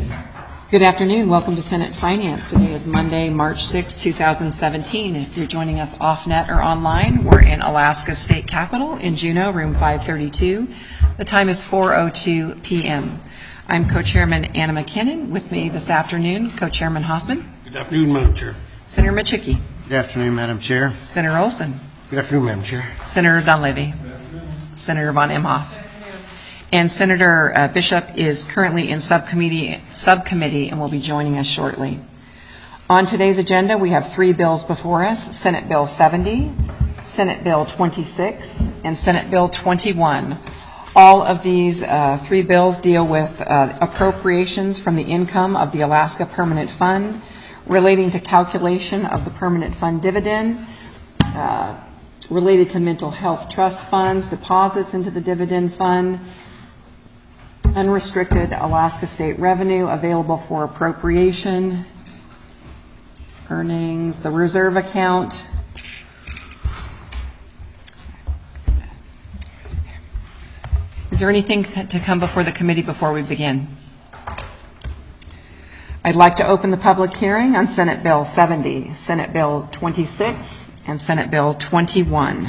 Good afternoon. Welcome to Senate Finance. Today is Monday, March 6, 2017. If you're joining us off-net or online, we're in Alaska State Capitol in Juneau, room 532. The time is 4:02 p.m. I'm Co-Chairman Anna McKinnon. With me this afternoon, Co-Chairman Hoffman. Good afternoon, Madam Chair. Senator Machicki. Good afternoon, Madam Chair. Senator Olson. Good afternoon, Madam Chair. Senator Dunleavy. Senator von Imhoff. And Senator Bishop is currently in subcommittee and will be joining us shortly. On today's agenda, we have three bills before us: Senate Bill 70, Senate Bill 26, and Senate Bill 21. All of these three bills deal with appropriations from the income of the Alaska Permanent Fund relating to calculation of the permanent fund dividend, related to mental health trust funds, deposits into the dividend fund, unrestricted Alaska state revenue available for appropriation, earnings, the reserve account. Is there anything to come before the committee before we begin? I'd like to open the public hearing on Senate Bill 70, Senate Bill 26, and Senate Bill 21.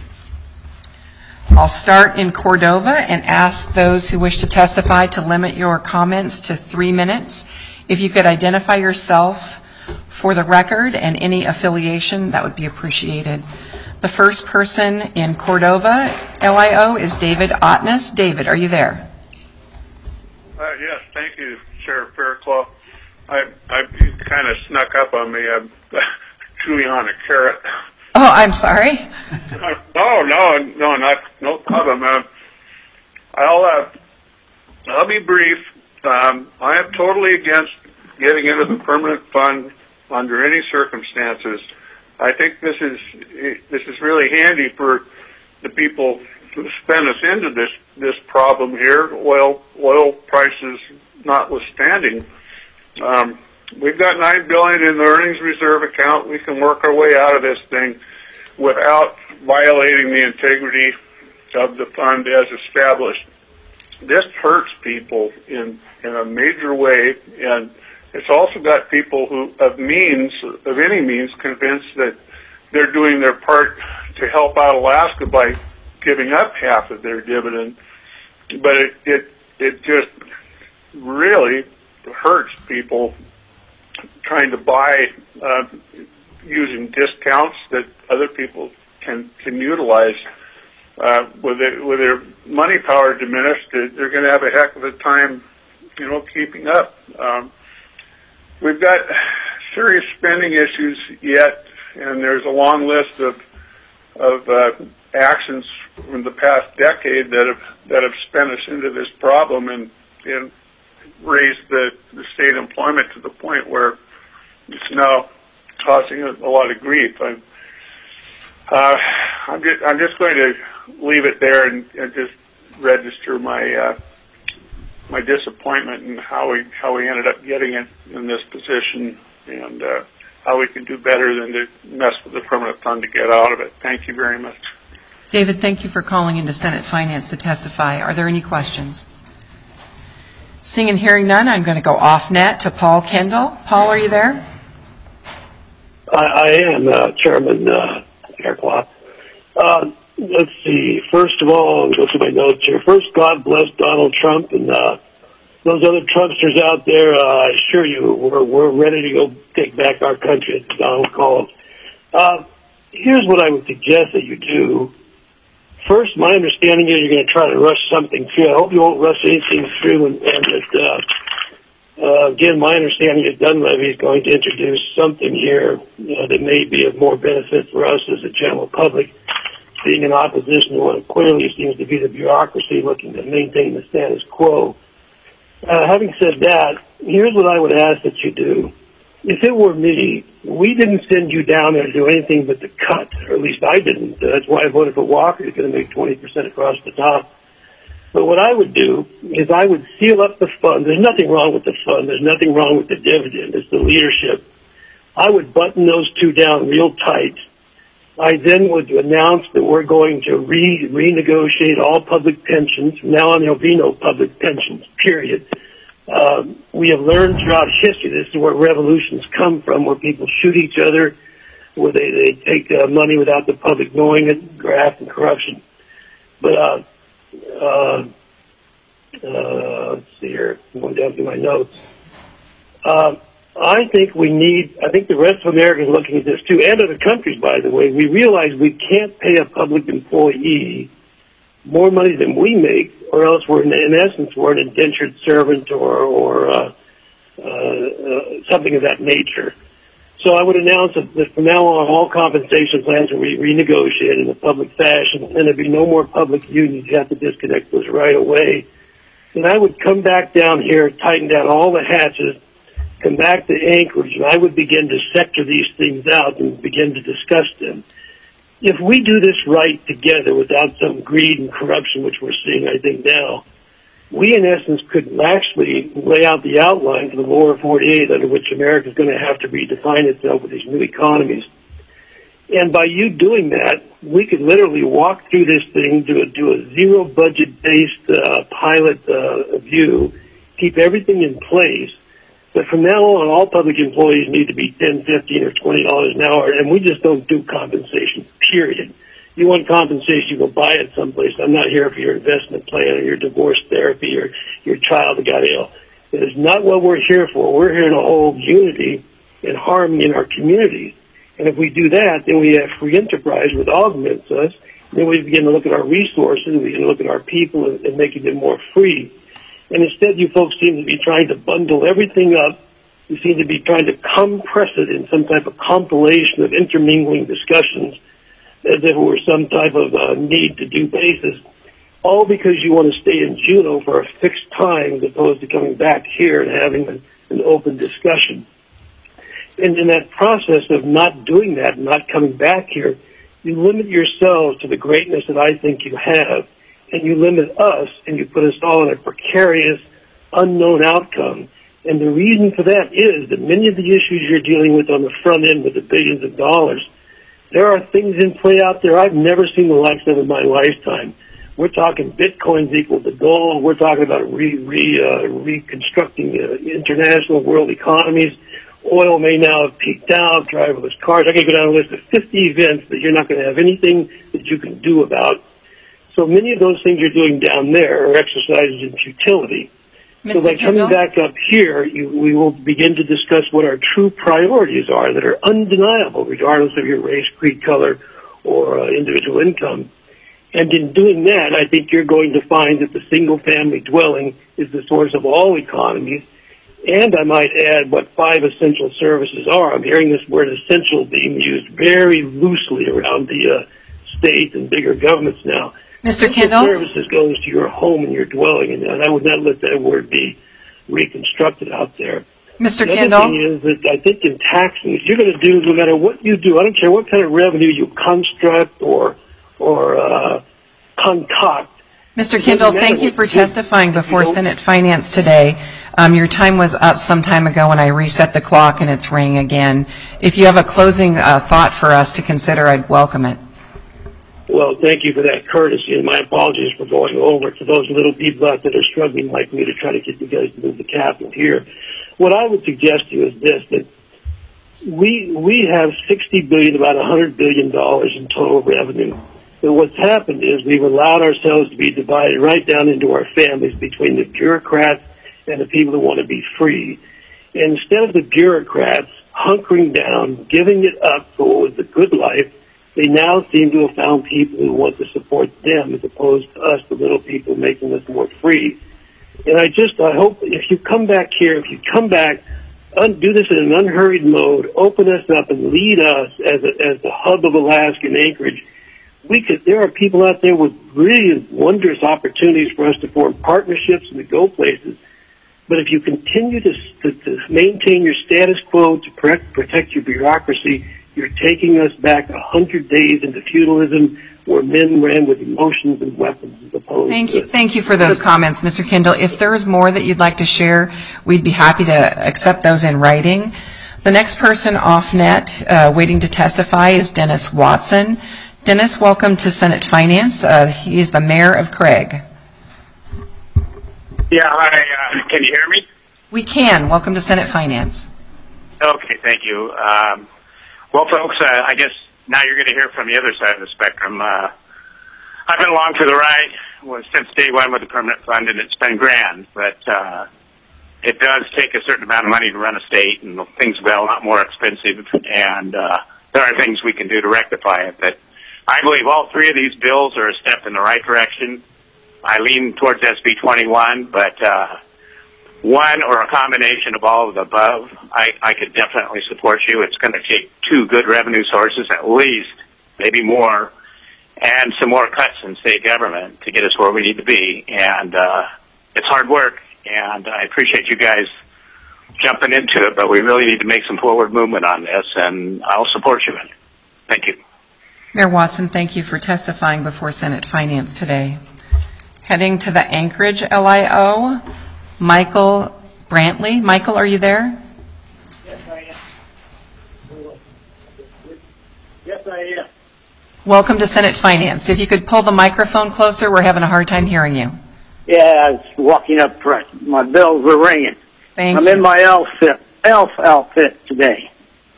I'll start in Cordova and ask those who wish to testify to limit your comments to 3 minutes. If you could identify yourself for the record and any affiliation, that would be appreciated. The first person in Cordova, LIO, is David Ottness. David, are you there? Yes, thank you, Sheriff Fairclough. I kind of snuck up on me. I'm chewing on a carrot. Oh, I'm sorry. No problem. I'll be brief. I am totally against getting into the permanent fund under any circumstances. I think this is really handy for the people who spend us into this problem here. Oil prices notwithstanding. We've got $9 billion in the earnings reserve account. We can work our way out of this thing without violating the integrity of the fund as established. This hurts people in a major way, and it's also got people who, of any means, convinced that they're doing their part to help out Alaska by giving up half of their dividend. But it just really hurts people trying to buy using discounts that other people can utilize. With their money power diminished, they're going to have a heck of a time, keeping up. We've got serious spending issues yet, and there's a long list of actions from the past decade that have spent us into this problem and raised the state employment to the point where it's now causing a lot of grief. I'm just going to leave it there and just register my disappointment in how we ended up getting in this position, and how we can do better than to mess with the permanent fund to get out of it. Thank you very much. David, thank you for calling into Senate Finance to testify. Are there any questions? Seeing and hearing none, I'm going to go off-net to Paul Kendall. Paul, are you there? I am, Chairman Fairclough. Let's see. First of all, I'll go through my notes here. First, God bless Donald Trump and those other Trumpsters out there. I assure you, we're ready to go take back our country, as Donald called. Here's what I would suggest that you do. First, my understanding is you're going to try to rush something through. I hope you won't rush anything through, and that, again, my understanding is Dunleavy is going to introduce something here that may be of more benefit for us as a general public, being in opposition to what clearly seems to be the bureaucracy looking to maintain the status quo. Having said that, here's what I would ask that you do. If it were me, we didn't send you down there to do anything but to cut, or at least I didn't. That's why I voted for Walker. He's going to make 20% across the top. But what I would do is I would seal up the fund. There's nothing wrong with the fund. There's nothing wrong with the dividend. It's the leadership. I would button those two down real tight. I then would announce that we're going to renegotiate all public pensions. From now on, there'll be no public pensions, period. We have learned throughout history this is where revolutions come from, where people shoot each other, where they take money without the public knowing it, graft and corruption. But let's see here, I'm going down through my notes. I think the rest of America is looking at this too, and other countries, by the way. We realize we can't pay a public employee more money than we make, or else we're, in essence, we're an indentured servant or something of that nature. So I would announce that from now on, all compensation plans will be renegotiated in a public fashion, and there'd be no more public unions. You have to disconnect those right away. And I would come back down here, tighten down all the hatches, come back to Anchorage, and I would begin to sector these things out and begin to discuss them. If we do this right together without some greed and corruption, which we're seeing, I think, now, we, in essence, could actually lay out the outline for the lower 48 under which America is going to have to redefine itself with these new economies. And by you doing that, we could literally walk through this thing, do a zero budget-based pilot view, keep everything in place. But from now on, all public employees need to be $10, $15, or $20 an hour, and we just don't do compensation, period. You want compensation, go buy it someplace. I'm not here for your investment plan or your divorce therapy or your child that got ill. It is not what we're here for. We're here to hold unity and harmony in our communities. And if we do that, then we have free enterprise, which augments us. Then we begin to look at our resources, and we begin to look at our people and making them more free. And instead, you folks seem to be trying to bundle everything up. You seem to be trying to compress it in some type of compilation of intermingling discussions as if it were some type of need-to-do basis, all because you want to stay in Juneau for a fixed time as opposed to coming back here and having an open discussion. And in that process of not doing that, not coming back here, you limit yourselves to the greatness that I think you have, and you limit us, and you put us all in a precarious, unknown outcome. And the reason for that is that many of the issues you're dealing with on the front end with the billions of dollars, there are things in play out there I've never seen the likes of in my lifetime. We're talking Bitcoin's equal to gold. We're talking about reconstructing international world economies. Oil may now have peaked out, driverless cars. I can go down a list of 50 events that you're not going to have anything that you can do about. So many of those things you're doing down there are exercises in futility. So by coming back up here, we will begin to discuss what our true priorities are that are undeniable, regardless of your race, creed, color, or individual income. And in doing that, I think you're going to find that the single-family dwelling is the source of all economies. And I might add what 5 essential services are. I'm hearing this word essential being used very loosely around the states and bigger governments now. Mr. Kendall? Services goes to your home and your dwelling, and I would not let that word be reconstructed out there. Mr. The Kendall? other thing is that I think in taxing, you're going to do, no matter what you do, I don't care what kind of revenue you construct or concoct. Mr. Kendall, thank you for testifying before Senate Finance today. Your time was up some time ago when I reset the clock and it's rang again. If you have a closing thought for us to consider, I'd welcome it. Well, thank you for that courtesy, and my apologies for going over to those little people out that are struggling like me to try to get you guys to move the Capitol here. What I would suggest to you is this, that we have $60 billion, about $100 billion in total revenue. But what's happened is we've allowed ourselves to be divided right down into our families between the bureaucrats and the people who want to be free. And instead of the bureaucrats hunkering down, giving it up for what was the good life, they now seem to have found people who want to support them as opposed to us, the little people, making us more free. And I hope if you come back here, if you come back, do this in an unhurried mode, open us up and lead us as the hub of Alaska and Anchorage. There are people out there with really wondrous opportunities for us to form partnerships and to go places. But if you continue to maintain your status quo, to protect your bureaucracy, you're taking us back 100 days into feudalism where men ran with emotions and weapons as opposed to... Thank you for those comments, Mr. Kendall. If there's more that you'd like to share, we'd be happy to accept those in writing. The next person off net waiting to testify is Dennis Watson. Dennis, welcome to Senate Finance. He is the mayor of Craig. Yeah, hi. Can you hear me? We can. Welcome to Senate Finance. Okay, thank you. Well, folks, I guess now you're going to hear from the other side of the spectrum. I've been along for the ride since day one with the permanent fund, and it's been grand, but it does take a certain amount of money to run a state, and things get a lot more expensive, and there are things we can do to rectify it. But I believe all three of these bills are a step in the right direction. I lean towards SB 21, but one or a combination of all of the above, I could definitely support you. It's going to take two good revenue sources at least, maybe more, and some more cuts in state government to get us where we need to be. And it's hard work, and I appreciate you guys jumping into it, but we really need to make some forward movement on this, and I'll support you in it. Thank you. Mayor Watson, thank you for testifying before Senate Finance today. Heading to the Anchorage LIO, Michael Brantley. Michael, are you there? Yes, I am. Yes, I am. Welcome to Senate Finance. If you could pull the microphone closer, we're having a hard time hearing you. Yeah, I was walking up front. My bells were ringing. Thank I'm you. in my elf outfit today.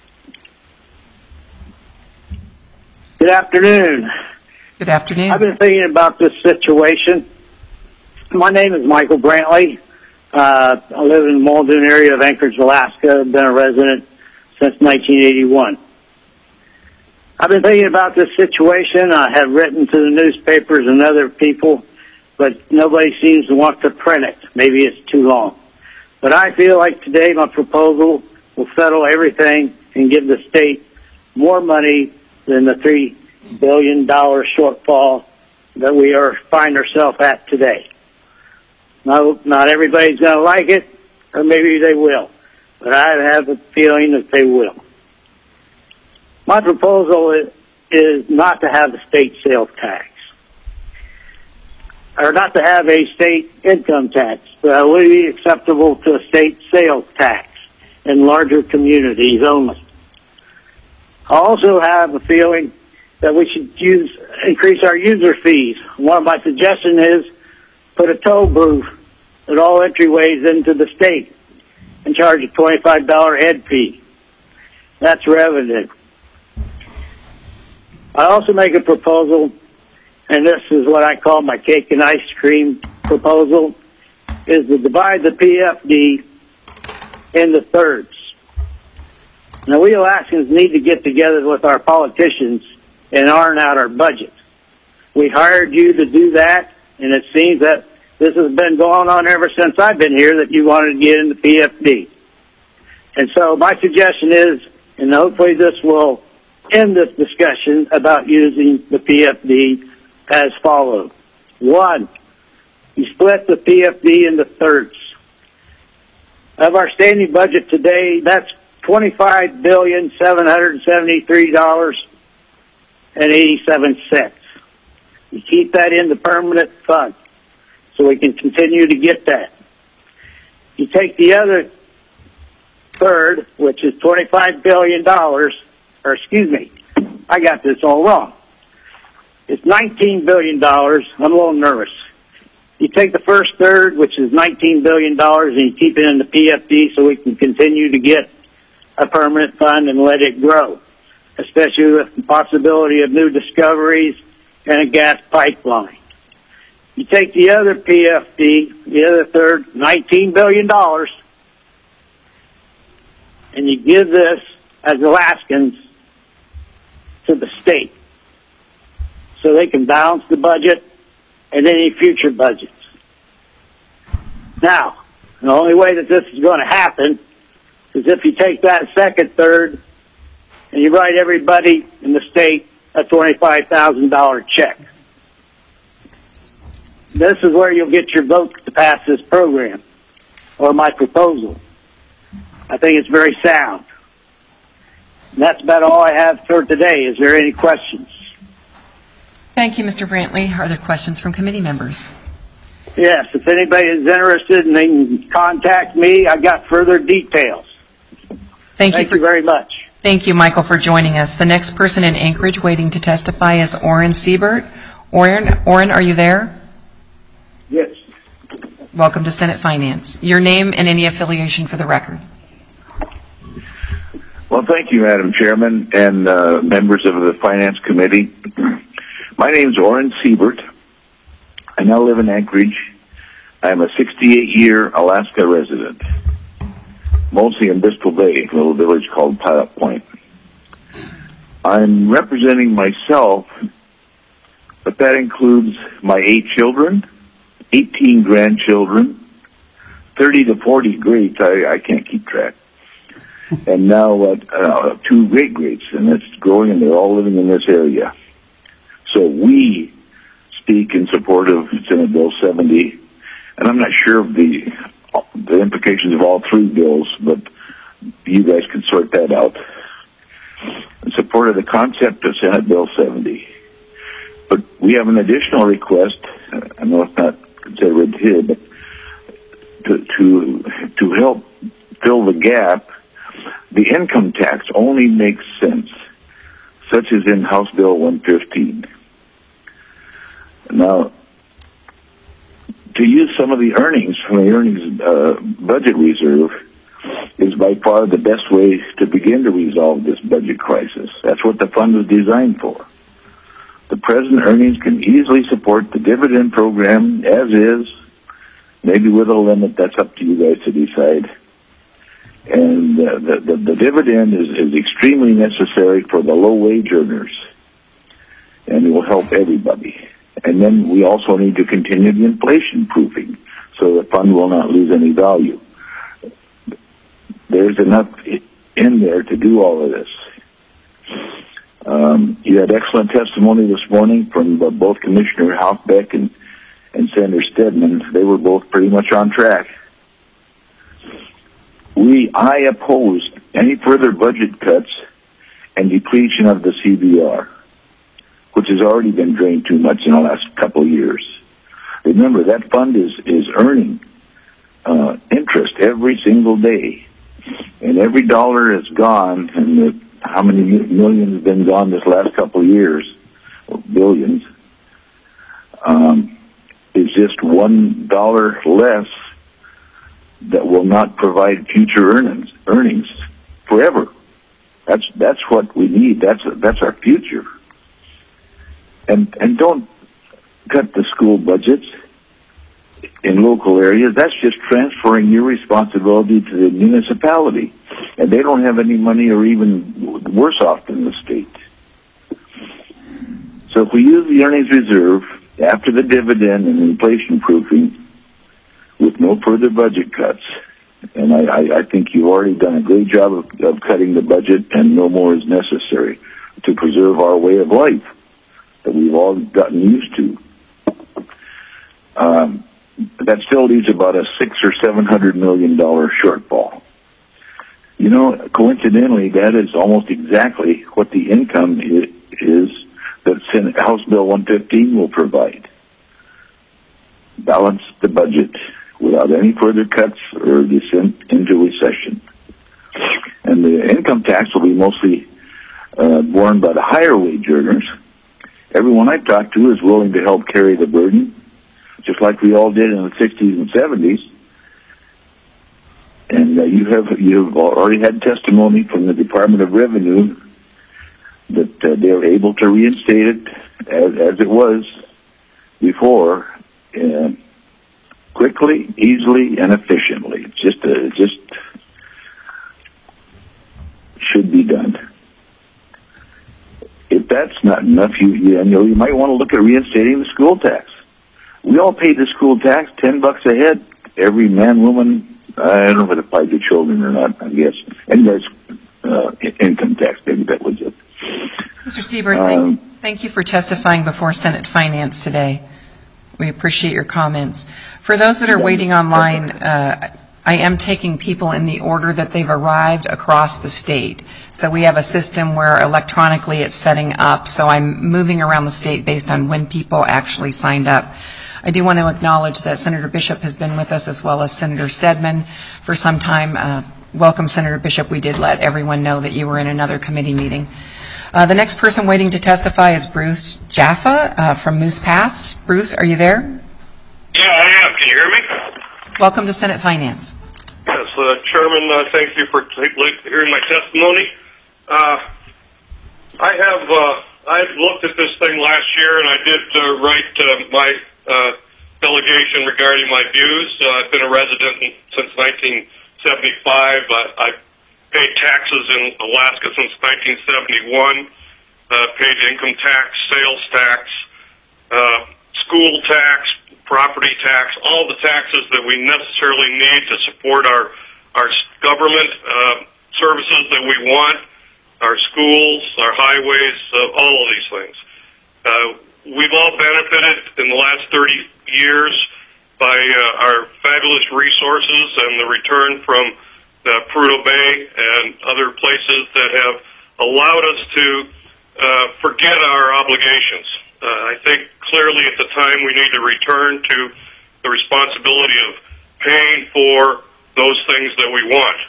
Good afternoon. Good afternoon. I've been thinking about this situation. My name is Michael Brantley. I live in the Muldoon area of Anchorage, Alaska. I've been a resident since 1981. I've been thinking about this situation. I have written to the newspapers and other people, but nobody seems to want to print it. Maybe it's too long. But I feel like today my proposal will settle everything and give the state more money than the $3 billion shortfall that we find ourselves at today. Not everybody's going to like it, or maybe they will, but I have a feeling that they will. My proposal is not to have a state sales tax, or not to have a state income tax, but it would be acceptable to a state sales tax in larger communities only. I also have a feeling that we should increase our user fees. One of my suggestions is put a toll booth at all entryways into the state and charge a $25 head fee. That's revenue. I also make a proposal, and this is what I call my cake and ice cream proposal, is to divide the PFD into thirds. Now, we Alaskans need to get together with our politicians and iron out our budget. We hired you to do that, and it seems that this has been going on ever since I've been here, that you wanted to get in the PFD. And so my suggestion is, and hopefully this will end this discussion about using the PFD, as follows. 1, you split the PFD into thirds. Of our standing budget today, that's $25,773.87. You keep that in the permanent fund so we can continue to get that. You take the other third, which is $25 billion, or excuse me, I got this all wrong. It's $19 billion. I'm a little nervous. You take the first third, which is $19 billion, and you keep it in the PFD so we can continue to get a permanent fund and let it grow, especially with the possibility of new discoveries and a gas pipeline. You take the other PFD, the other third, $19 billion, and you give this, as Alaskans, to the state so they can balance the budget and any future budgets. Now, the only way that this is going to happen is if you take that second third and you write everybody in the state a $25,000 check. This is where you'll get your votes to pass this program, or my proposal. I think it's very sound. And that's about all I have for today. Is there any questions? Thank you, Mr. Brantley. Are there questions from committee members? Yes, if anybody is interested, and they can contact me. I got further details. Thank you very much. Thank you, Michael, for joining us. The next person in Anchorage waiting to testify is Orrin Siebert. Orrin, are you there? Yes. Welcome to Senate Finance. Your name and any affiliation for the record. Well, thank you, Madam Chairman, and members of the Finance Committee. My name is Oren Siebert. I now live in Anchorage. I'm a 68-year Alaska resident, mostly in Bristol Bay, a little village called Pilot Point. I'm representing myself, but that includes my 8 children, 18 grandchildren, 30 to 40 greats, I can't keep track, and now 2 great-greats, and it's growing, and they're all living in this area. So we speak in support of Senate Bill 70, and I'm not sure of the implications of all 3 bills, but you guys can sort that out. In support of the concept of Senate Bill 70. But we have an additional request, I know it's not considered here, but to help fill the gap, the income tax only makes sense, such as in House Bill 115. Now, to use some of the earnings from the earnings budget reserve is by far the best way to begin to resolve this budget crisis. That's what the fund was designed for. The present earnings can easily support the dividend program as is, maybe with a limit. That's up to you guys to decide. And the dividend is extremely necessary for the low-wage earners, and it will help everybody. And then we also need to continue the inflation proofing so the fund will not lose any value. There's enough in there to do all of this. You had excellent testimony this morning from both Commissioner Halfbeck and Senator Stedman. They were both pretty much on track. I oppose any further budget cuts and depletion of the CBR, which has already been drained too much in the last couple of years. Remember, that fund is earning interest every single day. And every dollar is gone, and how many millions have been gone this last couple of years, or billions, is just $1 less that will not provide future earnings forever. That's what we need. That's our future. And don't cut the school budgets in local areas. That's just transferring your responsibility to the municipality. And they don't have any money or even worse off than the state. So if we use the earnings reserve after the dividend and inflation proofing with no further budget cuts, and I think you've already done a great job of cutting the budget, and no more is necessary to preserve our way of life that we've all gotten used to. That still leaves about a $600 or $700 million shortfall. You know, coincidentally, that is almost exactly what the income is that House Bill 115 will provide. Balance the budget without any further cuts or descent into recession. And the income tax will be mostly borne by the higher wage earners. Everyone I've talked to is willing to help carry the burden, just like we all did in the 60s and 70s. And you've already had testimony from the Department of Revenue that they're able to reinstate it as it was before, quickly, easily, and efficiently. It just should be done. If that's not enough, you might want to look at reinstating the school tax. We all pay the school tax, $10 a head. Every man, woman, I don't know if it applied to children or not, I guess. And there's income tax, maybe that was it. Mr. Siebert, thank you for testifying before Senate Finance today. We appreciate your comments. For those that are waiting online, I am taking people in the order that they've arrived across the state. So we have a system where electronically it's setting up. So I'm moving around the state based on when people actually signed up. I do want to acknowledge that Senator Bishop has been with us, as well as Senator Stedman, for some time. Welcome, Senator Bishop. We did let everyone know that you were in another committee meeting. The next person waiting to testify is Bruce Jaffa from Moose Paths. Bruce, are you there? Yeah, I am. Can you hear me? Welcome to Senate Finance. Yes, Chairman, thank you for hearing my testimony. I looked at this thing last year, and I did write my delegation regarding my views. I've been a resident since 1975. I paid taxes in Alaska since 1971. Paid income tax, sales tax, school tax, property tax, all the taxes that we necessarily need to support our government services that we want, our schools, our highways, all of these things. We've all benefited in the last 30 years by our fabulous resources and the return from Prudhoe Bay and other places that have allowed us to forget our obligations. I think clearly at the time we need to return to the responsibility of paying for those things that we want.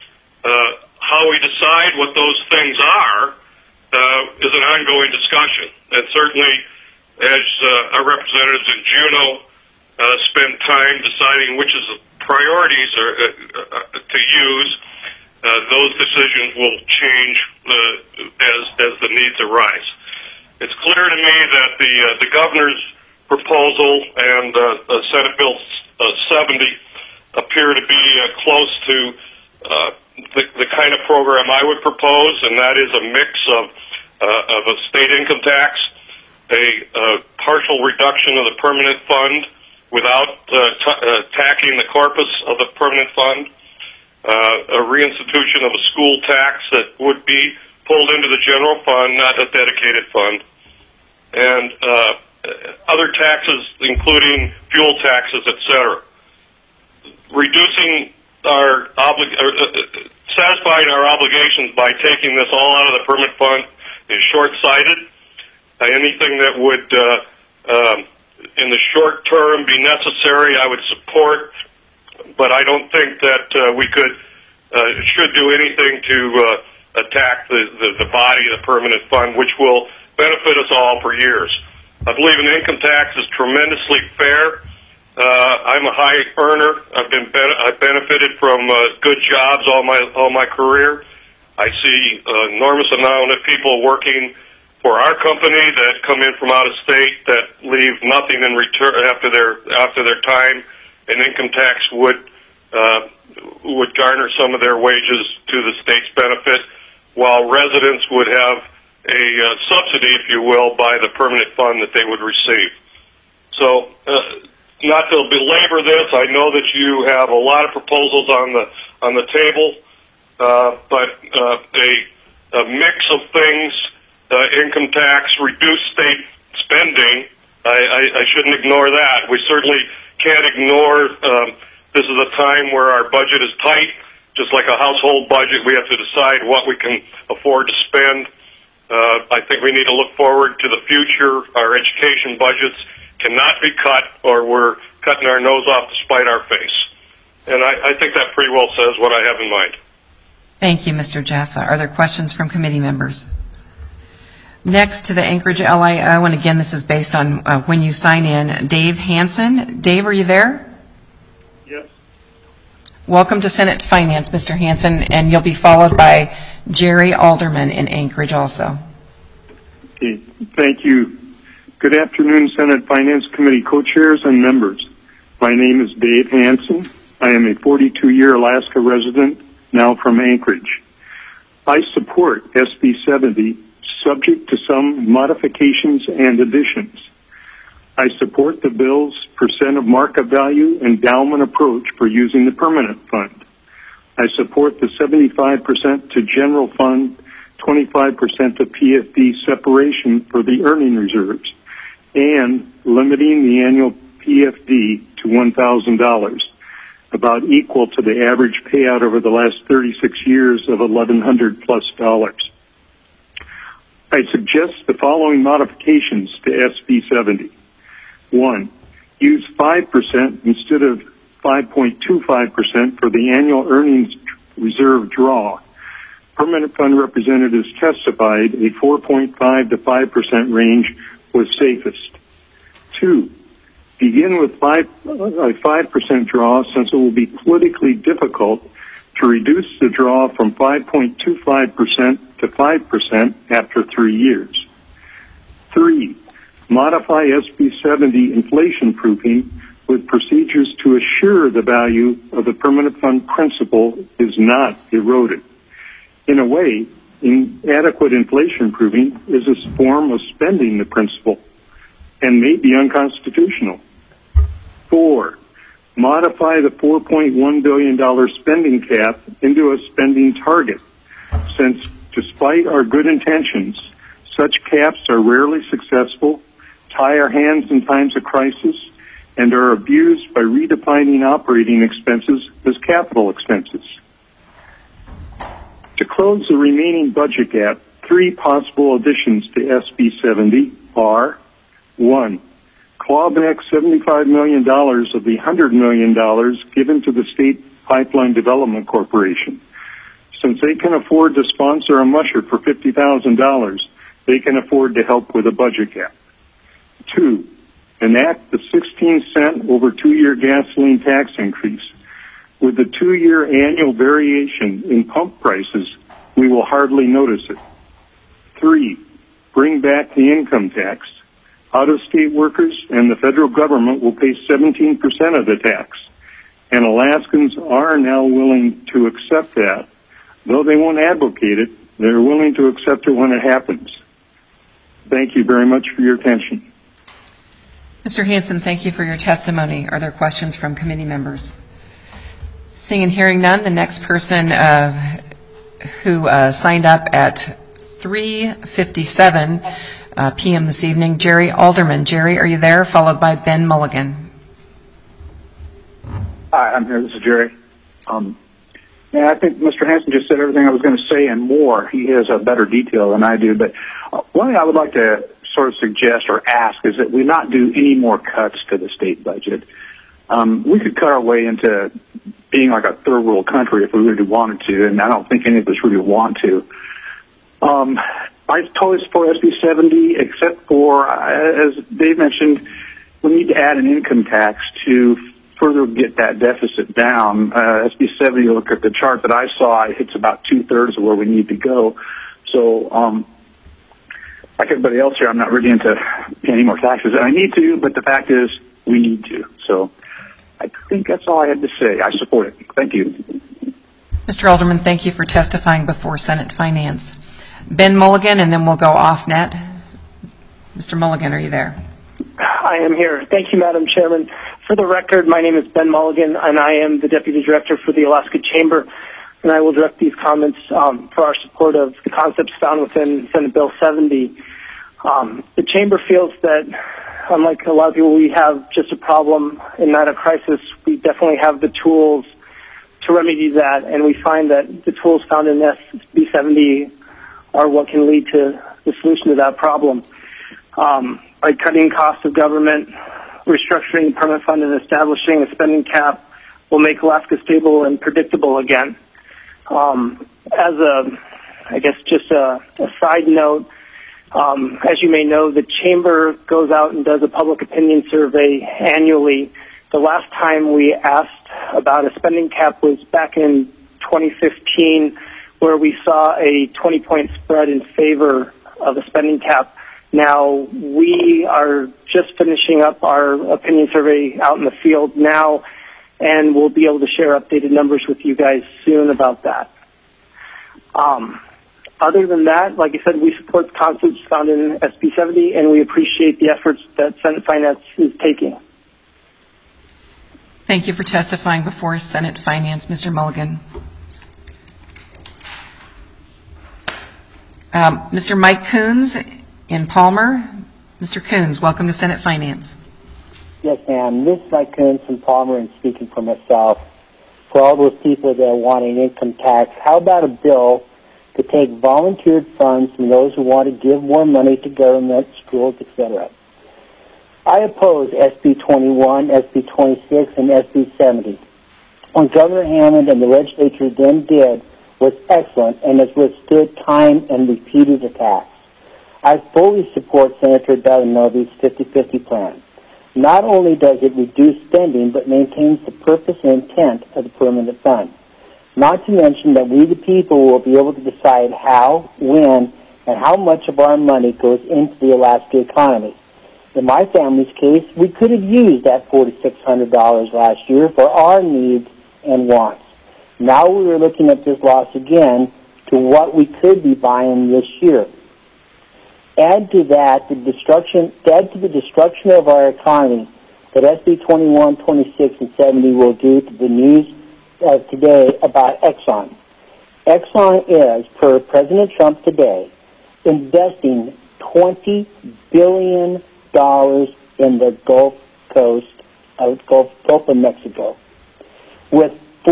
How we decide what those things are is an ongoing discussion. And certainly, as our representatives in Juneau spend time deciding which is the priorities to use, those decisions will change as the needs arise. It's clear to me that the governor's proposal and Senate Bill 70 appear to be close to the kind of program I would propose, and that is a mix of a state income tax, a partial reduction of the permanent fund without tacking the corpus of the permanent fund, a reinstitution of a school tax that would be pulled into the general fund, not a dedicated fund, and other taxes, including fuel taxes, etc. Reducing our satisfying our obligations by taking this all out of the permanent fund is short-sighted. Anything that would, in the short term, be necessary, I would support, but I don't think that we should do anything to attack the body of the permanent fund, which will benefit us all for years. I believe an income tax is tremendously fair. I'm a high earner. I've benefited from good jobs all my career. I see an enormous amount of people working for our company that come in from out of state that leave nothing in return after their time. An income tax would garner some of their wages to the state's benefit, while residents would have a subsidy, if you will, by the permanent fund that they would receive. So, not to belabor this, I know that you have a lot of proposals on the table, but a mix of things, income tax, reduced state spending, I shouldn't ignore that. We certainly can't ignore this is a time where our budget is tight. Just like a household budget, we have to decide what we can afford to spend. I think we need to look forward to the future. Our education budgets cannot be cut, or we're cutting our nose off to spite our face. And I think that pretty well says what I have in mind. Thank you, Mr. Jeff. Are there questions from committee members? Next to the Anchorage LIO, and again, this is based on when you sign in, Dave Hansen. Dave, are you there? Yes. Welcome to Senate Finance, Mr. Hansen, and you'll be followed by Jerry Alderman in Anchorage also. Okay, thank you. Good afternoon, Senate Finance Committee co-chairs and members. My name is Dave Hansen. I am a 42-year Alaska resident, now from Anchorage. I support SB 70, subject to some modifications and additions. I support the bill's percent of market value endowment approach for using the permanent fund. I support the 75% to general fund, 25% to PFD separation for the earning reserves, and limiting the annual PFD to $1,000, about equal to the average payout over the last 36 years of $1,100+. I suggest the following modifications to SB 70. 1. Use 5% instead of 5.25% for the annual earnings reserve draw. Permanent fund representatives testified a 4.5 to 5% range was safest. 2. Begin with a 5% draw, since it will be politically difficult to reduce the draw from 5.25% to 5% after 3 years. 3. Modify SB 70 inflation proofing with procedures to assure the value of the permanent fund principal is not eroded. In a way, inadequate inflation proofing is a form of spending the principal and may be unconstitutional. 4. Modify the $4.1 billion spending cap into a spending target, since despite our good intentions, such caps are rarely successful, tie our hands in times of crisis, and are abused by redefining operating expenses as capital expenses. To close the remaining budget gap, 3 possible additions to SB 70 are: 1. Claw back $75 million of the $100 million given to the State Pipeline Development Corporation. Since they can afford to sponsor a musher for $50,000, they can afford to help with a budget gap. 2. Enact the 16-cent over 2-year gasoline tax increase. With the 2-year annual variation in pump prices, we will hardly notice it. 3. Bring back the income tax. Out-of-state workers and the federal government will pay 17% of the tax, and Alaskans are now willing to accept that. Though they won't advocate it, they're willing to accept it when it happens. Thank you very much for your attention. Mr. Hansen, thank you for your testimony. Are there questions from committee members? Seeing and hearing none, the next person who signed up at 3:57 p.m. this evening, Jerry Alderman. Jerry, are you there? Followed by Ben Mulligan. Hi, I'm here. This is Jerry. Yeah, I think Mr. Hansen just said everything I was going to say and more. He has a better detail than I do. But one thing I would like to sort of suggest or ask is that we not do any more cuts to the state budget. We could cut our way into being like a third world country if we really wanted to, and I don't think any of us really want to. I totally support SB 70, except for, as Dave mentioned, we need to add an income tax to further get that deficit down. SB 70, look at the chart that I saw, it hits about 2/3 of where we need to go. So, like everybody else here, I'm not really into paying any more taxes. I need to, but the fact is, we need to. So, I think that's all I had to say. I support it. Thank you. Mr. Alderman, thank you for testifying before Senate Finance. Ben Mulligan, and then we'll go off net. Mr. Mulligan, are you there? I am here. Thank you, Madam Chairman. For the record, my name is Ben Mulligan, and I am the Deputy Director for the Alaska Chamber, and I will direct these comments for our support of the concepts found within Senate Bill 70. The Chamber feels that, unlike a lot of people, we have just a problem and not a crisis. We definitely have the tools to remedy that, and we find that the tools found in SB 70 are what can lead to the solution to that problem. By cutting costs of government, restructuring the permanent fund, and establishing a spending cap will make Alaska stable and predictable again. As a side note, as you may know, the Chamber goes out and does a public opinion survey annually. The last time we asked about a spending cap was back in 2015, where we saw a 20-point spread in favor of a spending cap. Now, we are just finishing up our opinion survey out in the field now, and we'll be able to share updated numbers with you guys soon about that. Other than that, like I said, we support the concepts found in SB 70, and we appreciate the efforts that Senate Finance is taking. Thank you for testifying before Senate Finance, Mr. Mulligan. Mr. Mike Coons in Palmer. Mr. Coons, welcome to Senate Finance. Yes, ma'am. This is Mike Coons from Palmer, and speaking for myself. For all those people that want an income tax, how about a bill to take volunteered funds from those who want to give more money to government, schools, etc.? I oppose SB 21, SB 26, and SB 70. What Governor Hammond and the legislature then did was excellent and has withstood time and repeated attacks. I fully support Senator Delanovi's 50-50 plan. Not only does it reduce spending, but maintains the purpose and intent of the permanent fund. Not to mention that we the people will be able to decide how, when, and how much of our money goes into the Alaska economy. In my family's case, we could have used that $4,600 last year for our needs and wants. Now we are looking at this loss again to what we could be buying this year. Add to the destruction of our economy that SB 21, 26, and 70 will do to the news of today about Exxon. Exxon is, per President Trump today, investing $20 billion in the Gulf of Mexico, with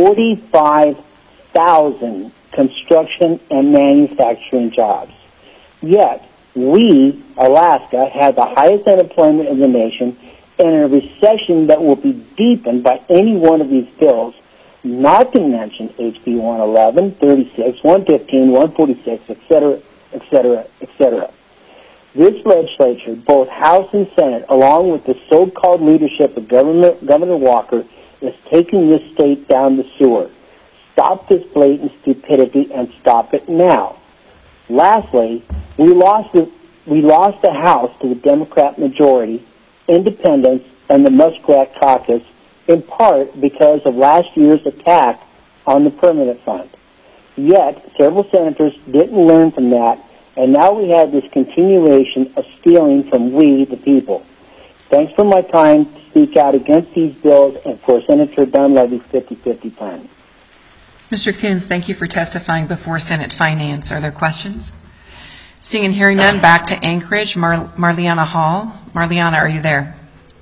45,000 construction and manufacturing jobs. Yet, we, Alaska, have the highest unemployment in the nation and in a recession that will be deepened by any one of these bills, not to mention HB 111, 36, 115, 146, etc., etc., etc. This legislature, both House and Senate, along with the so-called leadership of Governor Walker, is taking this state down the sewer. Stop this blatant stupidity and stop it now. Lastly, we lost the House to the Democrat majority, independents, and the Muskrat caucus, in part because of last year's attack on the permanent fund. Yet, several senators didn't learn from that, and now we have this continuation of stealing from we, the people. Thanks for my time to speak out against these bills and for Senator Dunleavy's 50-50 plan. Mr. Coons, thank you for testifying before Senate Finance. Are there questions? Seeing and hearing none, back to Anchorage. Marliana Hall. Marliana, are you there?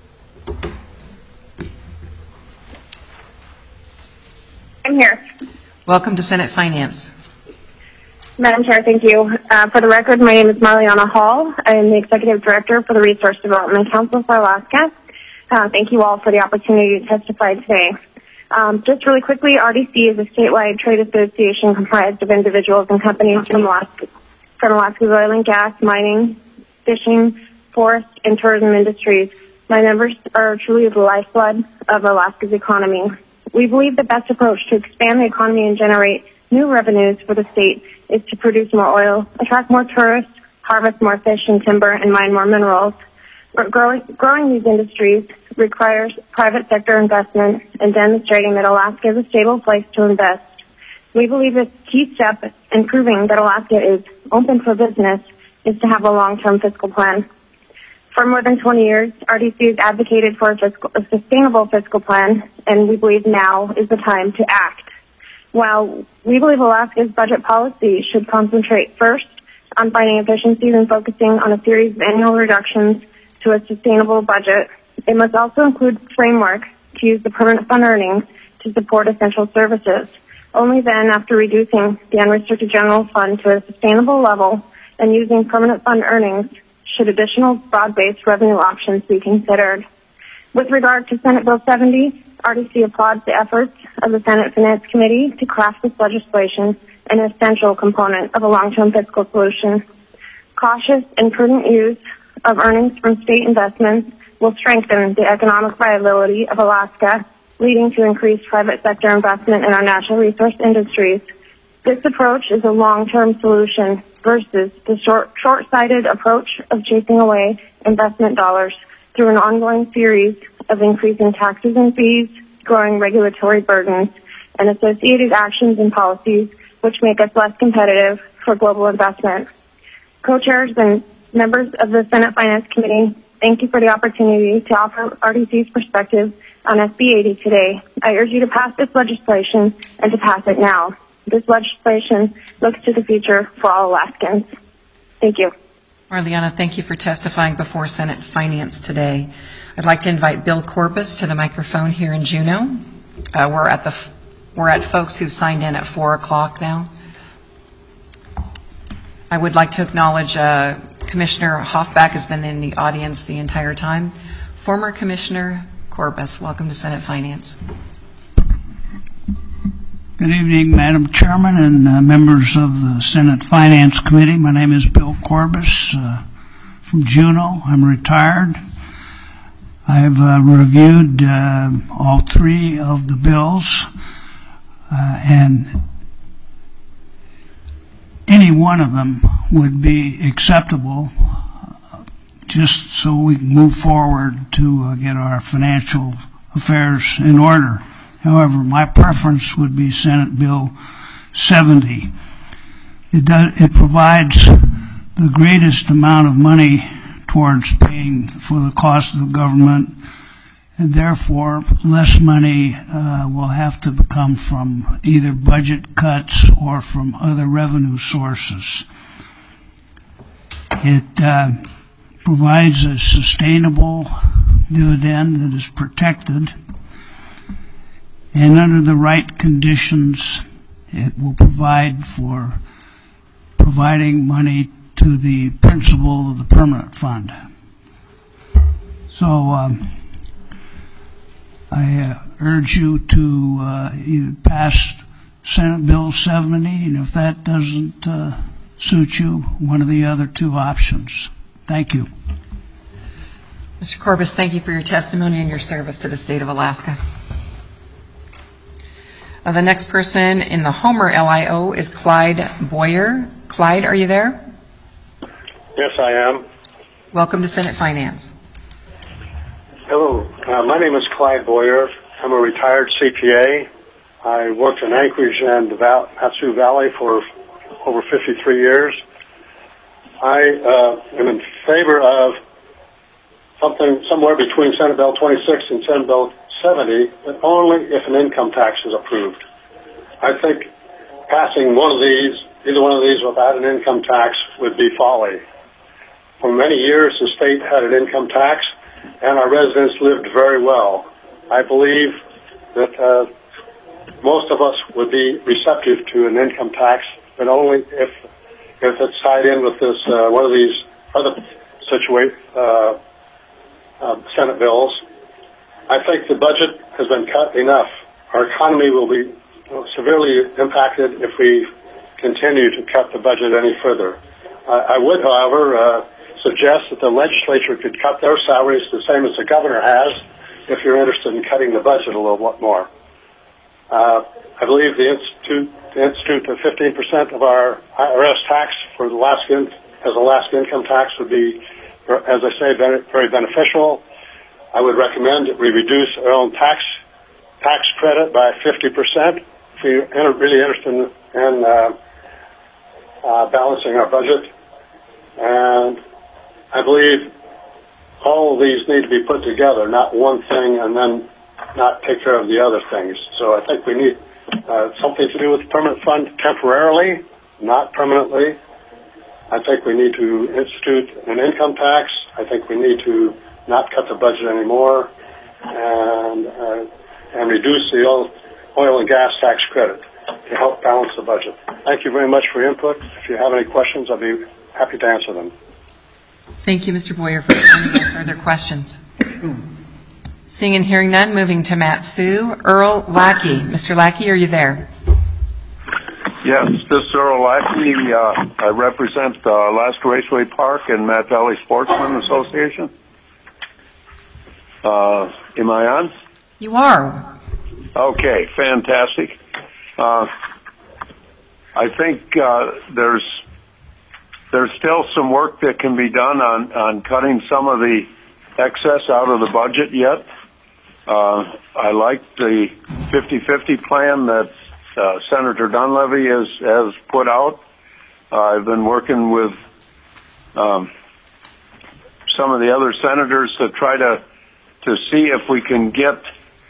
I'm here. Welcome to Senate Finance. Madam Chair, thank you. For the record, my name is Marliana Hall. I am the Executive Director for the Resource Development Council for Alaska. Thank you all for the opportunity to testify today. Just really quickly, RDC is a statewide trade association comprised of individuals and companies from Alaska's oil and gas, mining, fishing, forest, and tourism industries. My members are truly the lifeblood of Alaska's economy. We believe the best approach to expand the economy and generate new revenues for the state is to produce more oil, attract more tourists, harvest more fish and timber, and mine more minerals. But growing these industries requires private sector investment and demonstrating that Alaska is a stable place to invest. We believe a key step in proving that Alaska is open for business is to have a long-term fiscal plan. For more than 20 years, RDC has advocated for a sustainable fiscal plan, and we believe now is the time to act. While we believe Alaska's budget policy should concentrate first on finding efficiencies and focusing on a series of annual reductions to a sustainable budget, it must also include framework to use the permanent fund earnings to support essential services. Only then, after reducing the unrestricted general fund to a sustainable level and using permanent fund earnings, should additional broad-based revenue options be considered. With regard to Senate Bill 70, RDC applauds the efforts of the Senate Finance Committee to craft this legislation, an essential component of a long-term fiscal solution. Cautious and prudent use of earnings from state investments will strengthen the economic viability of Alaska, leading to increased private sector investment in our natural resource industries. This approach is a long-term solution versus the short-sighted approach of chasing away investment dollars through an ongoing series of increasing taxes and fees, growing regulatory burdens, and associated actions and policies which make us less competitive for global investment. Co-chairs and members of the Senate Finance Committee, thank you for the opportunity to offer RDC's perspective on SB 80 today. I urge you to pass this legislation and to pass it now. This legislation looks to the future for all Alaskans. Thank you. Marliana, thank you for testifying before Senate Finance today. I'd like to invite Bill Corbus to the microphone here in Juneau. We're at folks who've signed in at 4 o'clock now. I would like to acknowledge Commissioner Hoffback has been in the audience the entire time. Former Commissioner Corbus, welcome to Senate Finance. Good evening, Madam Chairman and members of the Senate Finance Committee. My name is Bill Corbus from Juneau. I'm retired. I've reviewed all three of the bills, and any one of them would be acceptable, just so we can move forward to get our financial affairs in order. However, my preference would be Senate Bill 70. It provides the greatest amount of money towards paying for the cost of the government, and therefore less money will have to come from either budget cuts or from other revenue sources. It provides a sustainable dividend that is protected, and under the right conditions, it will provide for providing money to the principal of the permanent fund. So I urge you to either pass Senate Bill 70, and if that doesn't suit you, one of the other two options. Thank you. Mr. Corbis, thank you for your testimony and your service to the state of Alaska. The next person in the Homer LIO is Clyde Boyer. Clyde, are you there? Yes, I am. Welcome to Senate Finance. Hello, my name is Clyde Boyer. I'm a retired CPA. I worked in Anchorage and Mat-Su Valley for over 53 years. I am in favor of something somewhere between Senate Bill 26 and Senate Bill 70, but only if an income tax is approved. I think passing either one of these without an income tax would be folly. For many years, the state had an income tax, and our residents lived very well. I believe that most of us would be receptive to an income tax, but only if it's tied in with this one of these other Senate bills. I think the budget has been cut enough. Our economy will be severely impacted if we continue to cut the budget any further. I would, however, suggest that the legislature could cut their salaries the same as the governor has if you're interested in cutting the budget a little bit more. I believe the institute of 15% of our IRS tax for the Alaska income tax would be, as I say, very beneficial. I would recommend that we reduce our own tax credit by 50% if you're really interested in balancing our budget. And I believe all of these need to be put together, not one thing and then not take care of the other things. So I think we need something to do with the permanent fund temporarily, not permanently. I think we need to institute an income tax. I think we need to not cut the budget anymore and reduce the oil and gas tax credit to help balance the budget. Thank you very much for your input. If you have any questions, I'll be happy to answer them. Thank you, Mr. Boyer, for joining us. Are there questions? Seeing and hearing none, moving to Mat-Su. Earl Lackey. Mr. Lackey, are you there? Yes, this is Earl Lackey. I represent Alaska Raceway Park and Matt Valley Sportsman Association. Am I on? You are. Okay, fantastic. I think there's still some work that can be done on cutting some of the excess out of the budget yet. I like the 50-50 plan that Senator Dunleavy has put out. I've been working with some of the other senators to try to see if we can get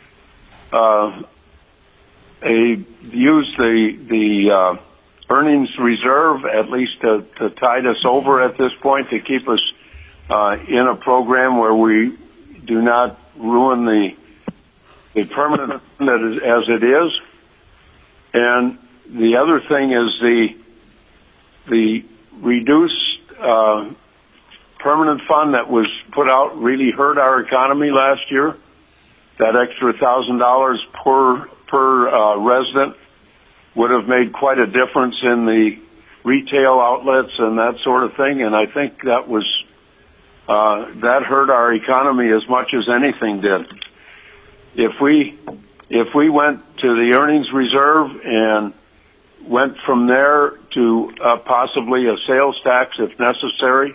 use the earnings reserve at least to tide us over at this point, to keep us in a program where we do not ruin the permanent fund as it is. And the other thing is the reduced permanent fund that was put out really hurt our economy last year. That extra $1,000 per resident would have made quite a difference in the retail outlets and that sort of thing. And I think that was that hurt our economy as much as anything did. If we went to the earnings reserve and went from there to possibly a sales tax if necessary,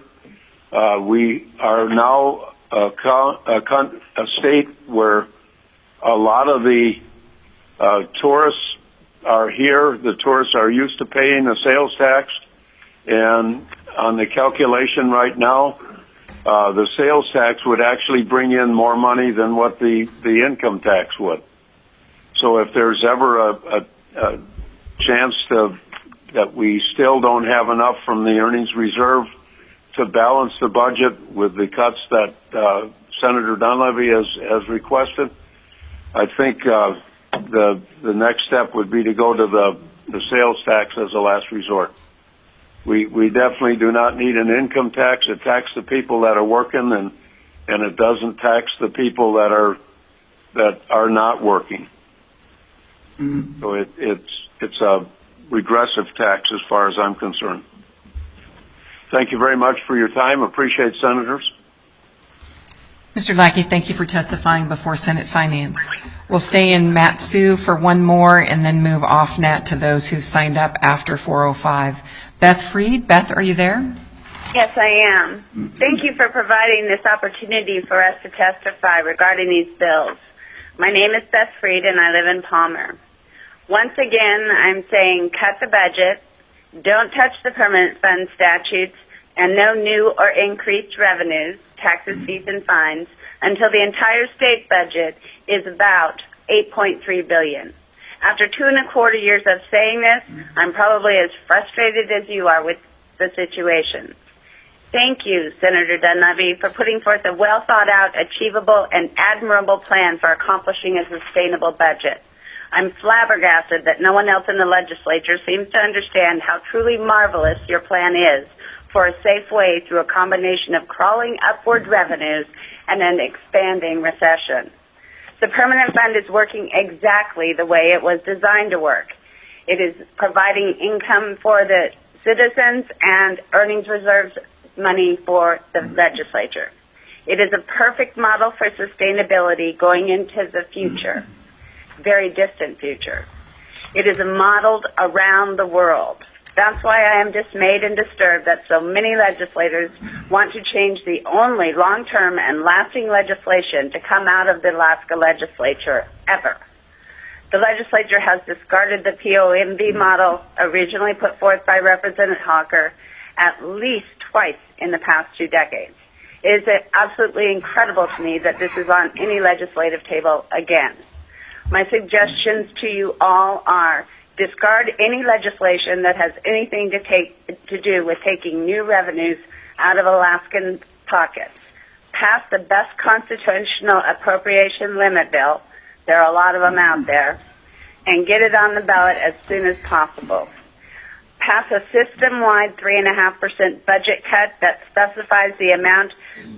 we are now a state where a lot of the tourists are here. The tourists are used to paying a sales tax, and on the calculation right now, the sales tax would actually bring in more money than what the income tax would. So if there's ever a chance that we still don't have enough from the earnings reserve to balance the budget with the cuts that Senator Dunleavy has requested, I think the next step would be to go to the sales tax as a last resort. We definitely do not need an income tax. It taxes the people that are working, and it doesn't tax the people that are not working. So it's a regressive tax as far as I'm concerned. Thank you very much for your time. Appreciate senators. Mr. Lackey, thank you for testifying before Senate Finance. We'll stay in Matt Sue for one more and then move off net to those who've signed up after 4:05. Beth Freed. Beth, are you there? Yes, I am. Thank you for providing this opportunity for us to testify regarding these bills. My name is Beth Freed, and I live in Palmer. Once again, I'm saying cut the budget, don't touch the permanent fund statutes, and no new or increased revenues, taxes, fees, and fines until the entire state budget is about $8.3 billion. After 2.25 years of saying this, I'm probably as frustrated as you are with the situation. Thank you, Senator Dunleavy, for putting forth a well-thought-out, achievable, and admirable plan for accomplishing a sustainable budget. I'm flabbergasted that no one else in the legislature seems to understand how truly marvelous your plan is for a safe way through a combination of crawling upward revenues and an expanding recession. The permanent fund is working exactly the way it was designed to work. It is providing income for the citizens and earnings reserves money for the legislature. It is a perfect model for sustainability going into the future, very distant future. It is modeled around the world. That's why I am dismayed and disturbed that so many legislators want to change the only long-term and lasting legislation to come out of the Alaska legislature ever. The legislature has discarded the POMV model originally put forth by Representative Hawker at least twice in the past 2 decades. It is absolutely incredible to me that this is on any legislative table again. My suggestions to you all are discard any legislation that has anything to do with taking new revenues out of Alaskan pockets. Pass the best constitutional appropriation limit bill, there are a lot of them out there, and get it on the ballot as soon as possible. Pass a system-wide 3.5% budget cut that specifies the amount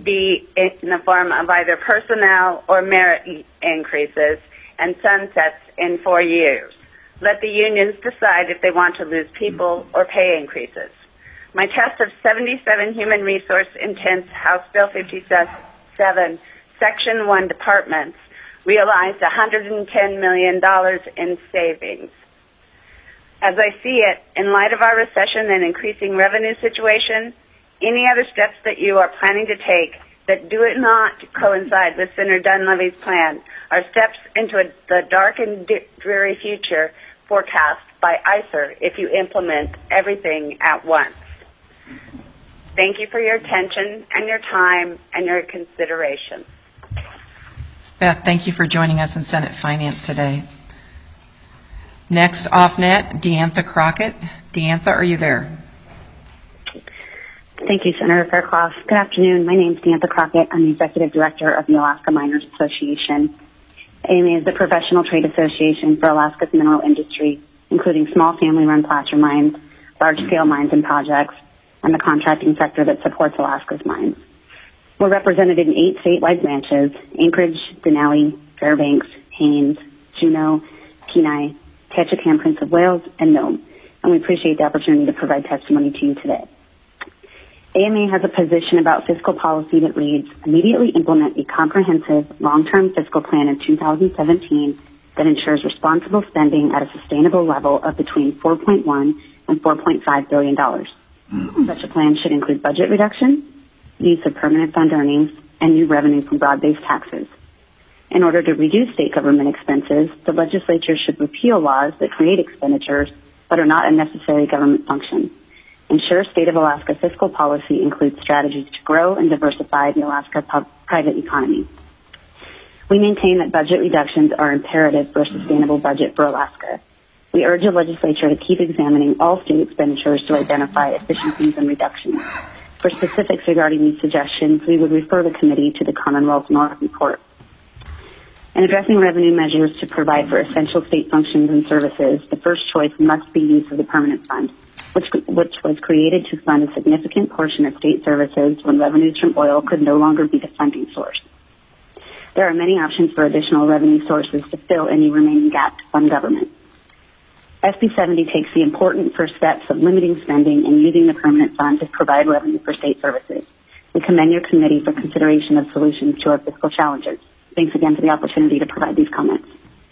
be in the form of either personnel or merit increases and sunsets in 4 years. Let the unions decide if they want to lose people or pay increases. My test of 77 human resource intense House Bill 57, Section 1 departments realized $110 million in savings. As I see it, in light of our recession and increasing revenue situation, any other steps that you are planning to take that do not coincide with Senator Dunleavy's plan are steps into the dark and dreary future forecast by ICER if you implement everything at once. Thank you for your attention and your time and your consideration. Beth, thank you for joining us in Senate Finance today. Next, off net, Deantha Crockett. Deantha, are you there? Thank you, Senator Fairclough. Good afternoon. My name is Deantha Crockett. I'm the Executive Director of the Alaska Miners Association. AMA is the professional trade association for Alaska's mineral industry, including small family-run placer mines, large-scale mines and projects, and the contracting sector that supports Alaska's mines. We're represented in 8 statewide branches: Anchorage, Denali, Fairbanks, Haines, Juneau, Kenai, Ketchikan, Prince of Wales, and Nome. And we appreciate the opportunity to provide testimony to you today. AMA has a position about fiscal policy that reads, immediately implement a comprehensive long-term fiscal plan in 2017 that ensures responsible spending at a sustainable level of between $4.1 and $4.5 billion. Such a plan should include budget reduction, use of permanent fund earnings, and new revenue from broad-based taxes. In order to reduce state government expenses, the legislature should repeal laws that create expenditures but are not a necessary government function. Ensure State of Alaska fiscal policy includes strategies to grow and diversify the Alaska private economy. We maintain that budget reductions are imperative for a sustainable budget for Alaska. We urge the legislature to keep examining all state expenditures to identify efficiencies and reductions. For specifics regarding these suggestions, we would refer the committee to the Commonwealth North report. In addressing revenue measures to provide for essential state functions and services, the first choice must be use of the permanent fund, which was created to fund a significant portion of state services when revenues from oil could no longer be the funding source. There are many options for additional revenue sources to fill any remaining gap to fund government. SB 70 takes the important first steps of limiting spending and using the permanent fund to provide revenue for state services. We commend your committee for consideration of solutions to our fiscal challenges. Thanks again for the opportunity to provide these comments.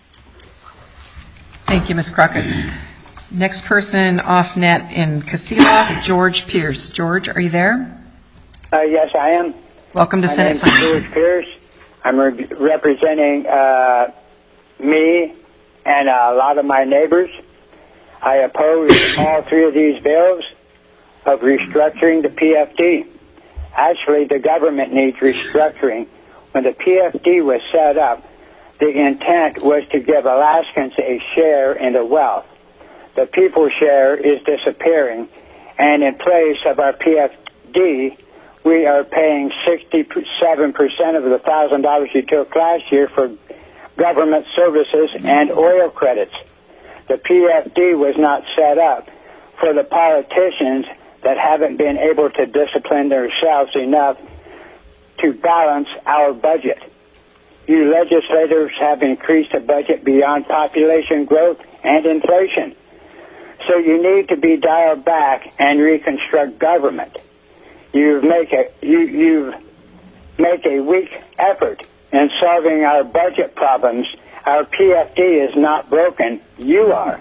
Thank you, Ms. Crockett. Next person off net in Casilla, George Pierce. George, are you there? Yes, I am. Welcome to Senate Finance. George Pierce. I'm representing me and a lot of my neighbors. I oppose all three of these bills of restructuring the PFD. Actually, the government needs restructuring. When the PFD was set up, the intent was to give Alaskans a share in the wealth. The people's share is disappearing, and in place of our PFD, we are paying 67% of the $1,000 you took last year for government services and oil credits. The PFD was not set up for the politicians that haven't been able to discipline themselves enough to balance our budget. You legislators have increased the budget beyond population growth and inflation. So you need to be dialed back and reconstruct government. You make a weak effort in solving our budget problems. Our PFD is not broken. You are.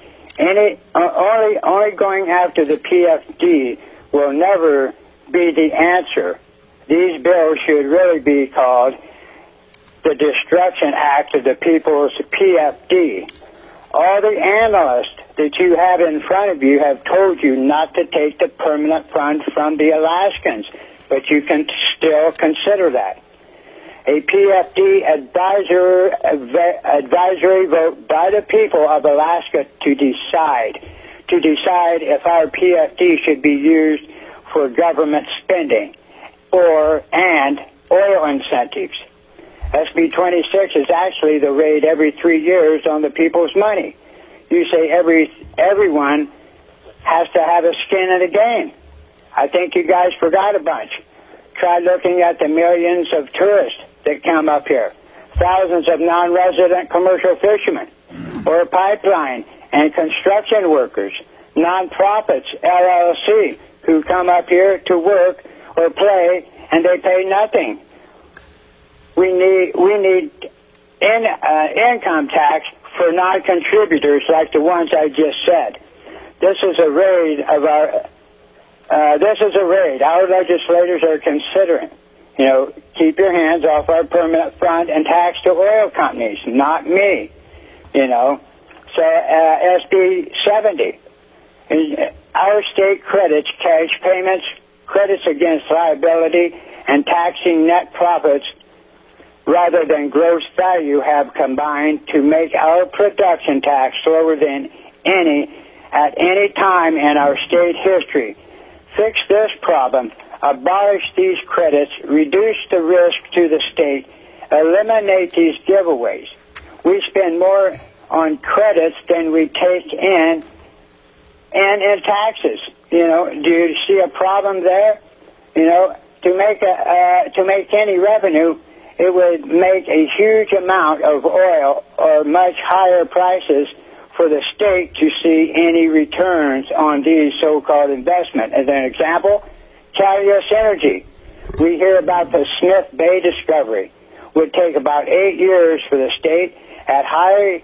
Only going after the PFD will never be the answer. These bills should really be called the Destruction Act of the People's PFD. All the analysts that you have in front of you have told you not to take the permanent fund from the Alaskans, but you can still consider that. A PFD advisory vote by the people of Alaska to decide if our PFD should be used for government spending and oil incentives. SB 26 is actually the raid every 3 years on the people's money. You say everyone has to have a skin in the game. I think you guys forgot a bunch. Try looking at the millions of tourists that come up here, thousands of non-resident commercial fishermen, or pipeline and construction workers, non-profits, LLC, who come up here to work or play, and they pay nothing. We need income tax for non-contributors like the ones I just said. This is a raid our legislators are considering. Keep your hands off our permanent fund and tax to oil companies, not me. So SB 70. Our state credits cash payments, credits against liability, and taxing net profits rather than gross value have combined to make our production tax lower than at any time in our state history. Fix this problem, abolish these credits, reduce the risk to the state, eliminate these giveaways. We spend more on credits than we take in taxes. Do you see a problem there? To make any revenue, it would make a huge amount of oil or much higher prices for the state to see any returns on these so-called investments. As an example, Calios Energy. We hear about the Smith Bay discovery. Would take about 8 years for the state at high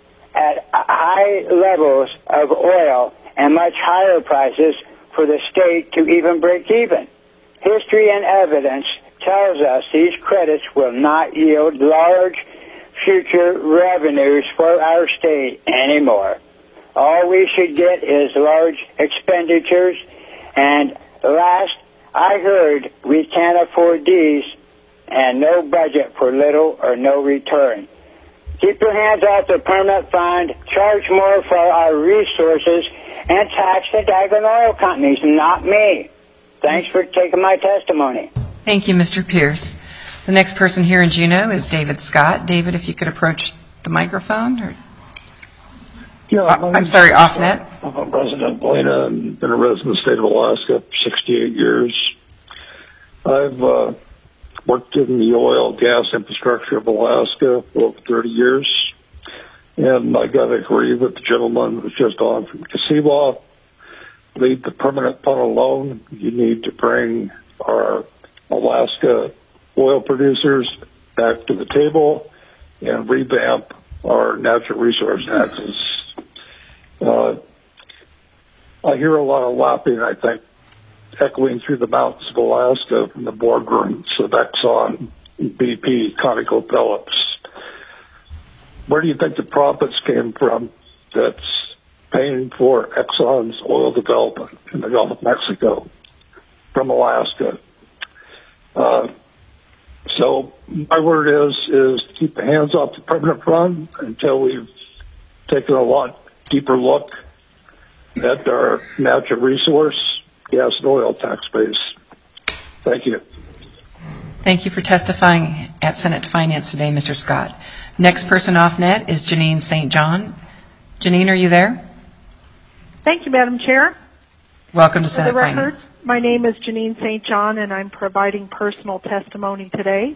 levels of oil and much higher prices for the state to even break even. History and evidence tells us these credits will not yield large future revenues for our state anymore. All we should get is large expenditures, and last I heard we can't afford these and no budget for little or no return. Keep your hands off the permanent fund, charge more for our resources, and tax the daggone oil companies, not me. Thanks for taking my testimony. Thank you, Mr. Pierce. The next person here in Juneau is David Scott. David, if you could approach the microphone. I'm sorry, off-net. I'm President Buena and been a resident of the state of Alaska for 68 years. I've worked in the oil gas infrastructure of Alaska for over 30 years. And I got to agree with the gentleman who's just on from Kasiwa. Leave the permanent fund alone. You need to bring our Alaska oil producers back to the table and revamp our natural resource taxes. I hear a lot of laughing, I think, echoing through the mountains of Alaska from the boardrooms of Exxon, BP, ConocoPhillips. Where do you think the profits came from that's paying for Exxon's oil development in the Gulf of Mexico from Alaska? So my word is keep the hands off the permanent fund until we've taken a lot deeper look at our natural resource, gas and oil tax base. Thank you. Thank you for testifying at Senate Finance today, Mr. Scott. Next person off net is Janine St. John. Janine, are you there? Thank you, Madam Chair. Welcome to Senate For the record, Finance. my name is Janine St. John, and I'm providing personal testimony today.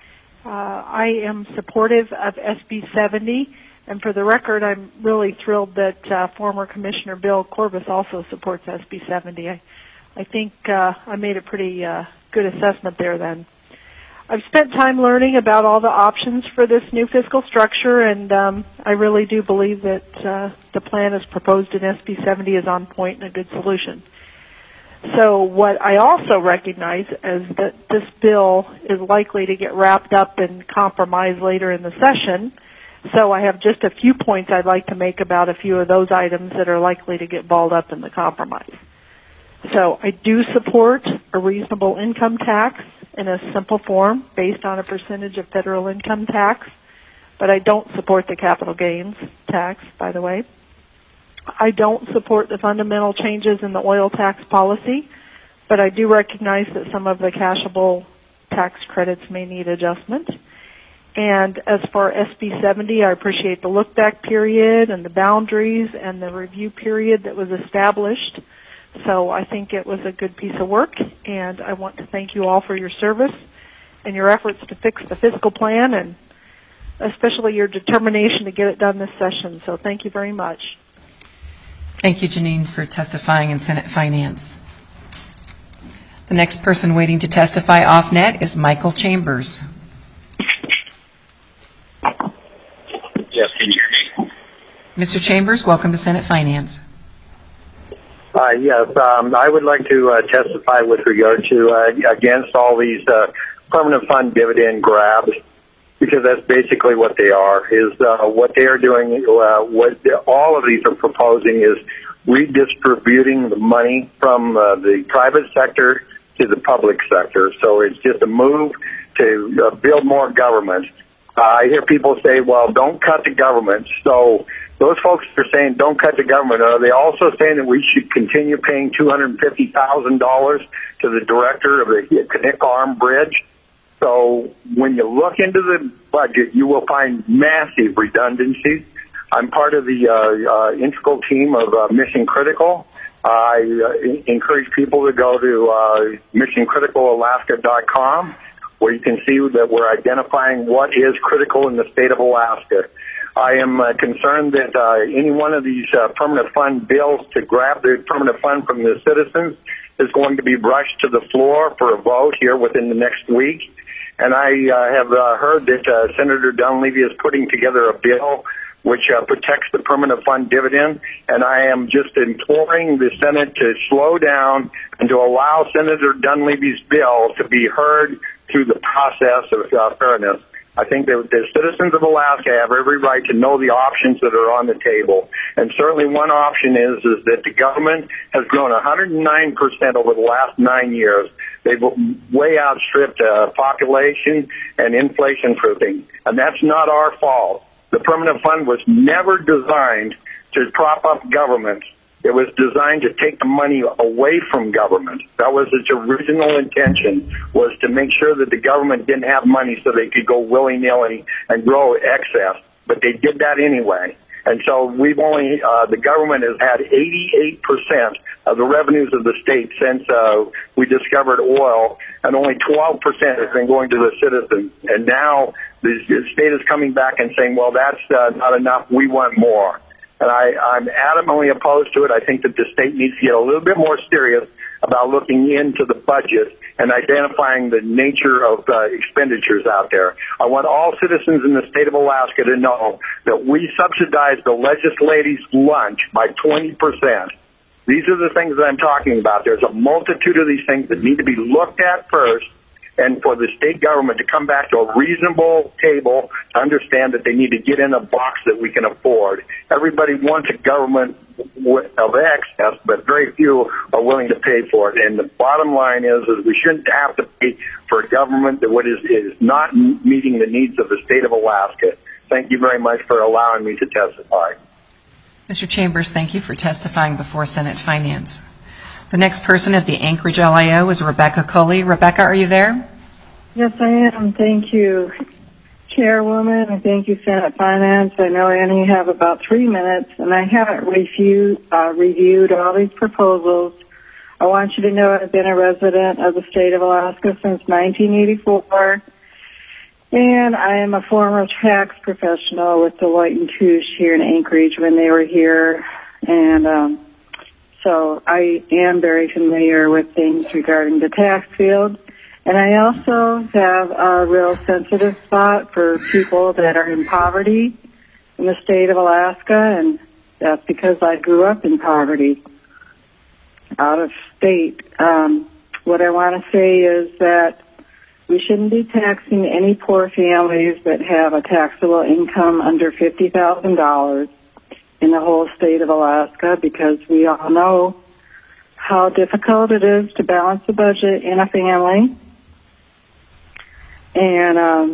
I am supportive of SB 70, and for the record, I'm really thrilled that former Commissioner Bill Corbis also supports SB 70. I think I made a pretty good assessment there then. I've spent time learning about all the options for this new fiscal structure, and I really do believe that the plan as proposed in SB 70 is on point and a good solution. So what I also recognize is that this bill is likely to get wrapped up and compromised later in the session. So I have just a few points I'd like to make about a few of those items that are likely to get balled up in the compromise. So I do support a reasonable income tax in a simple form based on a percentage of federal income tax, but I don't support the capital gains tax, by the way. I don't support the fundamental changes in the oil tax policy, but I do recognize that some of the cashable tax credits may need adjustment. And as for SB 70, I appreciate the look-back period and the boundaries and the review period that was established. So I think it was a good piece of work, and I want to thank you all for your service and your efforts to fix the fiscal plan, and especially your determination to get it done this session. So thank you very much. Thank you, Janine, for testifying in Senate Finance. The next person waiting to testify off net is Michael Chambers. Yes, can you hear me? Mr. Chambers, welcome to Senate Finance. Yes, I would like to testify with regard to against all these permanent fund dividend grabs, because that's basically what they are. Is what they are doing, what all of these are proposing is redistributing the money from the private sector to the public sector. So it's just a move to build more government. I hear people say, well, don't cut the government. So those folks are saying don't cut the government. Are they also saying that we should continue paying $250,000 to the director of the Connect Arm Bridge? So when you look into the budget, you will find massive redundancies. I'm part of the integral team of Mission Critical. I encourage people to go to missioncriticalalaska.com, where you can see that we're identifying what is critical in the state of Alaska. I am concerned that any one of these permanent fund bills to grab the permanent fund from the citizens is going to be brushed to the floor for a vote here within the next week. And I have heard that Senator Dunleavy is putting together a bill which protects the permanent fund dividend, and I am just imploring the Senate to slow down and to allow Senator Dunleavy's bill to be heard through the process of fairness. I think that the citizens of Alaska have every right to know the options that are on the table. And certainly one option is that the government has grown 109% over the last 9 years. They've way outstripped population and inflation proofing. And that's not our fault. The permanent fund was never designed to prop up government. It was designed to take the money away from government. That was its original intention, was to make sure that the government didn't have money so they could go willy-nilly and grow excess. But they did that anyway. And so we've only, the government has had 88% of the revenues of the state since we discovered oil, and only 12% has been going to the citizens. And now the state is coming back and saying, well, that's not enough, we want more. And I'm adamantly opposed to it. I think that the state needs to get a little bit more serious about looking into the budget and identifying the nature of expenditures out there. I want all citizens in the state of Alaska to know that we subsidize the legislators' lunch by 20%. These are the things that I'm talking about. There's a multitude of these things that need to be looked at first, and for the state government to come back to a reasonable table to understand that they need to get in a box that we can afford. Everybody wants a government of excess, but very few are willing to pay for it. And the bottom line is we shouldn't have to pay for a government that is not meeting the needs of the state of Alaska. Thank you very much for allowing me to testify. Mr. Chambers, thank you for testifying before Senate Finance. The next person at the Anchorage LIO is Rebecca Culley. Rebecca, are you there? Yes, I am. Thank you, Chairwoman, and thank you, Senate Finance. I know I only have about 3 minutes, and I haven't reviewed all these proposals. I want you to know I've been a resident of the state of Alaska since 1984, and I am a former tax professional with Deloitte & Touche here in Anchorage when they were here, and so I am very familiar with things regarding the tax field. And I also have a real sensitive spot for people that are in poverty in the state of Alaska, and that's because I grew up in poverty out of state. What I want to say is that we shouldn't be taxing any poor families that have a taxable income under $50,000 in the whole state of Alaska, because we all know how difficult it is to balance the budget in a family. And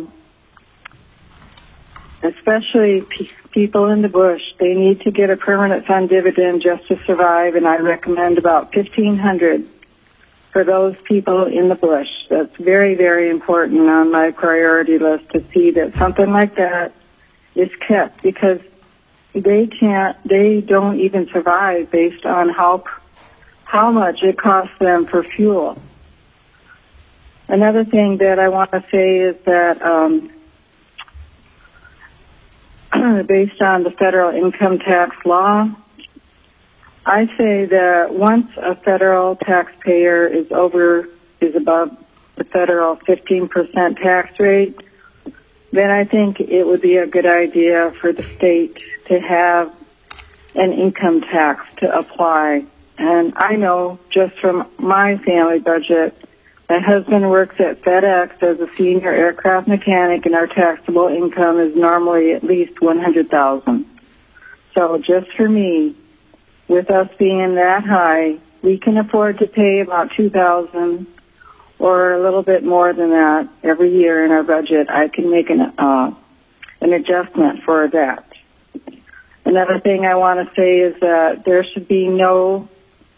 especially people in the bush, they need to get a permanent fund dividend just to survive, and I recommend about $1,500 for those people in the bush. That's very, very important on my priority list to see that something like that is kept, because they don't even survive based on how much it costs them for fuel. Another thing that I want to say is that based on the federal income tax law, I say that once a federal taxpayer is above the federal 15% tax rate, then I think it would be a good idea for the state to have an income tax to apply. And I know just from my family budget, my husband works at FedEx as a senior aircraft mechanic, and our taxable income is normally at least $100,000. So just for me, with us being that high, we can afford to pay about $2,000 or a little bit more than that every year in our budget. I can make an adjustment for that. Another thing I want to say is that there should be no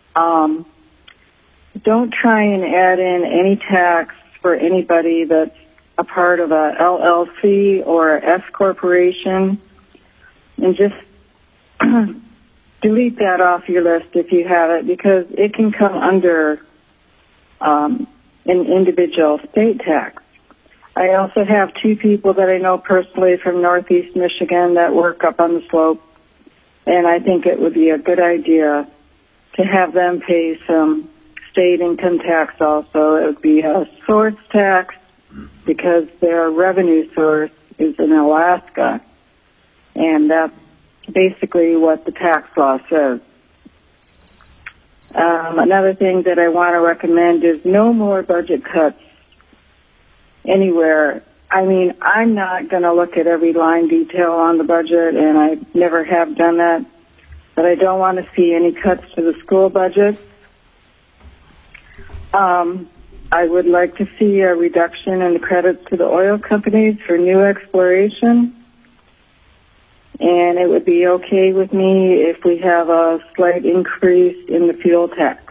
don't try and add in any tax for anybody that's a part of a LLC or a S corporation, and just delete that off your list if you have it, because it can come under an individual state tax. I also have 2 people that I know personally from Northeast Michigan that work up on the slope, and I think it would be a good idea to have them pay some state income tax also. It would be a source tax because their revenue source is in Alaska, and that's basically what the tax law says. Another thing that I want to recommend is no more budget cuts anywhere. I mean, I'm not going to look at every line detail on the budget, and I never have done that, but I don't want to see any cuts to the school budget. I would like to see a reduction in the credits to the oil companies for new exploration, and it would be okay with me if we have a slight increase in the fuel tax.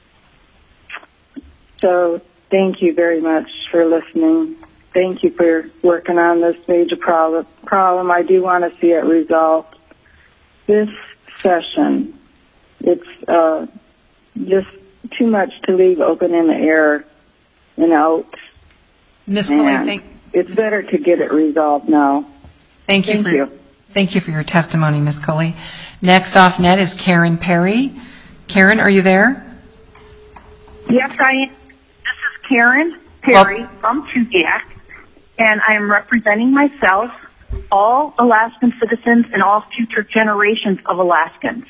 So thank you very much for listening. Thank you for working on this major problem. I do want to see it resolved this session. It's just too much to leave open in the air and out. Ms. Coley, it's better to get it resolved now. Thank you for your testimony, Ms. Coley. Next off net is Karen Perry. Karen, are you there? Yes, I am. This is Karen Perry from Tugac, and I am representing myself, all Alaskan citizens, and all future generations of Alaskans.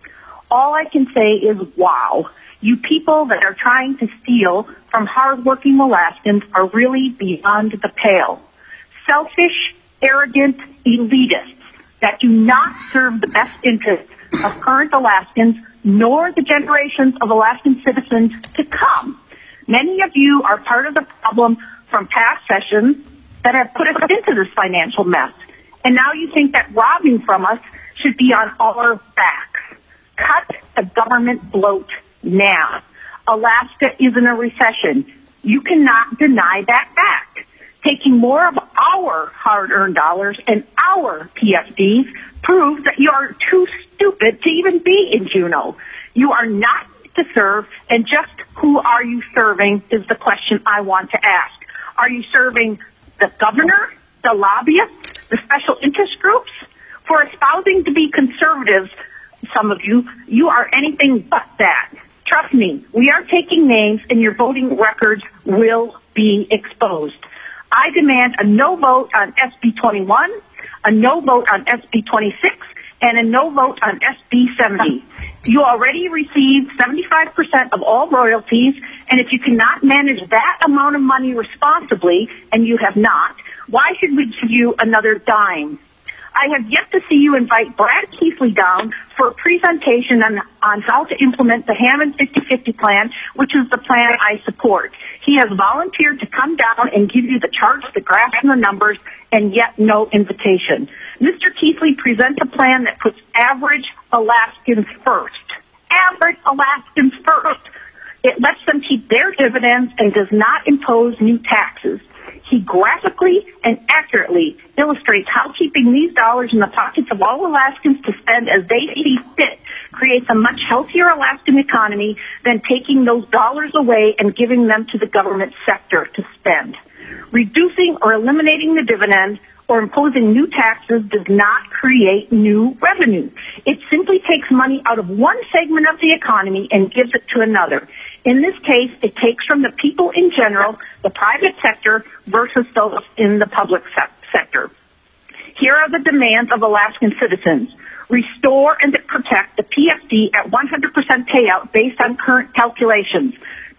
All I can say is, wow, you people that are trying to steal from hardworking Alaskans are really beyond the pale. Selfish, arrogant elitists that do not serve the best interests of current Alaskans nor the generations of Alaskan citizens to come. Many of you are part of the problem from past sessions that have put us into this financial mess. And now you think that robbing from us should be on our backs. Cut the government bloat now. Alaska is in a recession. You cannot deny that fact. Taking more of our hard-earned dollars and our PFDs proves that you are too stupid to even be in Juneau. You are not to serve, and just who are you serving is the question I want to ask. Are you serving the governor, the lobbyists, the special interest groups? For espousing to be conservatives, some of you are anything but that. Trust me, we are taking names and your voting records will be exposed. I demand a no vote on SB 21, a no vote on SB 26, and a no vote on SB 70. You already received 75% of all royalties, and if you cannot manage that amount of money responsibly, and you have not, why should we give you another dime? I have yet to see you invite Brad Keithley down for a presentation on how to implement the Hammond 50/50 plan, which is the plan I support. He has volunteered to come down and give you the charts, the graphs, and the numbers, and yet no invitation. Mr. Keithley presents a plan that puts average Alaskans first. Average Alaskans first. It lets them keep their dividends and does not impose new taxes. He graphically and accurately illustrates how keeping these dollars in the pockets of all Alaskans to spend as they see fit creates a much healthier Alaskan economy than taking those dollars away and giving them to the government sector to spend. Reducing or eliminating the dividend or imposing new taxes does not create new revenue. It simply takes money out of one segment of the economy and gives it to another. In this case, it takes from the people in general, the private sector, versus those in the public sector. Here are the demands of Alaskan citizens. Restore and protect the PFD at 100% payout based on current calculations.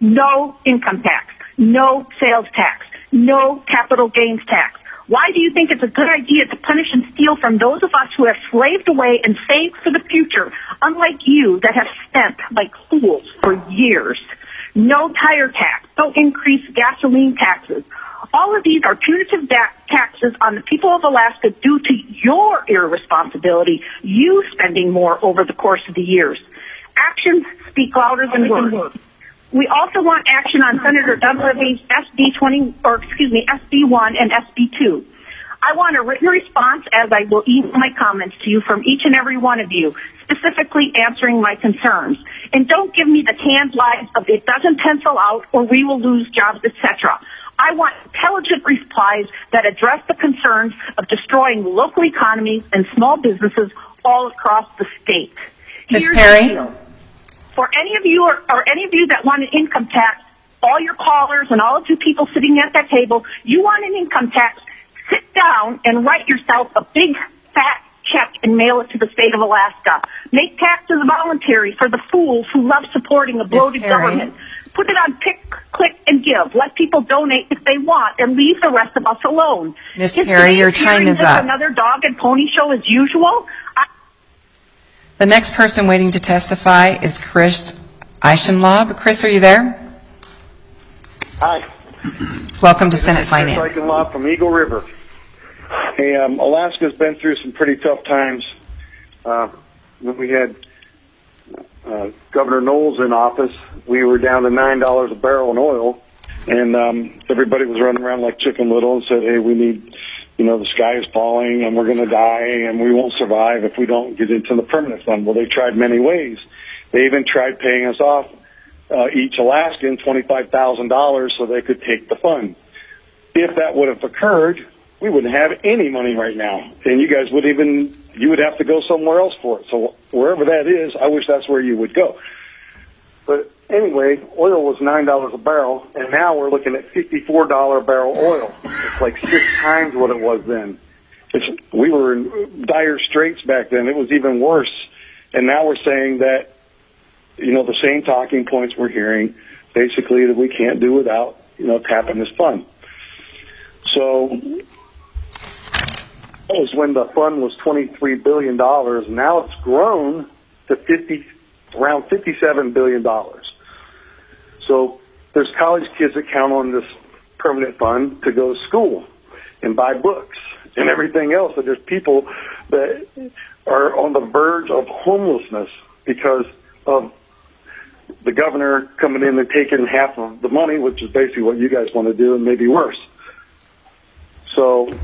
No income tax. No sales tax. No capital gains tax. Why do you think it's a good idea to punish and steal from those of us who have slaved away and saved for the future, unlike you that have spent like fools for years? No tire tax, no increased gasoline taxes. All of these are punitive taxes on the people of Alaska due to your irresponsibility, you spending more over the course of the years. Actions speak louder than words. We also want action on Senator Dunleavy's SB1 and SB2. I want a written response, as I will email my comments to you from each and every one of you, specifically answering my concerns. And don't give me the canned lies of it doesn't pencil out or we will lose jobs, etc. I want intelligent replies that address the concerns of destroying local economies and small businesses all across the state. Ms. Here's Perry? the deal. For any of you or any of you that want an income tax, all your callers and all of you people sitting at that table, you want an income tax, sit down and write yourself a big fat check and mail it to the state of Alaska. Make taxes voluntary for the fools who love supporting a bloated government. Put it on Pick, Click, and Give. Let people donate if they want and leave the rest of us alone. Ms. Perry, your time is up. Another dog and pony show as usual? The next person waiting to testify is Chris Eichenlaub. Chris, are you there? Hi. Welcome to Senate Finance. Chris Eichenlaub from Eagle River. Hey, Alaska's been through some pretty tough times. When we had Governor Knowles in office, we were down to $9 a barrel in oil, and everybody was running around like Chicken Little and said, hey, we need, the sky is falling and we're going to die and we won't survive if we don't get into the permanent fund. Well, they tried many ways. They even tried paying us off, each Alaskan, $25,000 so they could take the fund. If that would have occurred, we wouldn't have any money right now, and you guys you would have to go somewhere else for it. So wherever that is, I wish that's where you would go. But anyway, oil was $9 a barrel, and now we're looking at $54 a barrel oil. It's like 6 times what it was then. We were in dire straits back then. It was even worse. And now we're saying that, the same talking points we're hearing, basically that we can't do without, tapping this fund. So that was when the fund was $23 billion. Now it's grown to around $57 billion. So there's college kids that count on this permanent fund to go to school and buy books and everything else. And there's people that are on the verge of homelessness because of the governor coming in and taking half of the money, which is basically what you guys want to do, and maybe worse. So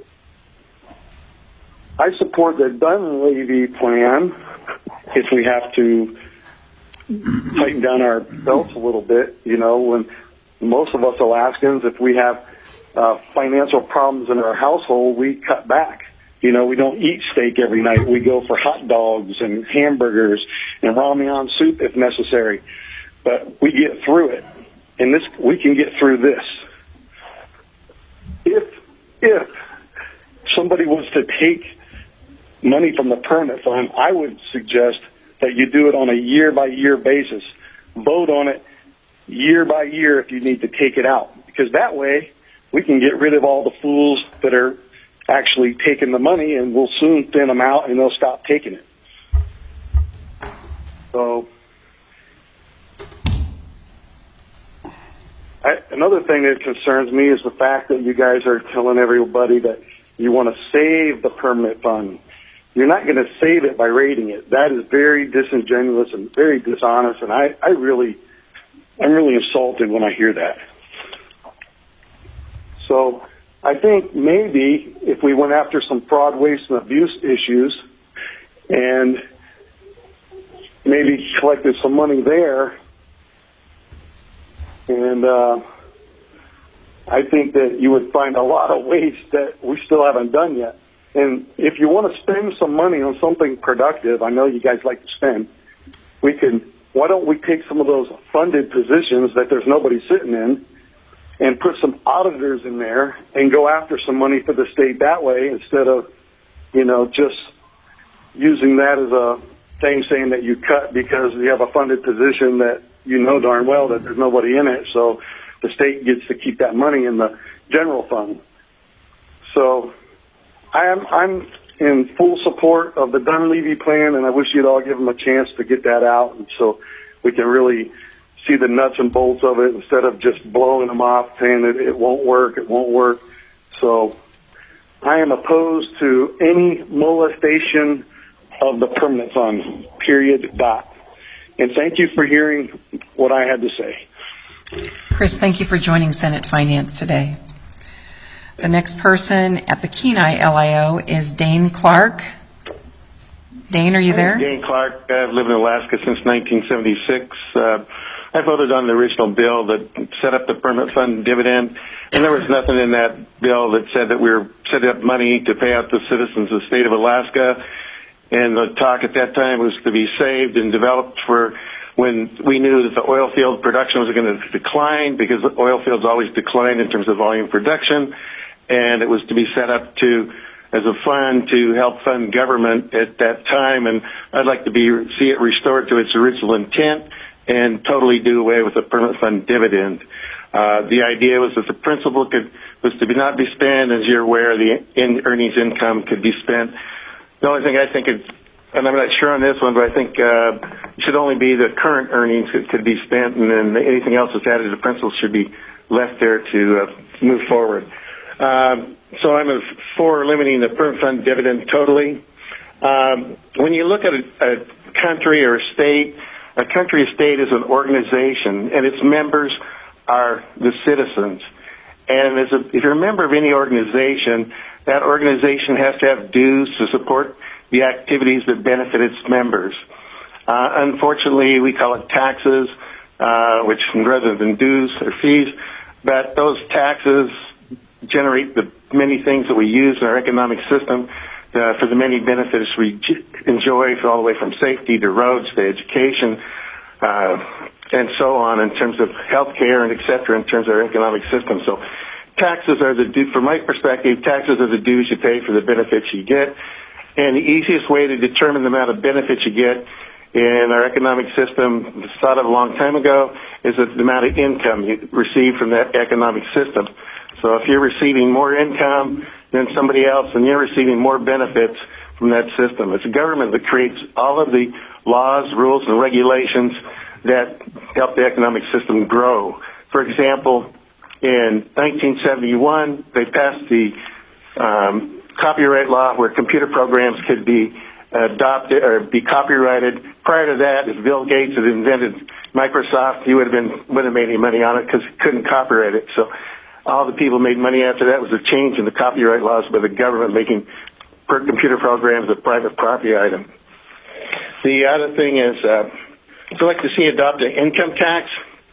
I support the Dunleavy plan if we have to tighten down our belts a little bit. When most of us Alaskans, if we have financial problems in our household, we cut back. We don't eat steak every night. We go for hot dogs and hamburgers and ramen soup if necessary. But we get through it. And we can get through this. If somebody was to take money from the permanent fund, I would suggest that you do it on a year-by-year basis. Vote on it year by year if you need to take it out. Because that way, we can get rid of all the fools that are actually taking the money, and we'll soon thin them out, and they'll stop taking it. So, another thing that concerns me is the fact that you guys are telling everybody that you want to save the permanent fund. You're not going to save it by raiding it. That is very disingenuous and very dishonest, and I'm really insulted when I hear that. So I think maybe if we went after some fraud, waste, and abuse issues and maybe collected some money there, and I think that you would find a lot of waste that we still haven't done yet. And if you want to spend some money on something productive, I know you guys like to spend, why don't we take some of those funded positions that there's nobody sitting in and put some auditors in there and go after some money for the state that way instead of, just using that as a thing saying that you cut because you have a funded position that darn well that there's nobody in it. So the state gets to keep that money in the general fund. So I'm in full support of the Dunleavy plan, and I wish you'd all give them a chance to get that out, and so we can really see the nuts and bolts of it instead of just blowing them off, saying that it won't work. So I am opposed to any molestation of the permanent fund, period, dot. And thank you for hearing what I had to say. Chris, thank you for joining Senate Finance today. The next person at the Kenai LIO is Dane Clark. Dane, are you there? Dane Clark. I've lived in Alaska since 1976. I I voted on the original bill that set up the permanent fund dividend, and there was nothing in that bill that said that we were setting up money to pay out the citizens of the state of Alaska. And the talk at that time was to be saved and developed for when we knew that the oil field production was going to decline, because the oil fields always decline in terms of volume production, and it was to be set up as a fund to help fund government at that time. And I'd like to see it restored to its original intent and totally do away with the permanent fund dividend. The idea was that the principal was to not be spent, as you're aware, the earnings income could be spent. The only thing I think is, and I'm not sure on this one, but I think it should only be the current earnings that could be spent, and then anything else that's added to principal should be left there to move forward. So I'm for limiting the permanent fund dividend totally. When you look at a country or a state is an organization, and its members are the citizens. And if you're a member of any organization, that organization has to have dues to support the activities that benefit its members. Unfortunately, we call it taxes, which rather than dues or fees, but those taxes generate the many things that we use in our economic system for the many benefits we enjoy, all the way from safety to roads to education, and so on, in terms of health care and et cetera, in terms of our economic system. So taxes are from my perspective, taxes are the dues you pay for the benefits you get. And the easiest way to determine the amount of benefits you get in our economic system, was thought of a long time ago, is the amount of income you receive from that economic system. So if you're receiving more income than somebody else, then you're receiving more benefits from that system. It's the government that creates all of the laws, rules, and regulations that help the economic system grow. For example, in 1971, they passed the copyright law where computer programs could be adopted or be copyrighted. Prior to that, if Bill Gates had invented Microsoft, he would have made any money on it because he couldn't copyright it. So all the people made money after that was a change in the copyright laws by the government making computer programs a private property item. The other thing is, I'd like to see adopt an income tax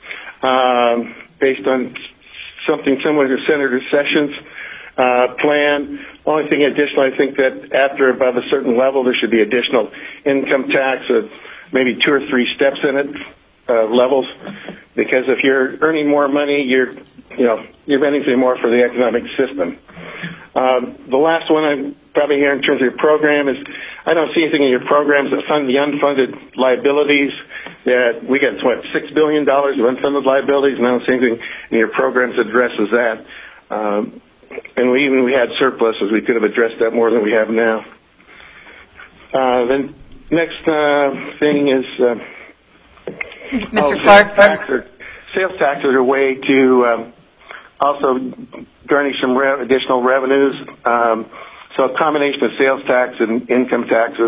based on something similar to Senator Sessions' plan. Only thing additional, I think that after above a certain level, there should be additional income tax, maybe 2 or 3 steps in it, levels, because if you're earning more money, you're benefiting more for the economic system. The last one I'm probably here in terms of your program is, I don't see anything in your programs that fund the unfunded liabilities. That we got, $6 billion of unfunded liabilities, and I don't see anything in your programs that addresses that. And we had surpluses. We could have addressed that more than we have now. The next thing is Mr. Clark. Sales taxes are a way to also garnish some additional revenues. So a combination of sales tax and income taxes.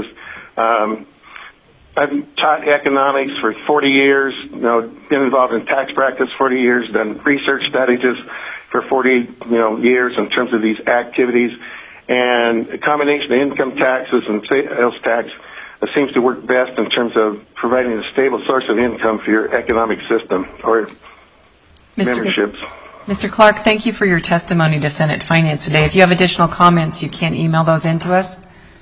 I've taught economics for 40 years, been involved in tax practice 40 years, done research studies for 40 years in terms of these activities. And a combination of income taxes and sales tax seems to work best in terms of providing a stable source of income for your economic system or memberships. Mr. Clark, thank you for your testimony to Senate Finance today. If you have additional comments, you can email those in to us.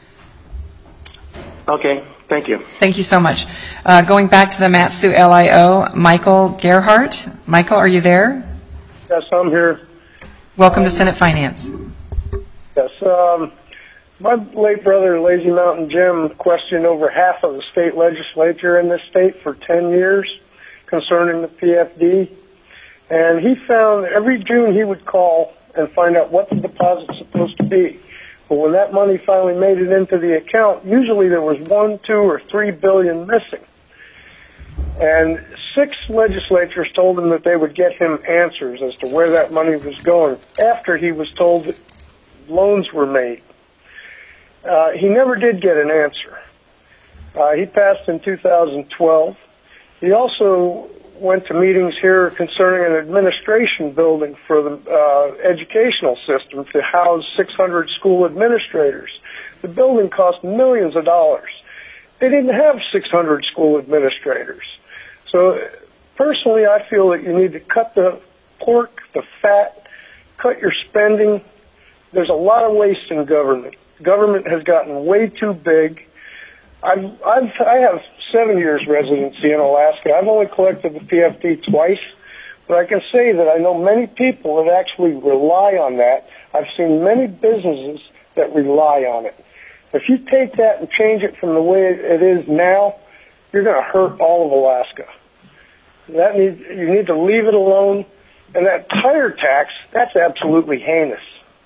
Okay, thank you. Thank you so much. Going back to the Mat-Su LIO, Michael Gerhardt. Michael, are you there? Yes, I'm here. Welcome to Senate Finance. Yes, my late brother, Lazy Mountain Jim, questioned over half of the state legislature in this state for 10 years concerning the PFD. And he found every June he would call and find out what the deposit's supposed to be. But when that money finally made it into the account, usually there was 1, 2, or 3 billion missing. And 6 legislatures told him that they would get him answers as to where that money was going after he was told that loans were made. He never did get an answer. He passed in 2012. He also went to meetings here concerning an administration building for the educational system to house 600 school administrators. The building cost millions of dollars. They didn't have 600 school administrators. So Personally, I feel that you need to cut the pork, the fat, cut your spending. There's a lot of waste in government. Government has gotten way too big. I have 7 years residency in Alaska. I've only collected the PFD twice, but I can say that I know many people that actually rely on that. I've seen many businesses that rely on it. If you take that and change it from the way it is now, you're going to hurt all of Alaska. You need to leave it alone. And that tire tax, that's absolutely heinous.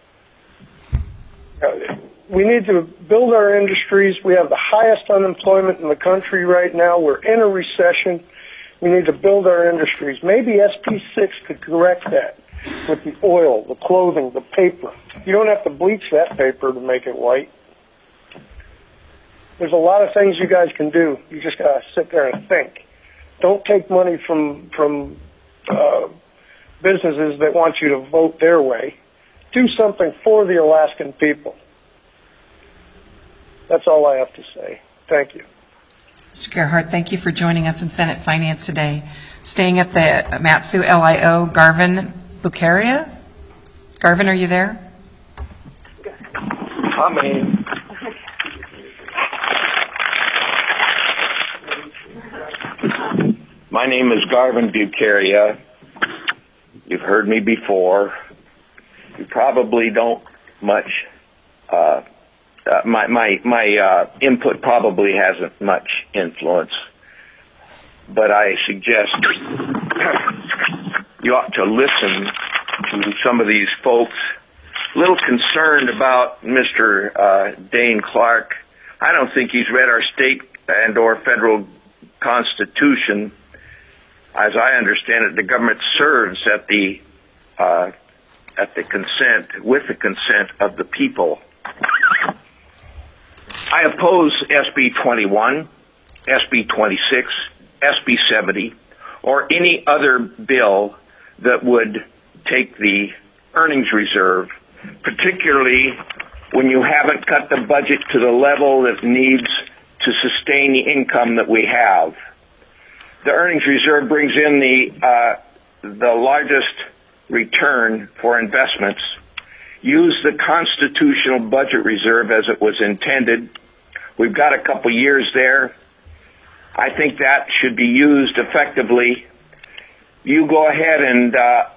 We need to build our industries. We have the highest unemployment in the country right now. We're in a recession. We need to build our industries. Maybe SP6 could correct that with the oil, the clothing, the paper. You don't have to bleach that paper to make it white. There's a lot of things you guys can do. You just got to sit there and think. Don't take money from businesses that want you to vote their way. Do something for the Alaskan people. That's all I have to say. Thank you. Mr. Gerhardt, thank you for joining us in Senate Finance today. Staying at the Mat-Su LIO, Garvin Bukaria. Garvin, are you there? Coming. My name is Garvin Bukaria. You've heard me before. You probably don't much. My input probably hasn't much influence, but I suggest you ought to listen to some of these folks. A little concerned about Mr. Dane Clark. I don't think he's read our state and or federal Constitution. As I understand it, the government serves at the consent, with the consent of the people. I oppose SB 21, SB 26, SB 70, or any other bill that would take the earnings reserve, particularly when you haven't cut the budget to the level that needs to sustain the income that we have. The earnings reserve brings in the largest return for investments. Use the constitutional budget reserve as it was intended. We've got a couple years there. I think that should be used effectively. You go ahead and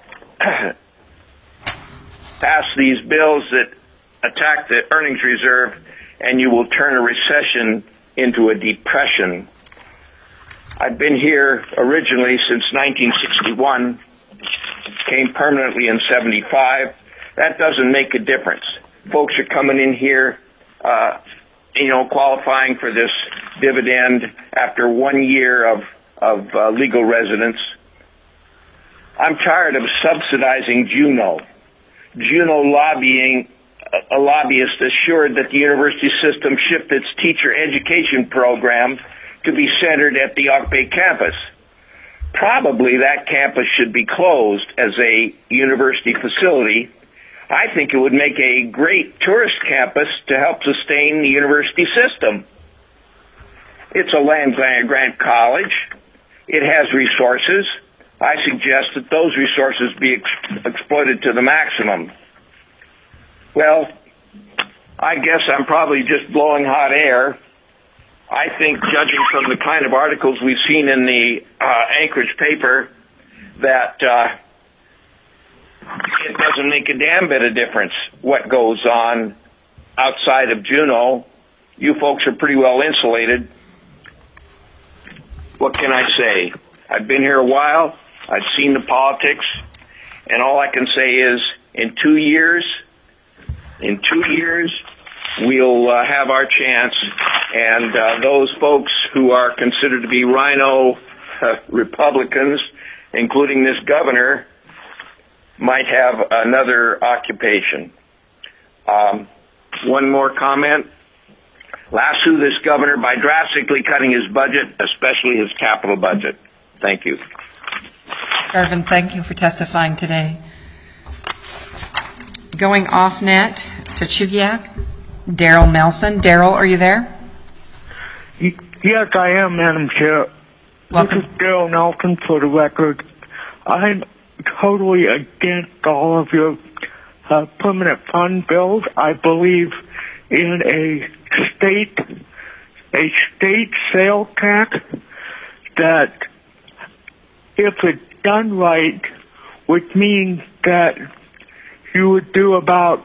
pass these bills that attack the earnings reserve, and you will turn a recession into a depression. I've been here originally since 1961, came permanently in 75. That doesn't make a difference. Folks are coming in here, qualifying for this dividend after 1 year of legal residence. I'm tired of subsidizing Juneau. Juneau lobbying, a lobbyist assured that the university system shift its teacher education program to be centered at the Oak Bay campus. Probably that campus should be closed as a university facility. I think it would make a great tourist campus to help sustain the university system. It's a land-grant college. It has resources. I suggest that those resources be exploited to the maximum. Well, I guess I'm probably just blowing hot air. I think, judging from the kind of articles we've seen in the Anchorage paper, that it doesn't make a damn bit of difference what goes on outside of Juneau. You folks are pretty well insulated. What can I say? I've been here a while. I've seen the politics. And all I can say is, in 2 years, we'll have our chance, and those folks who are considered to be rhino Republicans, including this governor, might have another occupation. One more comment. Lasso this governor by drastically cutting his budget, especially his capital budget. Thank you. Garvin, thank you for testifying today. Going off net to Chugiak, Daryl Nelson. Daryl, are you there? Yes, I am, Madam Chair. Welcome. This is Daryl Nelson for the record. I'm totally against all of your permanent fund bills. I believe in a state sales tax that, if it's done right, which means that you would do about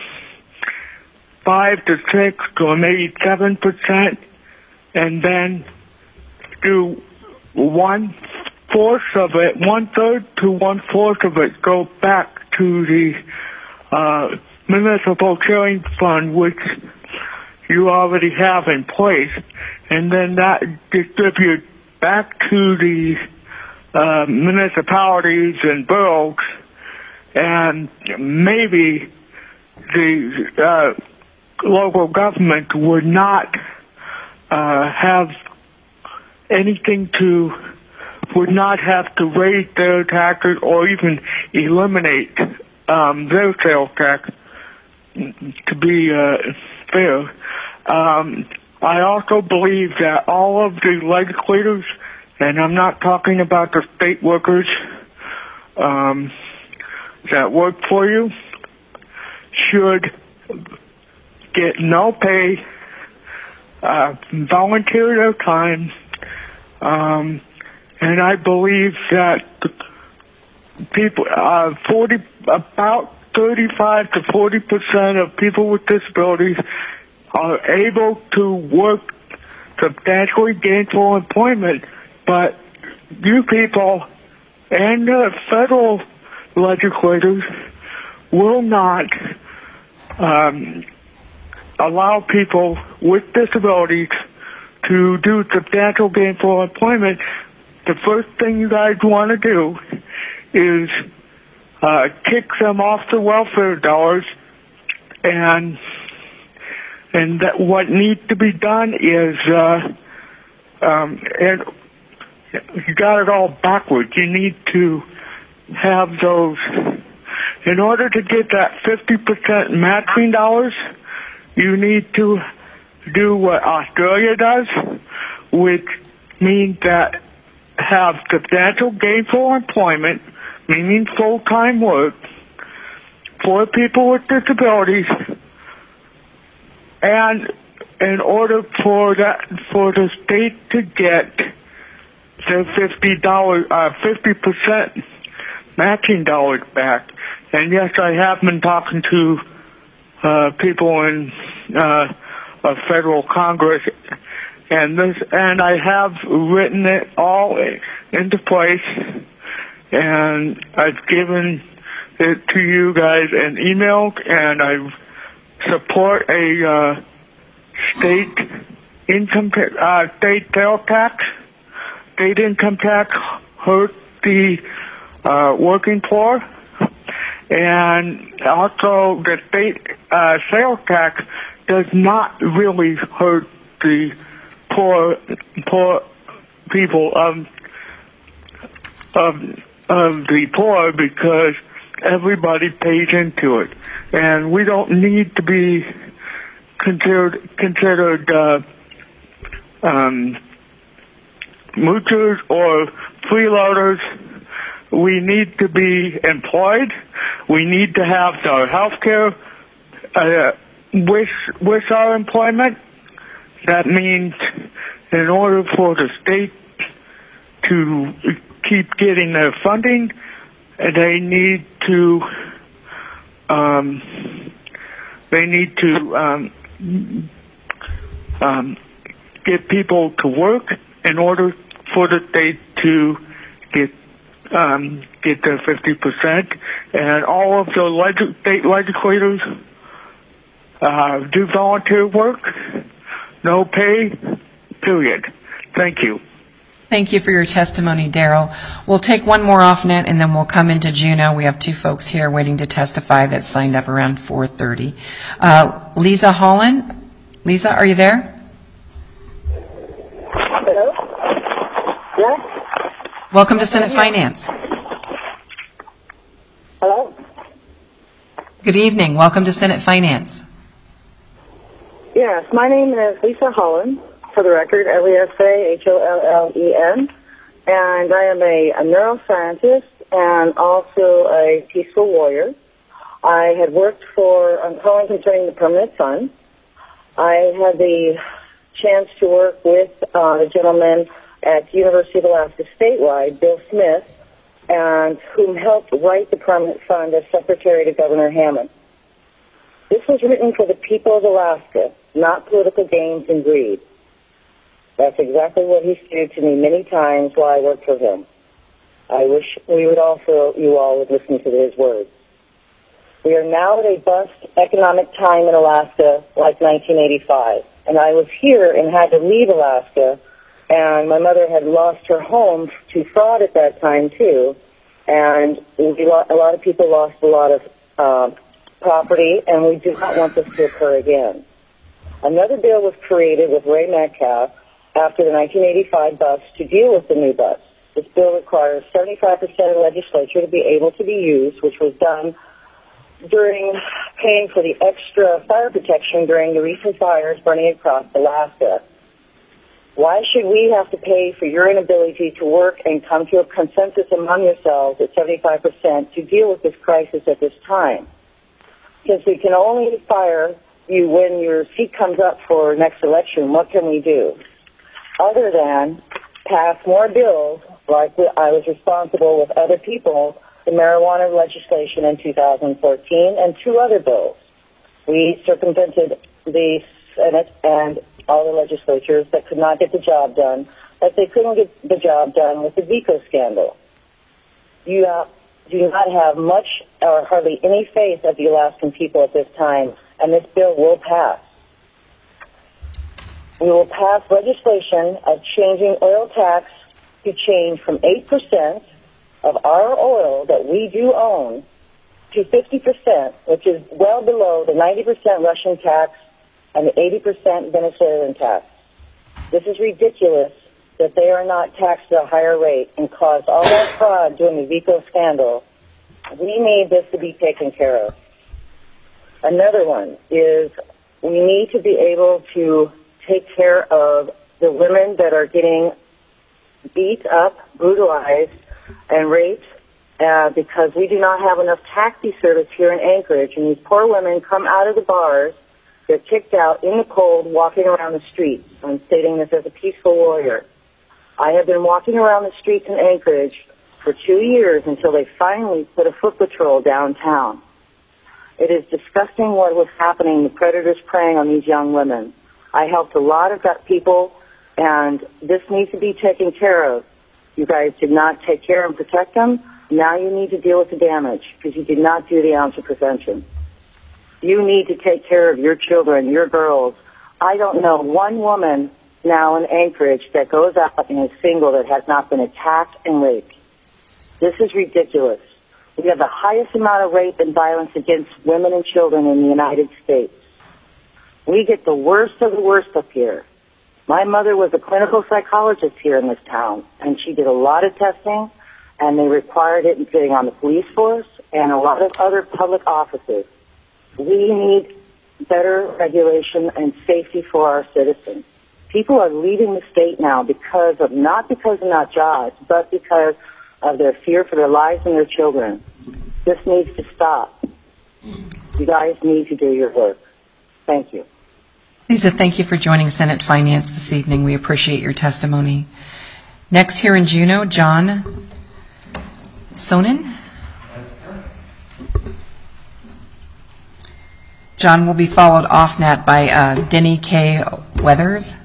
5 to 6 or maybe 7%, and then do 1/4 of it, 1/3 to 1/4 of it go back to the municipal sharing fund, which you already have in place, and then that distribute back to the municipalities and boroughs, and maybe the local government would not have to raise their taxes or even eliminate their sales tax to be fair. I also believe that all of the legislators, and I'm not talking about the state workers that work for you, should get no pay, volunteer their time, and I believe that people, about 35 to 40% of people with disabilities are able to work substantially gainful employment, but you people and the federal legislators will not allow people with disabilities to do substantial gainful employment. The first thing you guys want to do is kick them off the welfare dollars, and that what needs to be done is and you got it all backwards. You need to have those, in order to get that 50% matching dollars, you need to do what Australia does, which means that have substantial gainful employment, meaning full-time work, for people with disabilities, and in order for the state to get their 50% matching dollars back. And yes, I have been talking to people in federal Congress, and I have written it all into place, and I've given it to you guys in email, and I support a state sales tax. State income tax hurts the working poor, and also the state sales tax does not really hurt the poor people of the poor, because everybody pays into it, and we don't need to be considered moochers or freeloaders. We need to be employed. We need to have our health care with our employment. That means in order for the state to keep getting their funding, they need to get people to work in order for the state to get their 50%, and all of the state legislators do volunteer work, no pay, period. Thank you. Thank you for your testimony, Daryl. We'll take one more off net, and then we'll come into Juneau. We have 2 folks here waiting to testify that signed up around 4:30. Lisa Holland. Lisa, are you there? Hello? Yes? Welcome to Senate Finance. Hello? Good evening. Welcome to Senate Finance. Yes, my name is Lisa Holland, for the record, Lesa Hollen. and I am a neuroscientist and also a peaceful warrior. I had worked I'm calling concerning the Permanent Fund. I had the chance to work with a gentleman at the University of Alaska statewide, Bill Smith, and whom helped write the Permanent Fund as Secretary to Governor Hammond. This was written for the people of Alaska, not political gains and greed. That's exactly what he stated to me many times while I worked for him. I wish you all would listen to his words. We are now at a bust economic time in Alaska like 1985. And I was here and had to leave Alaska, and my mother had lost her home to fraud at that time, too. And a lot of people lost a lot of property, and we do not want this to occur again. Another bill was created with Ray Metcalf after the 1985 bust to deal with the new bust. This bill requires 75% of the legislature to be able to be used, which was done during paying for the extra fire protection during the recent fires burning across Alaska. Why should we have to pay for your inability to work and come to a consensus among yourselves at 75% to deal with this crisis at this time? Since we can only fire you when your seat comes up for next election, what can we do? Other than pass more bills like I was responsible with other people, the marijuana legislation in 2014, and 2 other bills. We circumvented the Senate and all the legislatures that could not get the job done, but they couldn't get the job done with the VICO scandal. You do not have much or hardly any faith of the Alaskan people at this time, and this bill will pass. We will pass legislation of changing oil tax to change from 8% of our oil that we do own to 50%, which is well below the 90% Russian tax and the 80% Venezuelan tax. This is ridiculous that they are not taxed at a higher rate and caused all that fraud during the VICO scandal. We need this to be taken care of. Another one is we need to be able to take care of the women that are getting beat up, brutalized, and raped because we do not have enough taxi service here in Anchorage, and these poor women come out of the bars, they're kicked out in the cold, walking around the streets. I'm stating this as a peaceful warrior. I have been walking around the streets in Anchorage for 2 years until they finally put a foot patrol downtown. It is disgusting what was happening, the predators preying on these young women. I helped a lot of people, and this needs to be taken care of. You guys did not take care and protect them. Now you need to deal with the damage because you did not do the ounce of prevention. You need to take care of your children, your girls. I don't know one woman now in Anchorage that goes out and is single that has not been attacked and raped. This is ridiculous. We have the highest amount of rape and violence against women and children in the United States. We get the worst of the worst up here. My mother was a clinical psychologist here in this town, and she did a lot of testing, and they required it in getting on the police force and a lot of other public offices. We need better regulation and safety for our citizens. People are leaving the state now not because of not jobs, but because of their fear for their lives and their children. This needs to stop. You guys need to do your work. Thank you. Lisa, thank you for joining Senate Finance this evening. We appreciate your testimony. Next here in Juneau, John Sonnen. John will be followed off net by Denny K. Weathers.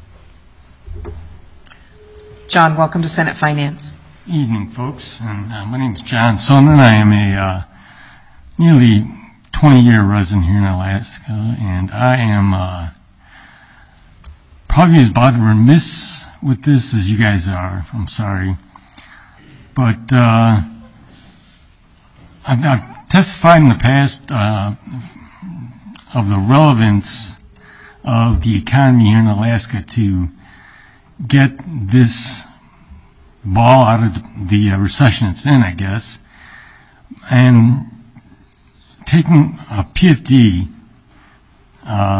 John, welcome to Senate Finance. Evening, folks. And my name is John Sonnen. I am a nearly 20-year resident here in Alaska, and I am probably about remiss with this as you guys are. I'm sorry. But I've testified in the past of the relevance of the economy here in Alaska to get this ball out of the recession it's in, I guess. And taking a PFD,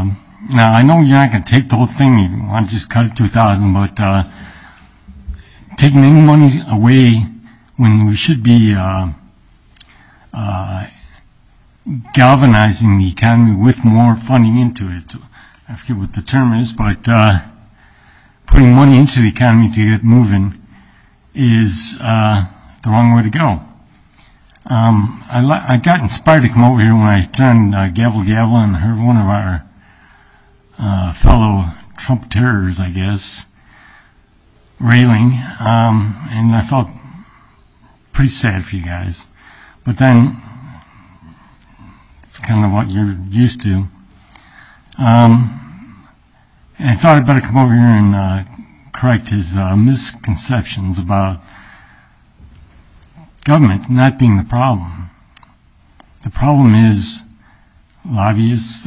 now I know you're not going to take the whole thing, you want to just cut it to 1,000, but taking any money away when we should be galvanizing the economy with more funding into it. I forget what the term is, but putting money into the economy to get it moving is the wrong way to go. I got inspired to come over here when I turned gavel and heard one of our fellow trumpeters, I guess, railing, and I felt pretty sad for you guys. But then it's kind of what you're used to. And I thought I'd better come over here and correct his misconceptions about government not being the problem. The problem is lobbyists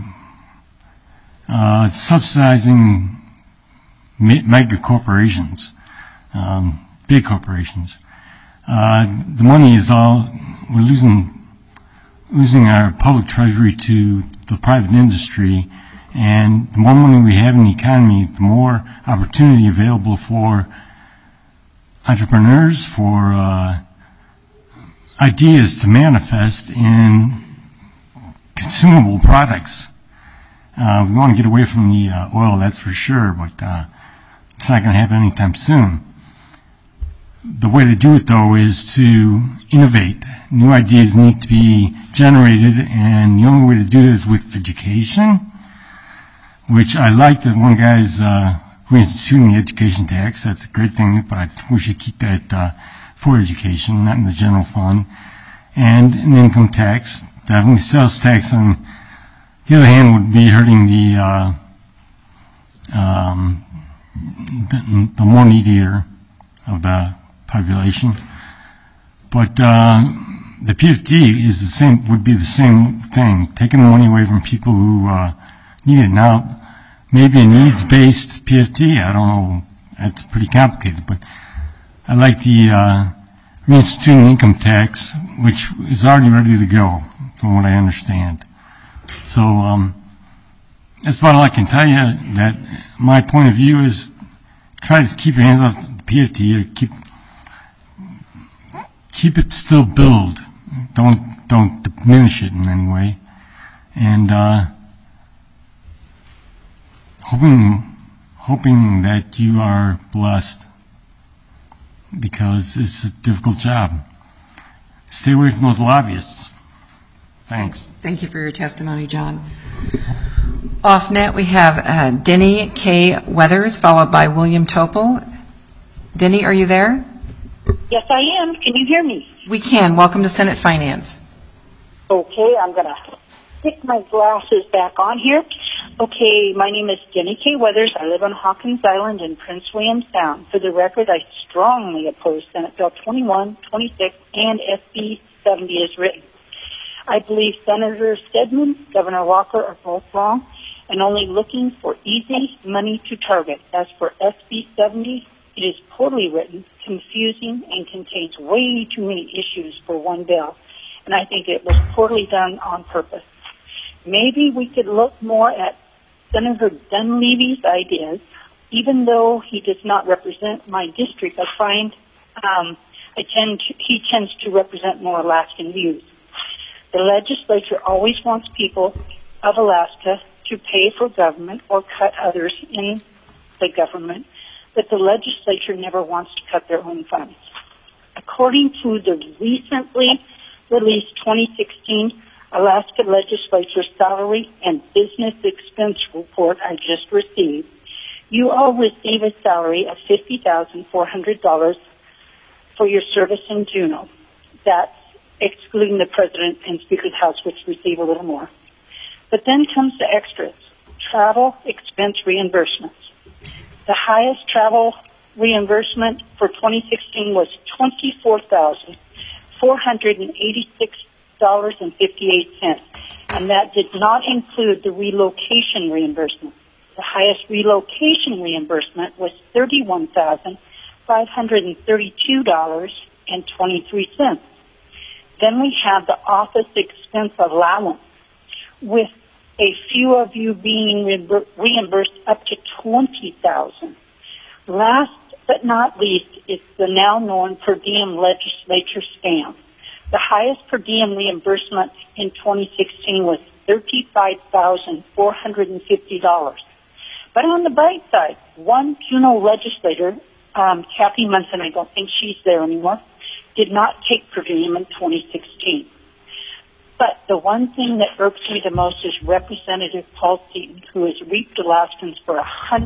subsidizing mega corporations, big corporations. The money is all, we're losing our public treasury to the private industry, and the more money we have in the economy, the more opportunity available for entrepreneurs, for ideas to manifest in consumable products. We want to get away from the oil, that's for sure, but it's not going to happen anytime soon. The way to do it, though, is to innovate. New ideas need to be generated, and the only way to do it is with education, which I like that one guy's reinstituting the education tax. That's a great thing, but I think we should keep that for education, not in the general fund, and an income tax. Having a sales tax, on the other hand, would be hurting the more needier of the population. But the PFD is the same, would be the same thing, taking the money away from people who need it. Now, maybe a needs-based PFD, I don't know, that's pretty complicated, but I like the reinstituting income tax, which is already ready to go, from what I understand. So that's what I can tell you, that my point of view is try to keep your hands off the PFD, or keep it still build. Don't diminish it in any way. And hoping that you are blessed, because it's a difficult job. Stay away from those lobbyists. Thanks. Thank you for your testimony, John. Off net, we have Denny K. Weathers, followed by William Topol. Denny, are you there? Yes, I am. Can you hear me? We can. Welcome to Senate Finance. Okay, I'm going to stick my glasses back on here. Okay, my name is Jenny K. Weathers. I live on Hawkins Island in Prince William Sound. For the record, I strongly oppose Senate Bill 21, 26, and SB 70 as written. I believe Senator Stedman, Governor Walker are both wrong and only looking for easy money to target. As for SB 70, it is poorly written, confusing, and contains way too many issues for one bill. And I think it was poorly done on purpose. Maybe we could look more at Senator Dunleavy's even though he does not represent my district. I find he tends to represent more Alaskan views. The legislature always wants people of Alaska to pay for government or cut others in the government, but the legislature never wants to cut their own funds. According to the recently released 2016 Alaska Legislature Salary and Business Expense Report I just received, you all receive a salary of $50,400 for your service in Juneau. That's excluding the President and Speaker's House, which receive a little more. But then comes the extras, travel expense reimbursements. The highest travel reimbursement for 2016 was $24,486.58, and that did not include the relocation reimbursement. The highest relocation reimbursement was $31,532.23. Then we have the office expense allowance, with a few of you being reimbursed up to $20,000. Last but not least is the now known per diem legislature scam. The highest per diem reimbursement in 2016 was $35,450. But on the bright side, one Juneau legislator, Kathy Munson, I don't think she's there anymore, did not take per diem in 2016. But the one thing that irks me the most is Representative Paul Seaton, who has reaped Alaskans for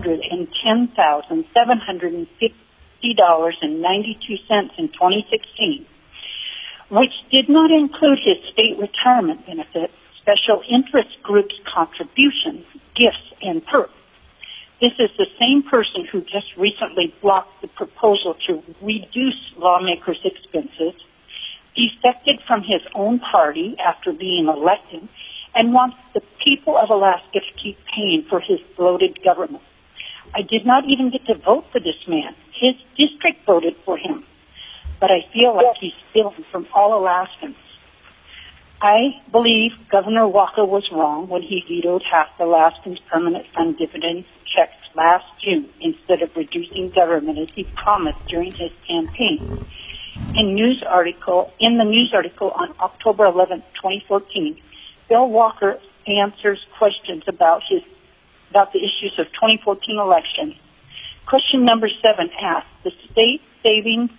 $110,750.92 in 2016, which did not include his state retirement benefits, special interest groups' contributions, gifts, and perks. This is the same person who just recently blocked the proposal to reduce lawmakers' expenses, defected from his own party after being elected, and wants the people of Alaska to keep paying for his bloated government. I did not even get to vote for this man. His district voted for him. But I feel like he's stealing from all Alaskans. I believe Governor Walker was wrong when he vetoed half the Alaskans' permanent fund dividend checks last June instead of reducing government as he promised during his campaign. In the news article on October 11, 2014, Bill Walker answers questions about the issues of 2014 election. Question number 7 asks, if the state savings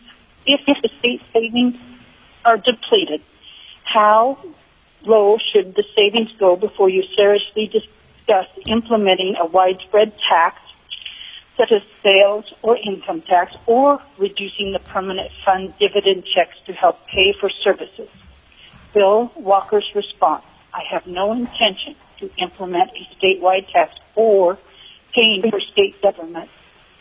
are depleted, how low should the savings go before you seriously discuss implementing a widespread tax, such as sales or income tax, or reducing the permanent fund dividend checks to help pay for services? Bill Walker's response, I have no intention to implement a statewide tax or paying for state government.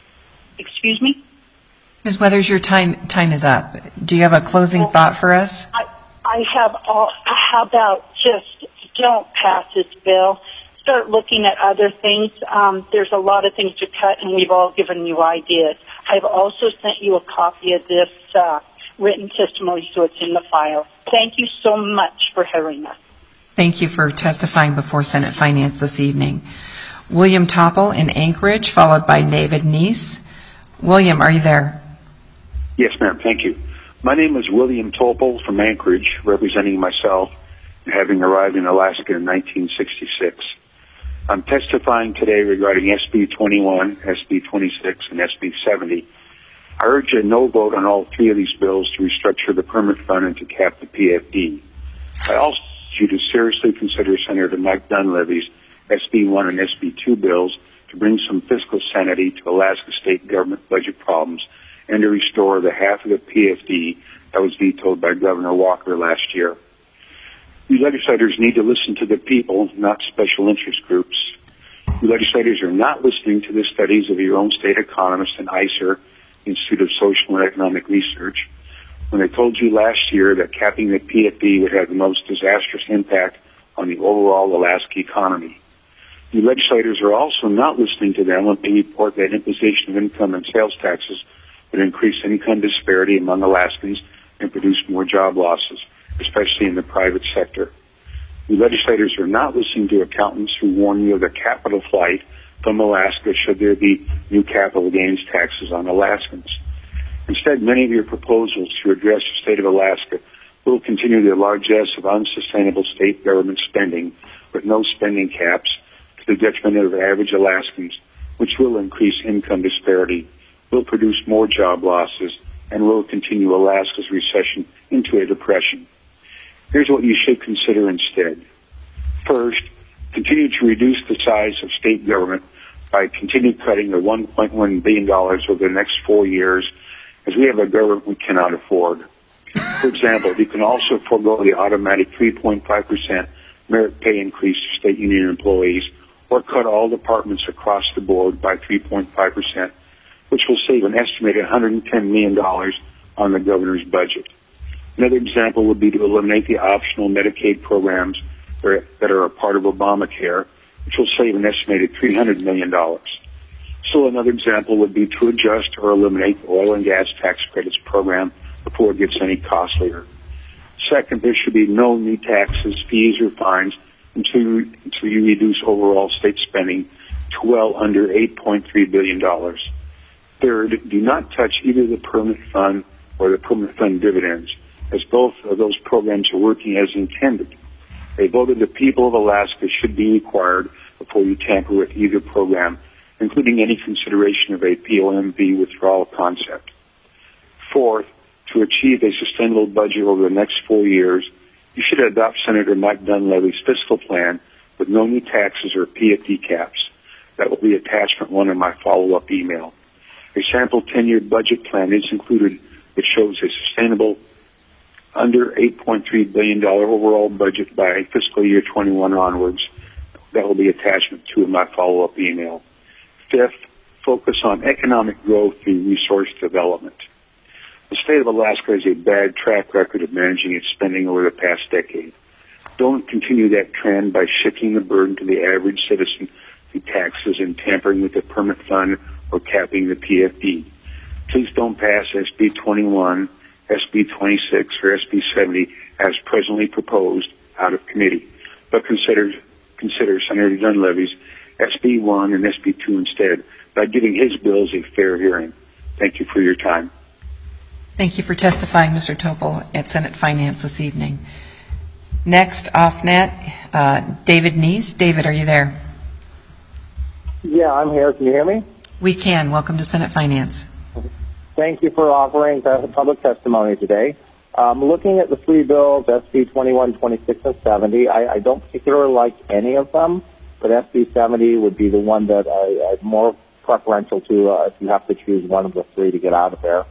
Excuse me? Ms. Weathers, your time is up. Do you have a closing thought for us? I have how about just don't pass this bill. Start looking at other things. There's a lot of things to cut, and we've all given you ideas. I've also sent you a copy of this written testimony, so it's in the file. Thank you so much for hearing us. Thank you for testifying before Senate Finance this evening. William Topple in Anchorage, followed by David Neese. William, are you there? Yes, ma'am. Thank you. My name is William Topple from Anchorage, representing myself, having arrived in Alaska in 1966. I'm testifying today regarding SB 21, SB 26, and SB 70. I urge a no vote on all 3 of these bills to restructure the permanent fund and to cap the PFD. I also urge you to seriously consider Senator Mike Dunleavy's SB 1 and SB 2 bills to bring some fiscal sanity to Alaska state government budget problems and to restore the half of the PFD that was vetoed by Governor Walker last year. You legislators need to listen to the people, not special interest groups. You legislators are not listening to the studies of your own state economists and ICER, Institute of Social and Economic Research, when they told you last year that capping the PFD would have the most disastrous impact on the overall Alaska economy. You legislators are also not listening to them when they report that imposition of income and sales taxes would increase income disparity among Alaskans and produce more job losses, especially in the private sector. You legislators are not listening to accountants who warn you of the capital flight from Alaska should there be new capital gains taxes on Alaskans. Instead, many of your proposals to address the state of Alaska will continue the largesse of unsustainable state government spending with no spending caps to the detriment of average Alaskans, which will increase income disparity, will produce more job losses, and will continue Alaska's recession into a depression. Here's what you should consider instead. First, continue to reduce the size of state government by continue cutting the $1.1 billion over the next 4 years, as we have a government we cannot afford. For example, you can also forego the automatic 3.5% merit pay increase for state union employees, or cut all departments across the board by 3.5%, which will save an estimated $110 million on the governor's budget. Another example would be to eliminate the optional Medicaid programs that are a part of Obamacare, which will save an estimated $300 million. Still another example would be to adjust or eliminate the oil and gas tax credits program before it gets any costlier. Second, there should be no new taxes, fees, or fines until you reduce overall state spending to well under $8.3 billion. Third, do not touch either the permanent fund or the permanent fund dividends, as both of those programs are working as intended. A vote of the people of Alaska should be required before you tamper with either program, including any consideration of a POMV withdrawal concept. Fourth, to achieve a sustainable budget over the next 4 years, you should adopt Senator Mike Dunleavy's fiscal plan with no new taxes or PFD caps. That will be attachment 1 in my follow-up email. A sample 10-year budget plan is included, which shows a sustainable under $8.3 billion overall budget by fiscal year 21 onwards. That will be attachment 2 in my follow-up email. Fifth, focus on economic growth through resource development. The state of Alaska has a bad track record of managing its spending over the past decade. Don't continue that trend by shifting the burden to the average citizen through taxes and tampering with the permanent fund or capping the PFD. Please don't pass SB 21, SB 26, or SB 70 as presently proposed out of committee, but consider Senator Dunleavy's SB 1 and SB 2 instead by giving his bills a fair hearing. Thank you for your time. Thank you for testifying, Mr. Topol, at Senate Finance this evening. Next, off-net, David Neese. David, are you there? Yeah, I'm here. Can you hear me? We can. Welcome to Senate Finance. Thank you for offering public testimony today. Looking at the 3 bills, SB 21, 26, and 70, I don't particularly like any of them, but SB 70 would be the one that I'm more preferential to if you have to choose one of the 3 to get out of there.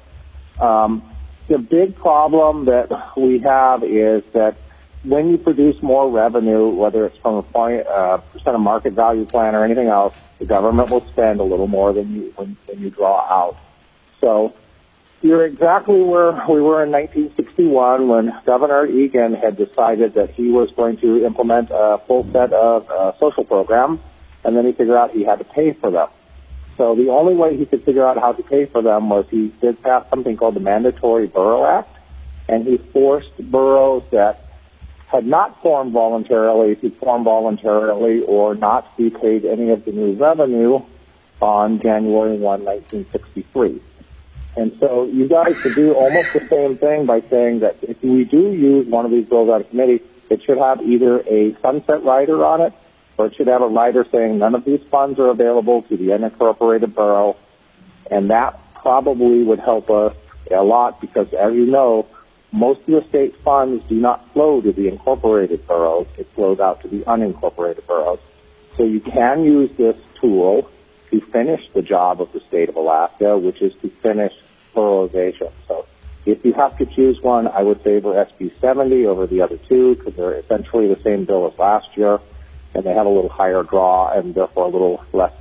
The big problem that we have is that when you produce more revenue, whether it's from a percent of market value plan or anything else, the government will spend a little more than you draw out. So you're exactly where we were in 1961 when Governor Egan had decided that he was going to implement a full set of social programs, and then he figured out he had to pay for them. So the only way he could figure out how to pay for them was he did pass something called the Mandatory Borough Act, and he forced boroughs that had not formed voluntarily to form voluntarily or not be paid any of the new revenue on January 1, 1963. And so you guys could do almost the same thing by saying that if we do use one of these bills out of committee, it should have either a sunset rider on it, or it should have a rider saying none of these funds are available to the unincorporated borough, and that probably would help us a lot because, as you know, most of the state funds do not flow to the incorporated boroughs. It flows out to the unincorporated boroughs. So you can use this tool to finish the job of the state of Alaska, which is to finish boroughization. So if you have to choose one, I would favor SB 70 over the other 2 because they're essentially the same bill as last year, and they have a little higher draw and therefore a little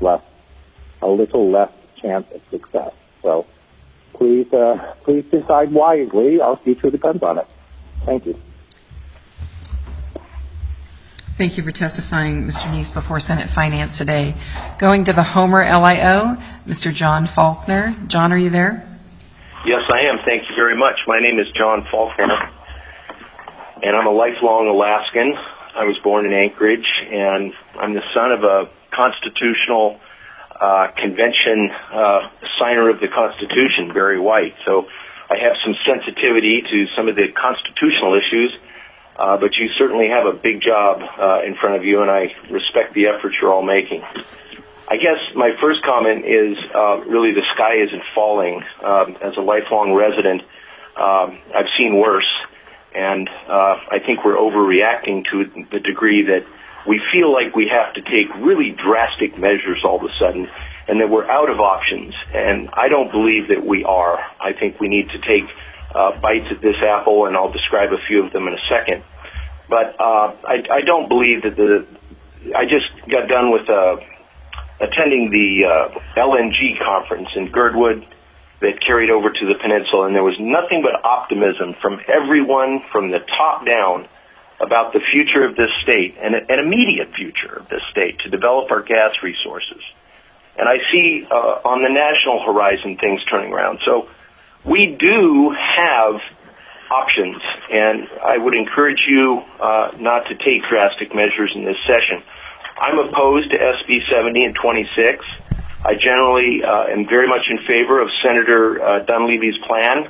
less chance of success. So please decide wisely. Our future depends on it. Thank you. Thank you for testifying, Mr. Neese, before Senate Finance today. Going to the Homer LIO, Mr. John Faulkner. John, are you there? Yes, I am. Thank you very much. My name is John Faulkner, and I'm a lifelong Alaskan. I was born in Anchorage, and I'm the son of a constitutional convention signer of the Constitution, Barry White. So I have some sensitivity to some of the constitutional issues, but you certainly have a big job in front of you, and I respect the efforts you're all making. I guess my first comment is really the sky isn't falling. As a lifelong resident, I've seen worse, and I think we're overreacting to the degree that we feel like we have to take really drastic measures all of a sudden, and that we're out of options. And I don't believe that we are. I think we need to take bites at this apple, and I'll describe a few of them in a second. But I don't believe that I just got done with attending the LNG conference in Girdwood that carried over to the peninsula, and there was nothing but optimism from everyone from the top down about the future of this state and an immediate future of this state to develop our gas resources. And I see on the national horizon things turning around. So we do have options, and I would encourage you not to take drastic measures in this session. I'm opposed to SB 70 and 26. I generally am very much in favor of Senator Dunleavy's plan.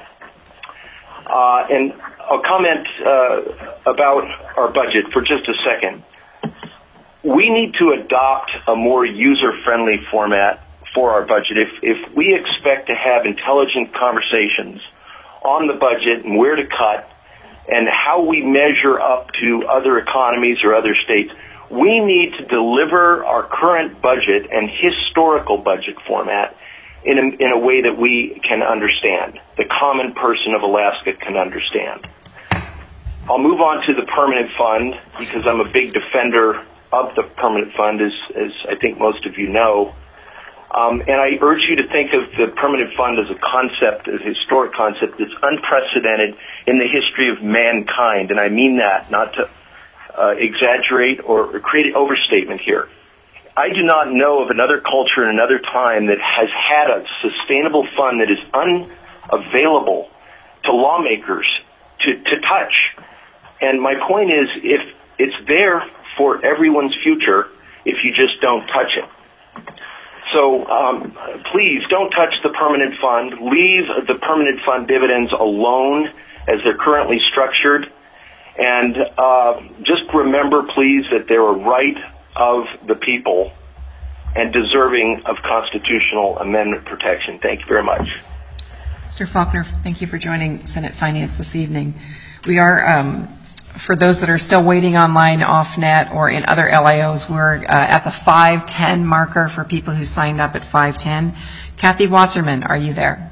And I'll comment about our budget for just a second. We need to adopt a more user-friendly format for our budget. If we expect to have intelligent conversations on the budget and where to cut and how we measure up to other economies or other states, we need to deliver our current budget and historical budget format in a way that we can understand, the common person of Alaska can understand. I'll move on to the permanent fund because I'm a big defender of the permanent fund, as I think most of you know. And I urge you to think of the permanent fund as a concept, as a historic concept that's unprecedented in the history of mankind. And I mean that, not to exaggerate or create an overstatement here. I do not know of another culture in another time that has had a sustainable fund that is unavailable to lawmakers to touch. And my point is, if it's there for everyone's future, if you just don't touch it. So please don't touch the permanent fund. Leave the permanent fund dividends alone as they're currently structured. And just remember, please, that they're a right of the people and deserving of constitutional amendment protection. Thank you very much. Mr. Faulkner, thank you for joining Senate Finance this evening. We are, for those that are still waiting online off-net or in other LIOs, we're at the 5:10 marker for people who signed up at 5:10. Kathy Wasserman, are you there?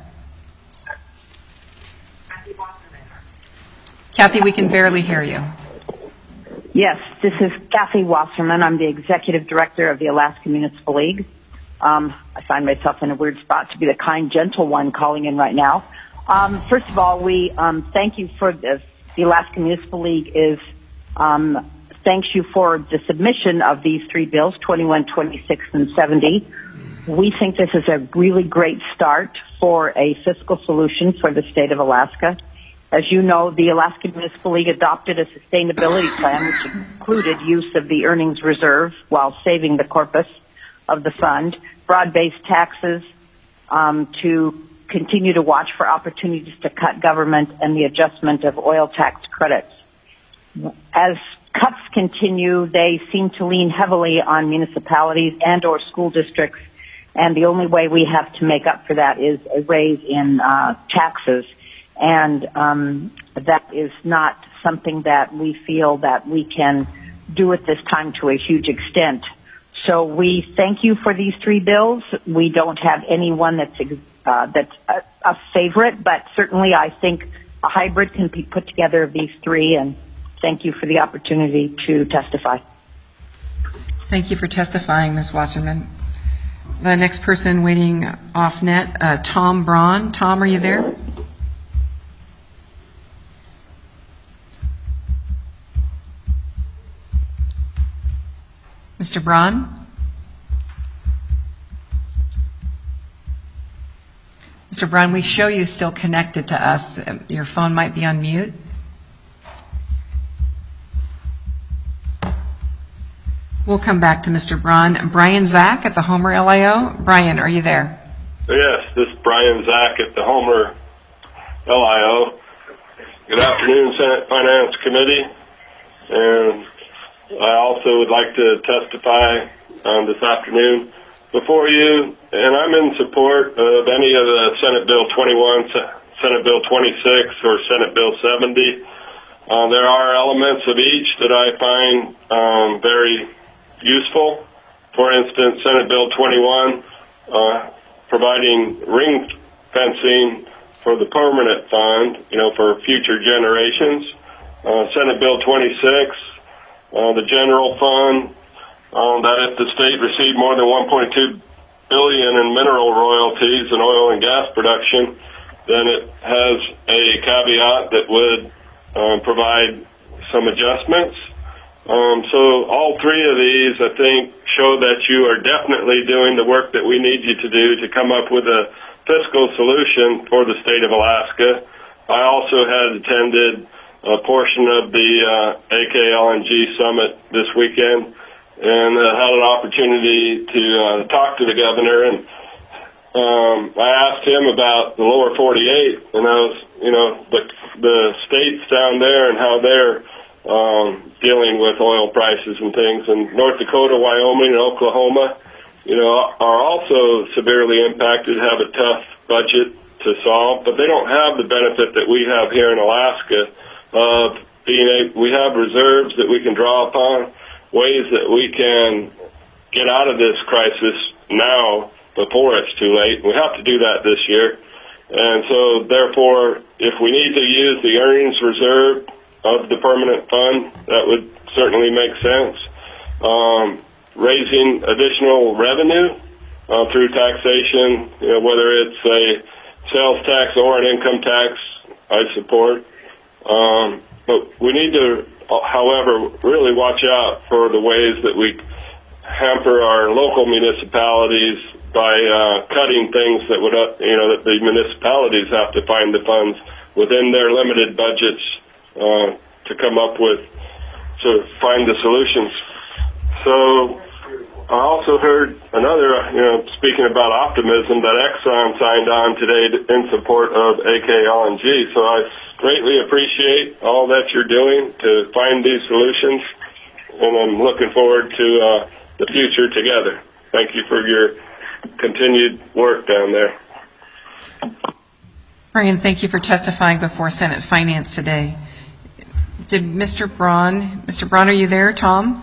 Kathy, we can barely hear you. Yes, this is Kathy Wasserman. I'm the Executive Director of the Alaska Municipal League. I find myself in a weird spot to be the kind, gentle one calling in right now. First of all, we thank you for this. The Alaska Municipal League thanks you for the submission of these three bills, 21, 26, and 70. We think this is a really great start for a fiscal solution for the state of Alaska. As you know, the Alaska Municipal League adopted a sustainability plan which included use of the earnings reserve while saving the corpus of the fund, broad-based taxes to continue to watch for opportunities to cut government, and the adjustment of oil tax credits. As cuts continue, they seem to lean heavily on municipalities and or school districts, and the only way we have to make up for that is a raise in taxes. And that is not something that we feel that we can do at this time to a huge extent. So we thank you for these three bills. We don't have anyone that's a favorite, but certainly I think a hybrid can be put together of these three, and thank you for the opportunity to testify. Thank you for testifying, Ms. Wasserman. The next person waiting off net, Tom Braun. Tom, are you there? Mr. Braun? Mr. Braun, we show you still connected to us. Your phone might be on mute. We'll come back to Mr. Braun. Brian Zach at the Homer LIO. Brian, are you there? Yes, this is Brian Zach at the Homer LIO. Good afternoon, Senate Finance Committee. And I also would like to testify this afternoon before you, and I'm in support of any of the Senate Bill 21, Senate Bill 26, or Senate Bill 70. There are elements of each that I find very useful. For instance, Senate Bill 21, providing ring fencing for the permanent fund, for future generations. Senate Bill 26, the general fund, that if the state received more than $1.2 billion in mineral royalties and oil and gas production, then it has a caveat that would provide some adjustments. So all three of these, I think, show that you are definitely doing the work that we need you to do to come up with a fiscal solution for the state of Alaska. I also had attended a portion of the AK LNG summit this weekend, and had an opportunity to talk to the governor, and I asked him about the lower 48, and I was, the states down there and how they're dealing with oil prices and things. And North Dakota, Wyoming, and Oklahoma, are also severely impacted, have a tough budget to solve, but they don't have the benefit that we have here in Alaska of we have reserves that we can draw upon, ways that we can get out of this crisis now before it's too late. We have to do that this year. And so, therefore, if we need to use the earnings reserve of the permanent fund, that would certainly make sense. Raising additional revenue through taxation, whether it's a sales tax or an income tax, I support. But we need to, however, really watch out for the ways that we hamper our local municipalities by cutting things that would, that the municipalities have to find the funds within their limited budgets to come up with, to find the solutions. So I also heard another, speaking about optimism, that Exxon signed on today in support of AK LNG. So I greatly appreciate all that you're doing to find these solutions, and I'm looking forward to the future together. Thank you for your continued work down there. Brian, thank you for testifying before Senate Finance today. Did Mr. Braun, are you there, Tom?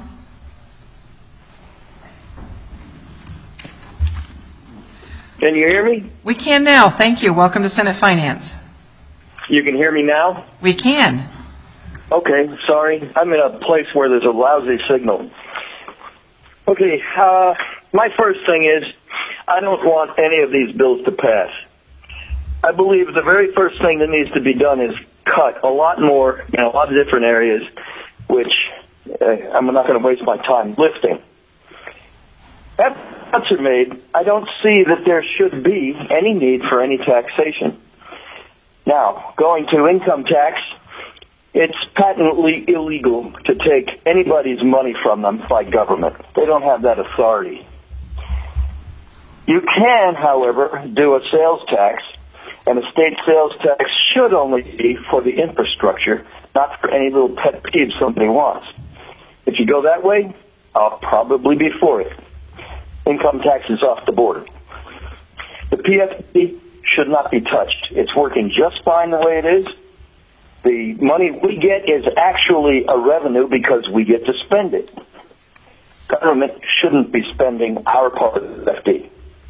Can you hear me? We can now. Thank you. Welcome to Senate Finance. You can hear me now? We can. Okay, sorry. I'm in a place where there's a lousy signal. Okay, my first thing is, I don't want any of these bills to pass. I believe the very first thing that needs to be done is cut a lot more in a lot of different areas, which I'm not going to waste my time listing. After cuts are made, I don't see that there should be any need for any taxation. Now, going to income tax, it's patently illegal to take anybody's money from them by government. They don't have that authority. You can, however, do a sales tax, and a state sales tax should only be for the infrastructure, not for any little pet peeve somebody wants. If you go that way, I'll probably be for it. Income tax is off the board. The PFD should not be touched. It's working just fine the way it is. The money we get is actually a revenue because we get to spend it. Government shouldn't be spending our part of the FD.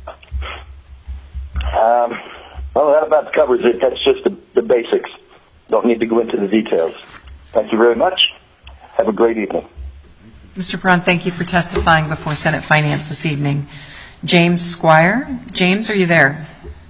Well, that about covers it. That's just the basics. Don't need to go into the details. Thank you very much. Have a great evening. Mr. Braun, thank you for testifying before Senate Finance this evening. James Squire. James, are you there?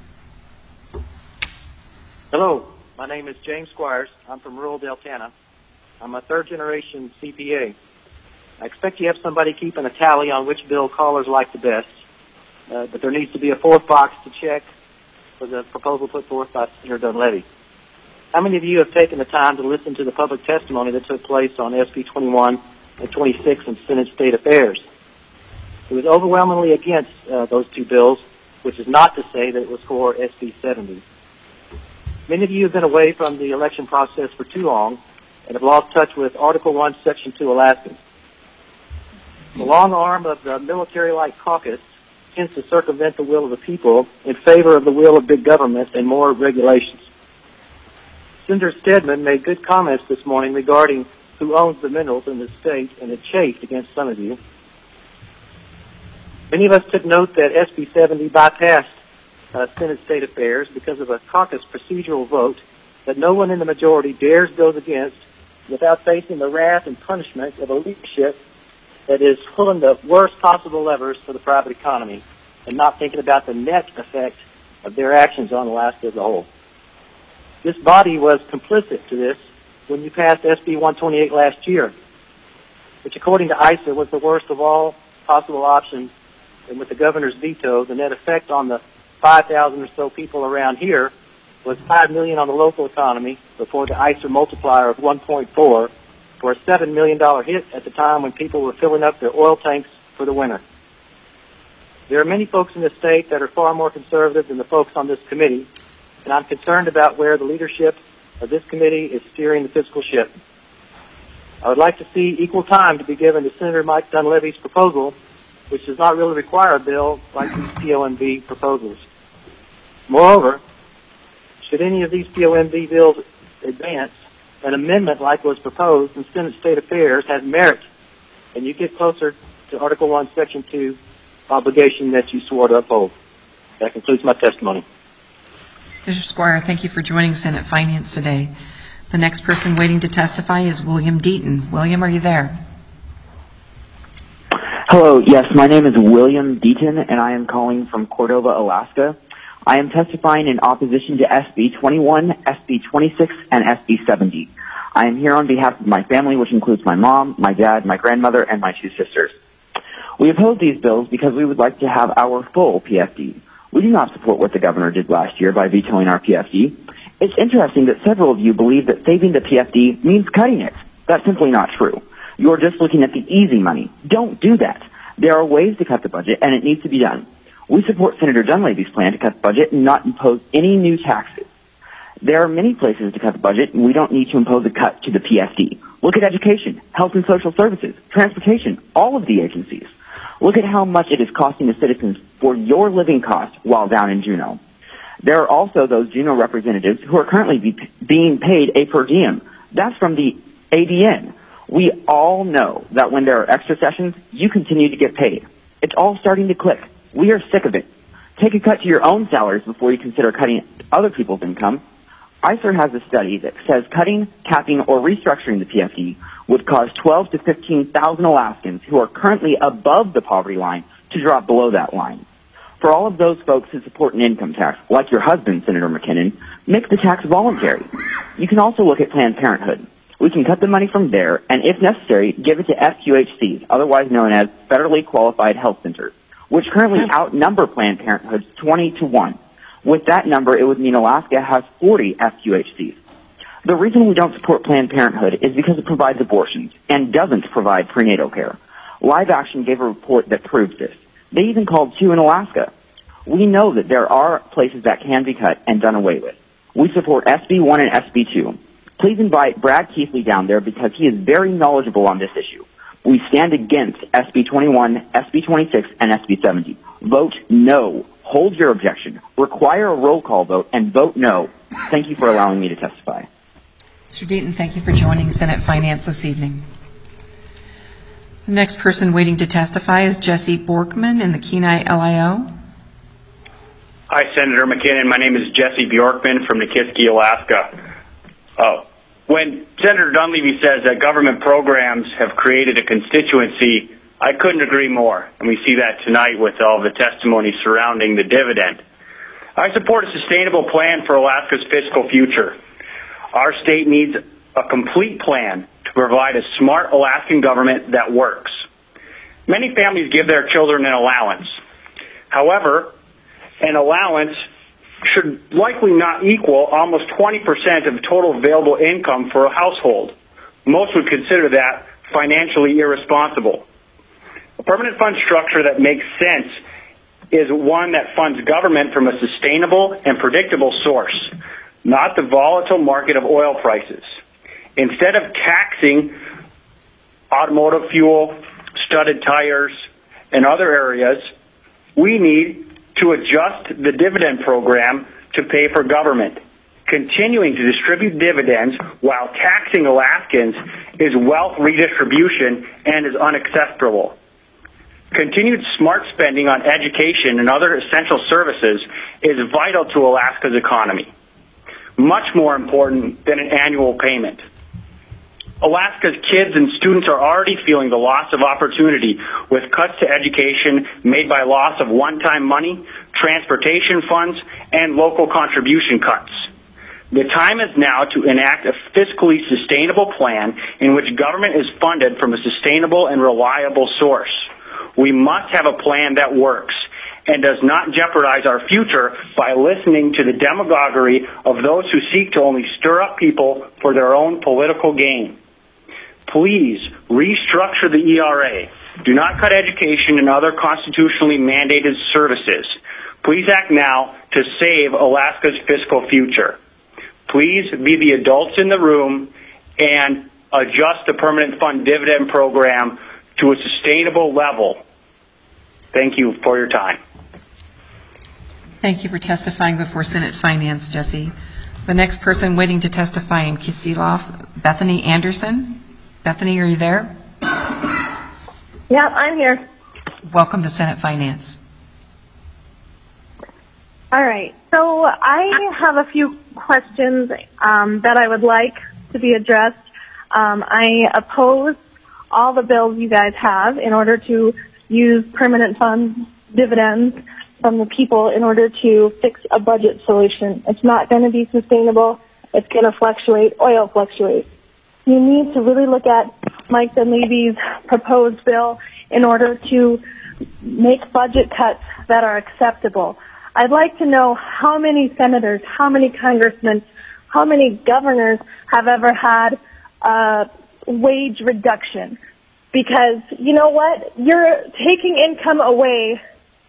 Hello. My name is James Squires. I'm from rural Deltana. I'm a third-generation CPA. I expect you have somebody keeping a tally on which bill callers like the best, but there needs to be a fourth box to check for the proposal put forth by Senator Dunleavy. How many of you have taken the time to listen to the public testimony that took place on SB 21 and 26 in Senate State Affairs? It was overwhelmingly against those two bills, which is not to say that it was for SB 70. Many of you have been away from the election process for too long and have lost touch with Article 1, Section 2 Alaskans. The long arm of the military-like caucus tends to circumvent the will of the people in favor of the will of big government and more regulations. Senator Stedman made good comments this morning regarding who owns the minerals in the state, and it chafed against some of you. Many of us took note that SB 70 bypassed Senate State Affairs because of a caucus procedural vote that no one in the majority dares go against without facing the wrath and punishment of a leadership that is pulling the worst possible levers for the private economy and not thinking about the net effect of their actions on Alaska as a whole. This body was complicit to this when you passed SB 128 last year, which according to ISA was the worst of all possible options, and with the governor's veto, the net effect on the 5,000 or so people around here was $5 million on the local economy before the ISA multiplier of 1.4 for a $7 million hit at the time when people were filling up their oil tanks for the winter. There are many folks in this state that are far more conservative than the folks on this committee, and I'm concerned about where the leadership of this committee is steering the fiscal ship. I would like to see equal time to be given to Senator Mike Dunleavy's proposal, which does not really require a bill like these POMV proposals. Moreover, should any of these POMV bills advance, an amendment like was proposed in Senate State Affairs has merit, and you get closer to Article 1, Section 2 obligation that you swore to uphold. That concludes my testimony. Mr. Squire, thank you for joining Senate Finance today. The next person waiting to testify is William Deaton. William, are you there? Hello, yes, my name is William Deaton, and I am calling from Cordova, Alaska. I am testifying in opposition to SB 21, SB 26, and SB 70. I am here on behalf of my family, which includes my mom, my dad, my grandmother, and my 2 sisters. We oppose these bills because we would like to have our full PFD. We do not support what the governor did last year by vetoing our PFD. It's interesting that several of you believe that saving the PFD means cutting it. That's simply not true. You're just looking at the easy money. Don't do that. There are ways to cut the budget, and it needs to be done. We support Senator Dunleavy's plan to cut the budget and not impose any new taxes. There are many places to cut the budget, and we don't need to impose a cut to the PFD. Look at education, health and social services, transportation, all of the agencies. Look at how much it is costing the citizens for your living costs while down in Juneau. There are also those Juneau representatives who are currently being paid a per diem. That's from the ADN. We all know that when there are extra sessions, you continue to get paid. It's all starting to click. We are sick of it. Take a cut to your own salaries before you consider cutting other people's income. ICER has a study that says cutting, capping, or restructuring the PFD would cause 12 to 15,000 Alaskans who are currently above the poverty line to drop below that line. For all of those folks who support an income tax, like your husband, Senator McKinnon, make the tax voluntary. You can also look at Planned Parenthood. We can cut the money from there, and if necessary, give it to FQHCs, otherwise known as Federally Qualified Health Centers, which currently outnumber Planned Parenthood 20-1. With that number, it would mean Alaska has 40 FQHCs. The reason we don't support Planned Parenthood is because it provides abortions and doesn't provide prenatal care. Live Action gave a report that proves this. They even called 2 in Alaska. We know that there are places that can be cut and done away with. We support SB 1 and SB 2. Please invite Brad Keithley down there because he is very knowledgeable on this issue. We stand against SB 21, SB 26, and SB 70. Vote no. Hold your objection. Require a roll call vote and vote no. Thank you for allowing me to testify. Mr. Deaton, thank you for joining Senate Finance this evening. The next person waiting to testify is Jesse Borkman in the Kenai LIO. Hi, Senator McKinnon. My name is Jesse Bjorkman from Nikiski, Alaska. When Senator Dunleavy says that government programs have created a constituency, I couldn't agree more, and we see that tonight with all the testimony surrounding the dividend. I support a sustainable plan for Alaska's fiscal future. Our state needs a complete plan to provide a smart Alaskan government that works. Many families give their children an allowance. However, an allowance should likely not equal almost 20% of total available income for a household. Most would consider that financially irresponsible. A permanent fund structure that makes sense is one that funds government from a sustainable and predictable source, not the volatile market of oil prices. Instead of taxing automotive fuel, studded tires, and other areas, we need to adjust the dividend program to pay for government. Continuing to distribute dividends while taxing Alaskans is wealth redistribution and is unacceptable. Continued smart spending on education and other essential services is vital to Alaska's economy, much more important than an annual payment. Alaska's kids and students are already feeling the loss of opportunity with cuts to education made by loss of one-time money, transportation funds, and local contribution cuts. The time is now to enact a fiscally sustainable plan in which government is funded from a sustainable and reliable source. We must have a plan that works and does not jeopardize our future by listening to the demagoguery of those who seek to only stir up people for their own political gain. please restructure the ERA. Do not cut education and other constitutionally mandated services. Please act now to save Alaska's fiscal future. Please be the adults in the room and adjust the permanent fund dividend program to a sustainable level. Thank you for your time. Thank you for testifying before Senate Finance, Jesse. The next person waiting to testify in Kisilof, Bethany Anderson. Bethany, are you there? Yeah, I'm here. Welcome to Senate Finance. All right. So I have a few questions that I would like to be addressed. I oppose all the bills you guys have in order to use permanent fund dividends from the people in order to fix a budget solution. It's not going to be sustainable. It's going to fluctuate. Oil fluctuates. You need to really look at Mike Dunleavy's proposed bill in order to make budget cuts that are acceptable. I'd like to know how many senators, how many congressmen, how many governors have ever had a wage reduction. Because, you know what? You're taking income away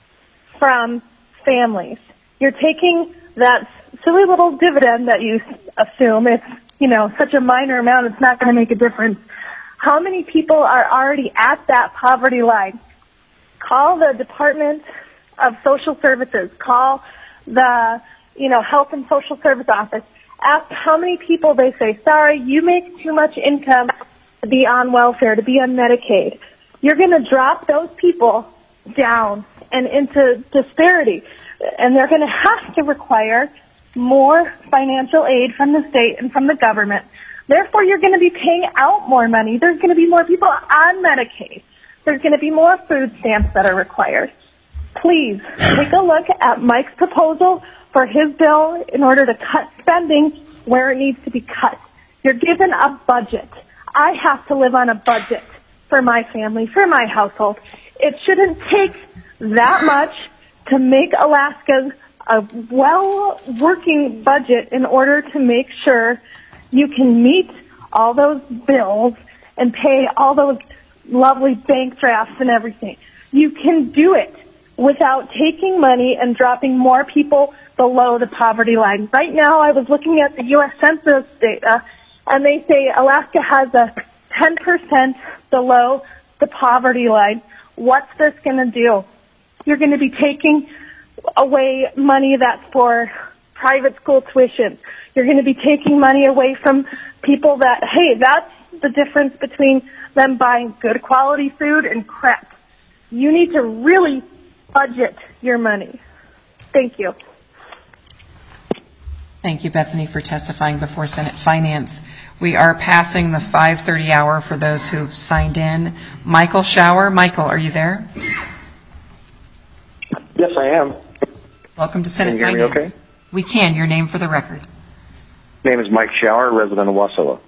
from families. You're taking that silly little dividend that you assume it's, such a minor amount, it's not going to make a difference. How many people are already at that poverty line? Call the Department of Social Services. Call the, Health and Social Service Office. Ask how many people they say, sorry, you make too much income to be on welfare, to be on Medicaid. You're going to drop those people down and into disparity. And they're going to have to require more financial aid from the state and from the government. Therefore, you're going to be paying out more money. There's going to be more people on Medicaid. There's going to be more food stamps that are required. Please take a look at Mike's proposal for his bill in order to cut spending where it needs to be cut. You're given a budget. I have to live on a budget for my family, for my household. It shouldn't take that much to make Alaska a well-working budget in order to make sure you can meet all those bills and pay all those lovely bank drafts and everything. You can do it without taking money and dropping more people below the poverty line. Right now, I was looking at the U.S. Census data, and they say Alaska has a 10% below the poverty line. What's this going to do? You're going to be taking away money that's for private school tuition. You're going to be taking money away from people that, hey, that's the difference between them buying good quality food and crap. You need to really budget your money. Thank you. Thank you, Bethany, for testifying before Senate Finance. We are passing the 5:30 hour for those who've signed in. Michael Schauer. Michael, are you there? Yes, I am. Welcome to Senate Can you hear Finance. me okay? We can. Your name for the record. My name is Mike Schauer, resident of Wasilla.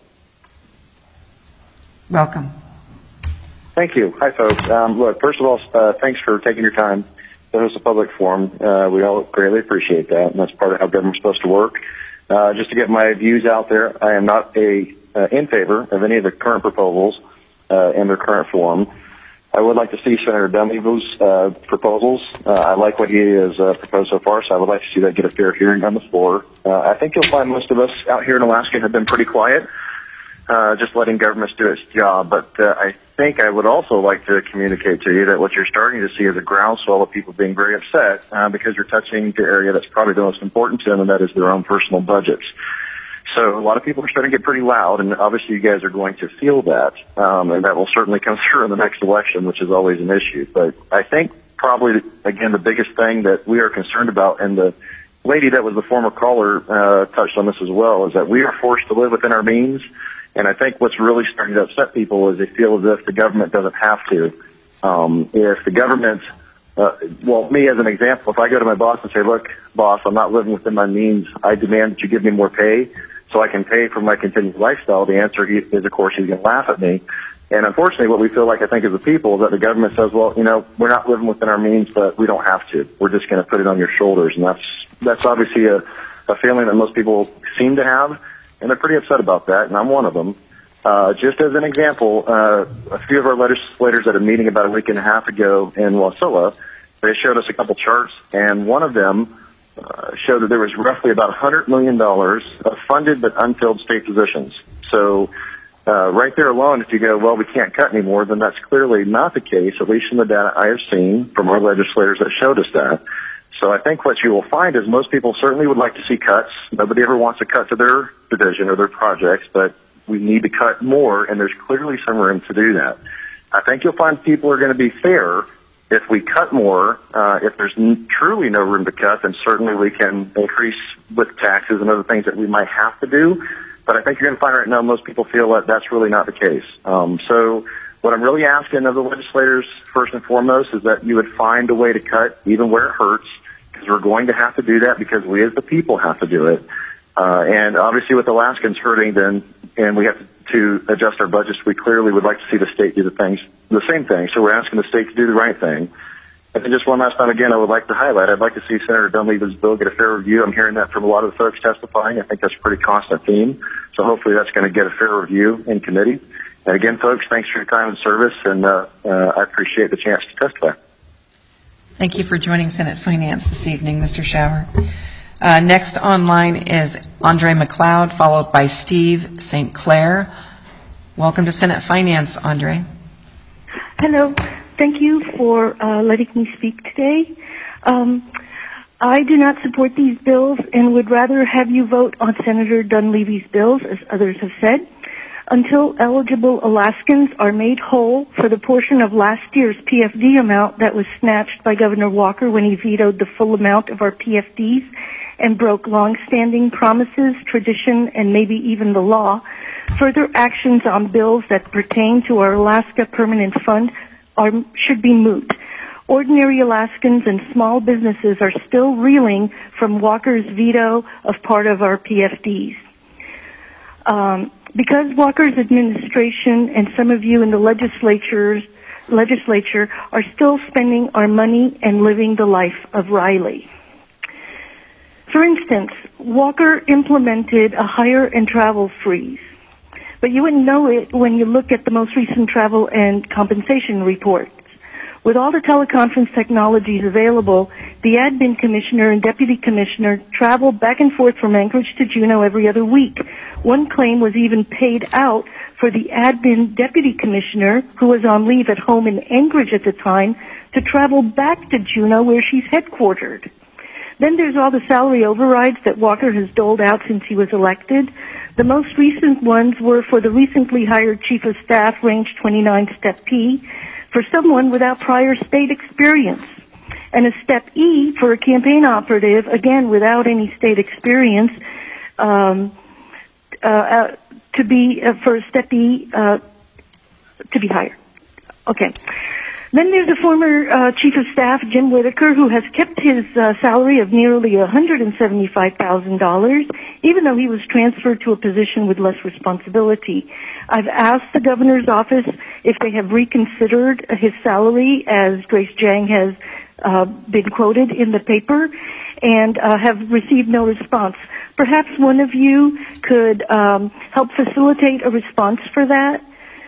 Welcome. Thank you. Hi, folks. Look, first of all, thanks for taking your time to host a public forum. We all greatly appreciate that, and that's part of how government's supposed to work. Just to get my views out there, I am not in favor of any of the current proposals in their current form. I would like to see Senator Dunleavy's proposals. I like what he has proposed so far, so I would like to see that get a fair hearing on the floor. I think you'll find most of us out here in Alaska have been pretty quiet, just letting governments do its job. But I think I would also like to communicate to you that what you're starting to see is a groundswell of people being very upset because you're touching the area that's probably the most important to them, and that is their own personal budgets. So a lot of people are starting to get pretty loud, and obviously you guys are going to feel that, and that will certainly come through in the next election, which is always an issue. But I think probably, again, the biggest thing that we are concerned about, and the lady that was the former caller touched on this as well, is that we are forced to live within our means. And I think what's really starting to upset people is they feel as if the government doesn't have to. If the government, me as an example, if I go to my boss and say, look, boss, I'm not living within my means, I demand that you give me more pay so I can pay for my continued lifestyle, the answer is, of course, he's going to laugh at me. And unfortunately, what we feel like, I think, as a people, is that the government says, well, we're not living within our means, but we don't have to. We're just going to put it on your shoulders. And that's obviously a feeling that most people seem to have. And they're pretty upset about that, and I'm one of them. Just as an example, a few of our legislators at a meeting about a week and a half ago in Wasilla, they showed us a couple charts, and one of them showed that there was roughly about $100 million of funded but unfilled state positions. So right there alone, if you go, well, we can't cut anymore, then that's clearly not the case, at least from the data I have seen from our legislators that showed us that. So I think what you will find is most people certainly would like to see cuts. Nobody ever wants to cut to their division or their projects, but we need to cut more, and there's clearly some room to do that. I think you'll find people are going to be fair if we cut more. If there's truly no room to cut, then certainly we can increase with taxes and other things that we might have to do. But I think you're going to find right now most people feel that that's really not the case. So what I'm really asking of the legislators, first and foremost, is that you would find a way to cut even where it hurts, because we're going to have to do that because we as the people have to do it. And obviously with Alaskans hurting, then, and we have to adjust our budgets, we clearly would like to see the state do the same thing. So we're asking the state to do the right thing. And then just one last time again, I would like to highlight, I'd like to see Senator Dunleavy's bill get a fair review. I'm hearing that from a lot of the folks testifying. I think that's a pretty constant theme. So hopefully that's going to get a fair review in committee. And again, folks, thanks for your time and service, and I appreciate the chance to testify. Thank you for joining Senate Finance this evening, Mr. Schauer. Next online is Andre McLeod, followed by Steve St. Clair. Welcome to Senate Finance, Andre. Hello. Thank you for letting me speak today. I do not support these bills and would rather have you vote on Senator Dunleavy's bills, as others have said, until eligible Alaskans are made whole for the portion of last year's PFD amount that was snatched by Governor Walker when he vetoed the full amount of our PFDs and broke long-standing promises, tradition, and maybe even the law. Further actions on bills that pertain to our Alaska Permanent Fund should be moot. Ordinary Alaskans and small businesses are still reeling from Walker's veto of part of our PFDs. Because Walker's administration and some of you in the legislature are still spending our money and living the life of Riley. For instance, Walker implemented a hire and travel freeze, but you wouldn't know it when you look at the most recent travel and compensation reports. With all the teleconference technologies available, the admin commissioner and deputy commissioner travel back and forth from Anchorage to Juneau every other week. One claim was even paid out for the admin deputy commissioner, who was on leave at home in Anchorage at the time, to travel back to Juneau where she's headquartered. Then there's all the salary overrides that Walker has doled out since he was elected. The most recent ones were for the recently hired Chief of Staff, Range 29, Step P, for someone without prior state experience, and a Step E for a campaign operative, again without any state experience, for a Step E to be hired. Okay. Then there's the former Chief of Staff, Jim Whitaker, who has kept his salary of nearly $175,000, even though he was transferred to a position with less responsibility. I've asked the governor's office if they have reconsidered his salary, as Grace Jang has been quoted in the paper, and have received no response. Perhaps one of you could help facilitate a response for that.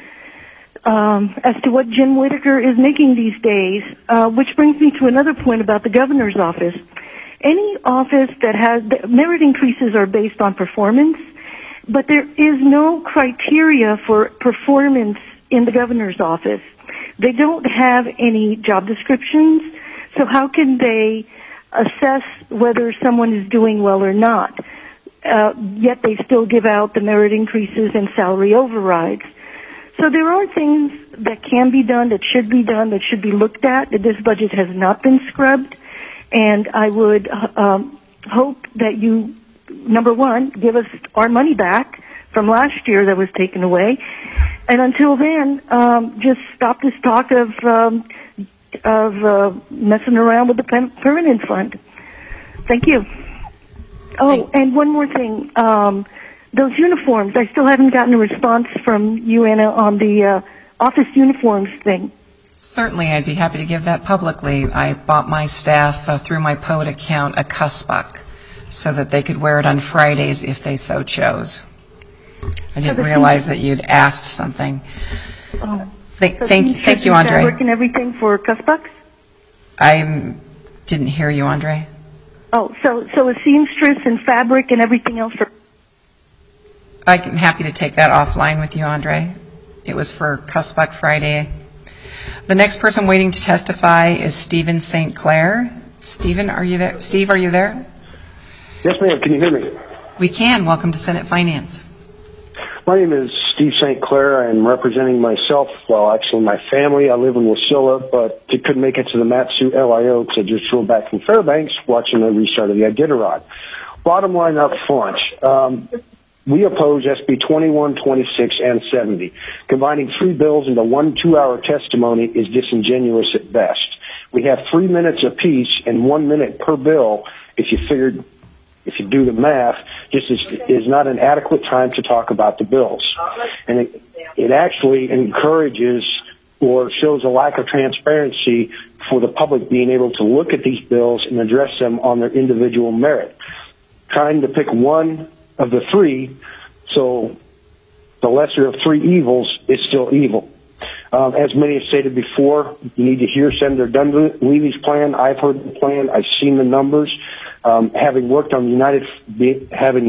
As to what Jim Whitaker is making these days, which brings me to another point about the governor's office. Any office that has merit increases are based on performance, but there is no criteria for performance in the governor's office. They don't have any job descriptions, so how can they assess whether someone is doing well or not? Yet they still give out the merit increases and salary overrides. So there are things that can be done, that should be looked at. This budget has not been scrubbed, and I would hope that you, number one, give us our money back from last year that was taken away, and until then, just stop this talk of messing around with the permanent fund. Thank you. Oh, and one more thing. Those uniforms, I still haven't gotten a response from you, Anna, on the office uniforms thing. Certainly, I'd be happy to give that publicly. I bought my staff through my POET account a Cussbuck so that they could wear it on Fridays if they so chose. I didn't realize that you'd asked something. Thank you, Andre. Fabric and everything for Cusbucks? I didn't hear you, Andre. Oh, so a seamstress and fabric and everything else for... I'm happy to take that offline with you, Andre. It was for Cusbuck Friday. The next person waiting to testify is Stephen St. Clair. Stephen, are you there? Steve, are you there? Yes, ma'am. Can you hear me? We can. Welcome to Senate Finance. My name is Steve St. Clair. I'm representing myself, well, actually my family. I live in Wasilla, but I couldn't make it to the Mat-Su LIO because I just drove back from Fairbanks watching the restart of the Iditarod. Bottom line up front, we oppose SB 21, 26, and 70. Combining three bills into 1 2-hour testimony is disingenuous at best. We have 3 minutes apiece and 1 minute per bill. If you do the math, this is not an adequate time to talk about the bills. And it actually encourages or shows a lack of transparency for the public being able to look at these bills and address them on their individual merit. Trying to pick one of the three, so the lesser of three evils is still evil. As many have stated before, you need to hear Senator Dunleavy's plan. I've heard the plan. I've seen the numbers. Having worked on being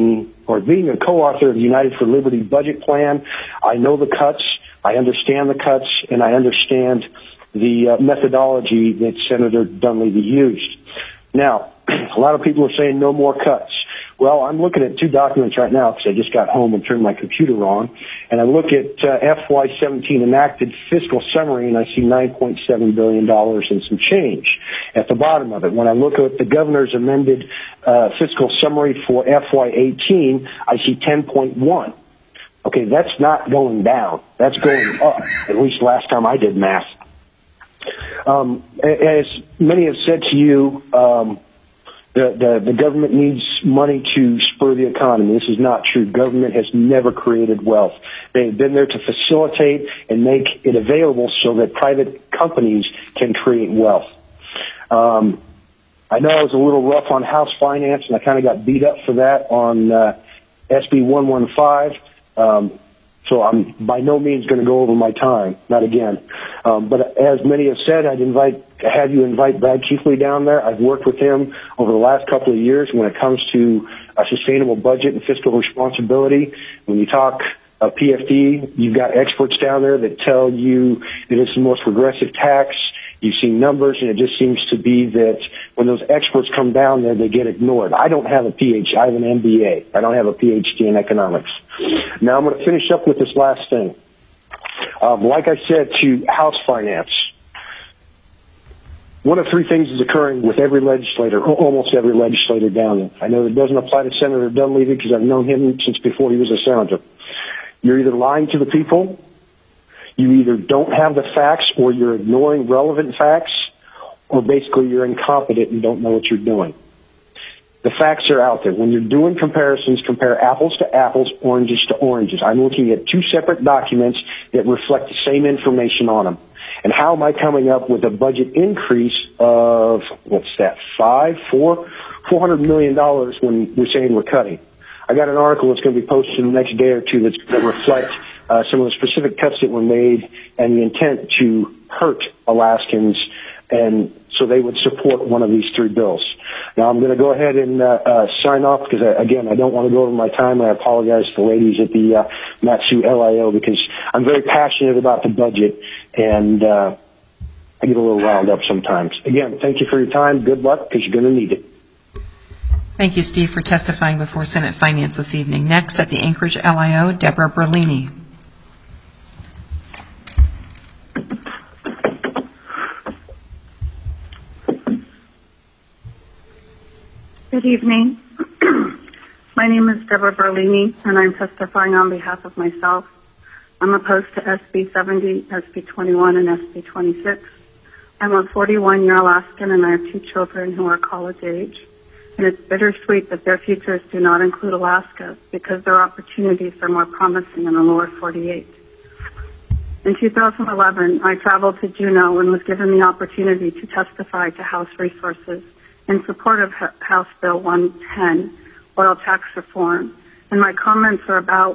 a co-author of the United for Liberty budget plan, I know the cuts, I understand the cuts, and I understand the methodology that Senator Dunleavy used. Now, a lot of people are saying no more cuts. Well, I'm looking at two documents right now because I just got home and turned my computer on, and I look at FY17 enacted fiscal summary, and I see $9.7 billion and some change at the bottom of it. When I look at the governor's amended fiscal summary for FY18, I see 10.1. Okay, that's not going down. That's going up, at least last time I did math. As many have said to you, the government needs money to spur the economy. This is not true. Government has never created wealth. They've been there to facilitate and make it available so that private companies can create wealth. I know I was a little rough on House Finance, and I kind of got beat up for that on SB 115. So I'm by no means going to go over my time, not again. But as many have said, I'd have you invite Brad Keithley down there. I've worked with him over the last couple of years when it comes to a sustainable budget and fiscal responsibility. When you talk PFD, you've got experts down there that tell you that it's the most regressive tax. You've seen numbers, and it just seems to be that when those experts come down there, they get ignored. I don't have a PhD. I have an MBA. I don't have a PhD in economics. Now I'm going to finish up with this last thing. Like I said to House Finance, one of three things is occurring with every legislator, or almost every legislator down there. I know it doesn't apply to Senator Dunleavy because I've known him since before he was a senator. You're either lying to the people, you either don't have the facts, or you're ignoring relevant facts, or basically you're incompetent and don't know what you're doing. The facts are out there. When you're doing comparisons, compare apples to apples, oranges to oranges. I'm looking at two separate documents that reflect the same information on them. And how am I coming up with a budget increase of, $400 million when we're saying we're cutting? I got an article that's going to be posted in the next day or two that's going to reflect some of the specific cuts that were made and the intent to hurt Alaskans, and so they would support one of these three bills. Now, I'm going to go ahead and sign off because, again, I don't want to go over my time. I apologize to the ladies at the Mat-Su LIO because I'm very passionate about the budget, and I get a little riled up sometimes. Again, thank you for your time. Good luck because you're going to need it. Thank you, Steve, for testifying before Senate Finance this evening. Next, at the Anchorage LIO, Deborah Berlini. Good evening. My name is Deborah Berlini, and I'm testifying on behalf of myself. I'm opposed to SB 70, SB 21, and SB 26. I'm a 41-year Alaskan, and I have two children who are college age. And it's bittersweet that their futures do not include Alaska because their opportunities are more promising in the lower 48. In 2011, I traveled to Juneau and was given the opportunity to testify to House Resources in support of House Bill 110, oil tax reform. And my comments are about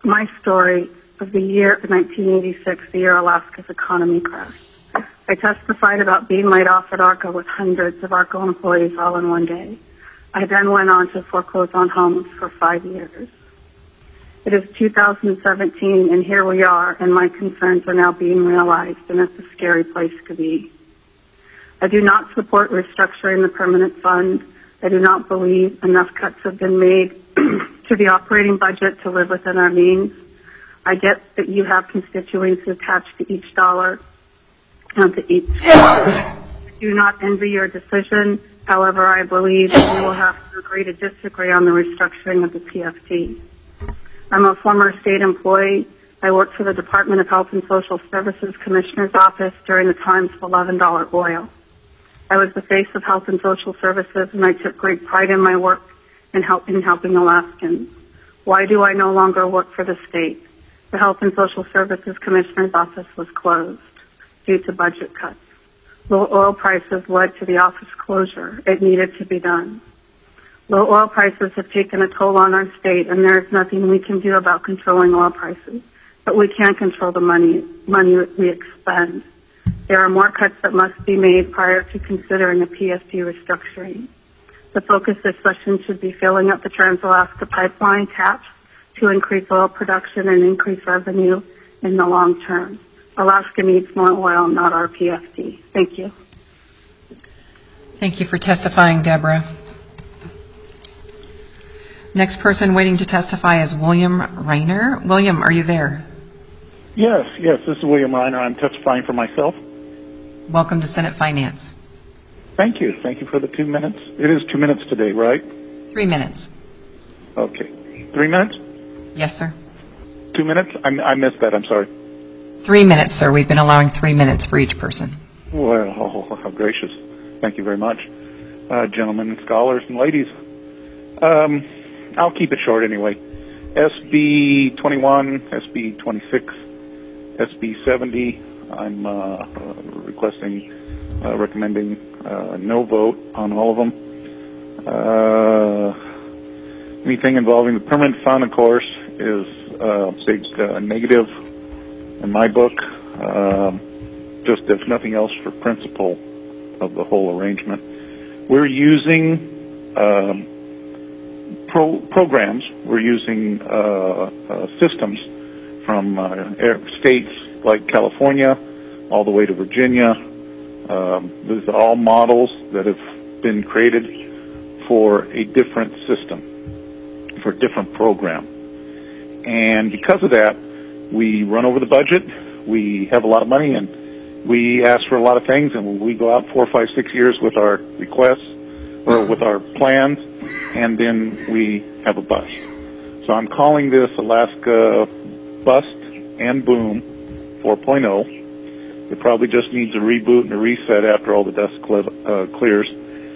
my story of the year 1986, the year Alaska's economy crashed. I testified about being laid off at ARCA with hundreds of ARCA employees all in one day. I then went on to foreclose on homes for 5 years. It is 2017, and here we are, and my concerns are now being realized, and it's a scary place to be. I do not support restructuring the permanent fund. I do not believe enough cuts have been made to the operating budget to live within our means. I get that you have constituents attached to each dollar and to each I do not envy your decision. However, I believe that we will have to agree to disagree on the restructuring of the PFT. I'm a former state employee. I worked for the Department of Health and Social Services Commissioner's Office during the times of $11 oil. I was the face of Health and Social Services, and I took great pride in my work in helping Alaskans. Why do I no longer work for the state? The Health and Social Services Commissioner's Office was closed due to budget cuts. Low oil prices led to the office closure. It needed to be done. Low oil prices have taken a toll on our state, and there is nothing we can do about controlling oil prices. But we can control the money we expend. There are more cuts that must be made prior to considering a PFT restructuring. The focus this session should be filling up the Trans-Alaska Pipeline taps to increase oil production and increase revenue in the long term. Alaska needs more oil, not our PFT. Thank you. Thank you for testifying, Deborah. Next person waiting to testify is William Reiner. William, are you there? Yes, this is William Reiner. I'm testifying for myself. Welcome to Senate Finance. Thank you for the 2 minutes. It is 2 minutes today, right? 3 minutes. Okay. 3 minutes? Yes, sir. 2 minutes? I missed that, I'm sorry. 3 minutes, sir. We've been allowing 3 minutes for each person. Well, how gracious. Thank you very much. Gentlemen and scholars and ladies. I'll keep it short anyway. SB 21, SB 26, SB 70, I'm recommending no vote on all of them. Anything involving the permanent fund, of course, is a big negative in my book, just if nothing else for principle of the whole arrangement. We're using programs, we're using systems from states like California all the way to Virginia. These are all models that have been created for a different system, for a different program. And because of that, we run over the budget, we have a lot of money, and we ask for a lot of things, and we go out 4, 5, 6 years with our requests or with our plans, and then we have a bust. So I'm calling this Alaska Bust and Boom 4.0. It probably just needs a reboot and a reset after all the dust clears.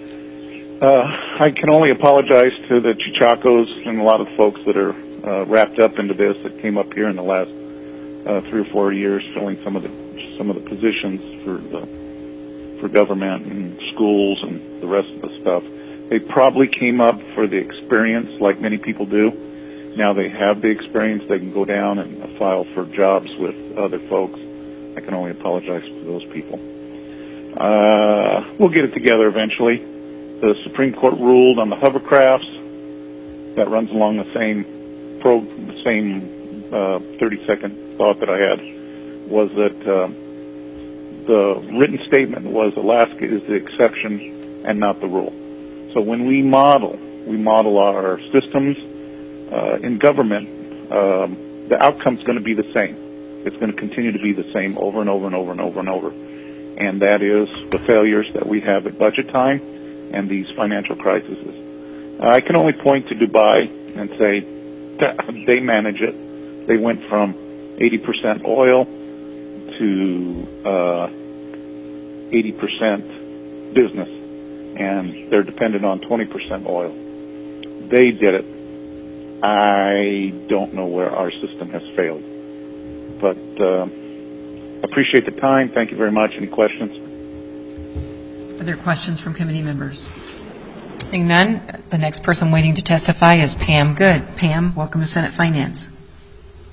I can only apologize to the Chichacos and a lot of folks that are wrapped up into this that came up here in the last 3 or 4 years, filling some of the positions for government and schools and the rest of the stuff. They probably came up for the experience, like many people do. Now they have the experience, they can go down and file for jobs with other folks. I can only apologize to those people. We'll get it together eventually. The Supreme Court ruled on the hovercrafts. That runs along the same 30-second thought that I had, was that the written statement was Alaska is the exception and not the rule. So when we model our systems in government, the outcome's going to be the same. It's going to continue to be the same over and over and over and over and over. And that is the failures that we have at budget time and these financial crises. I can only point to Dubai and say they manage it. They went from 80% oil to 80% business, and they're dependent on 20% oil. They did it. I don't know where our system has failed. But appreciate the time. Thank you very much. Any questions? Other questions from committee members? Seeing none, the next person waiting to testify is Pam Good. Pam, welcome to Senate Finance.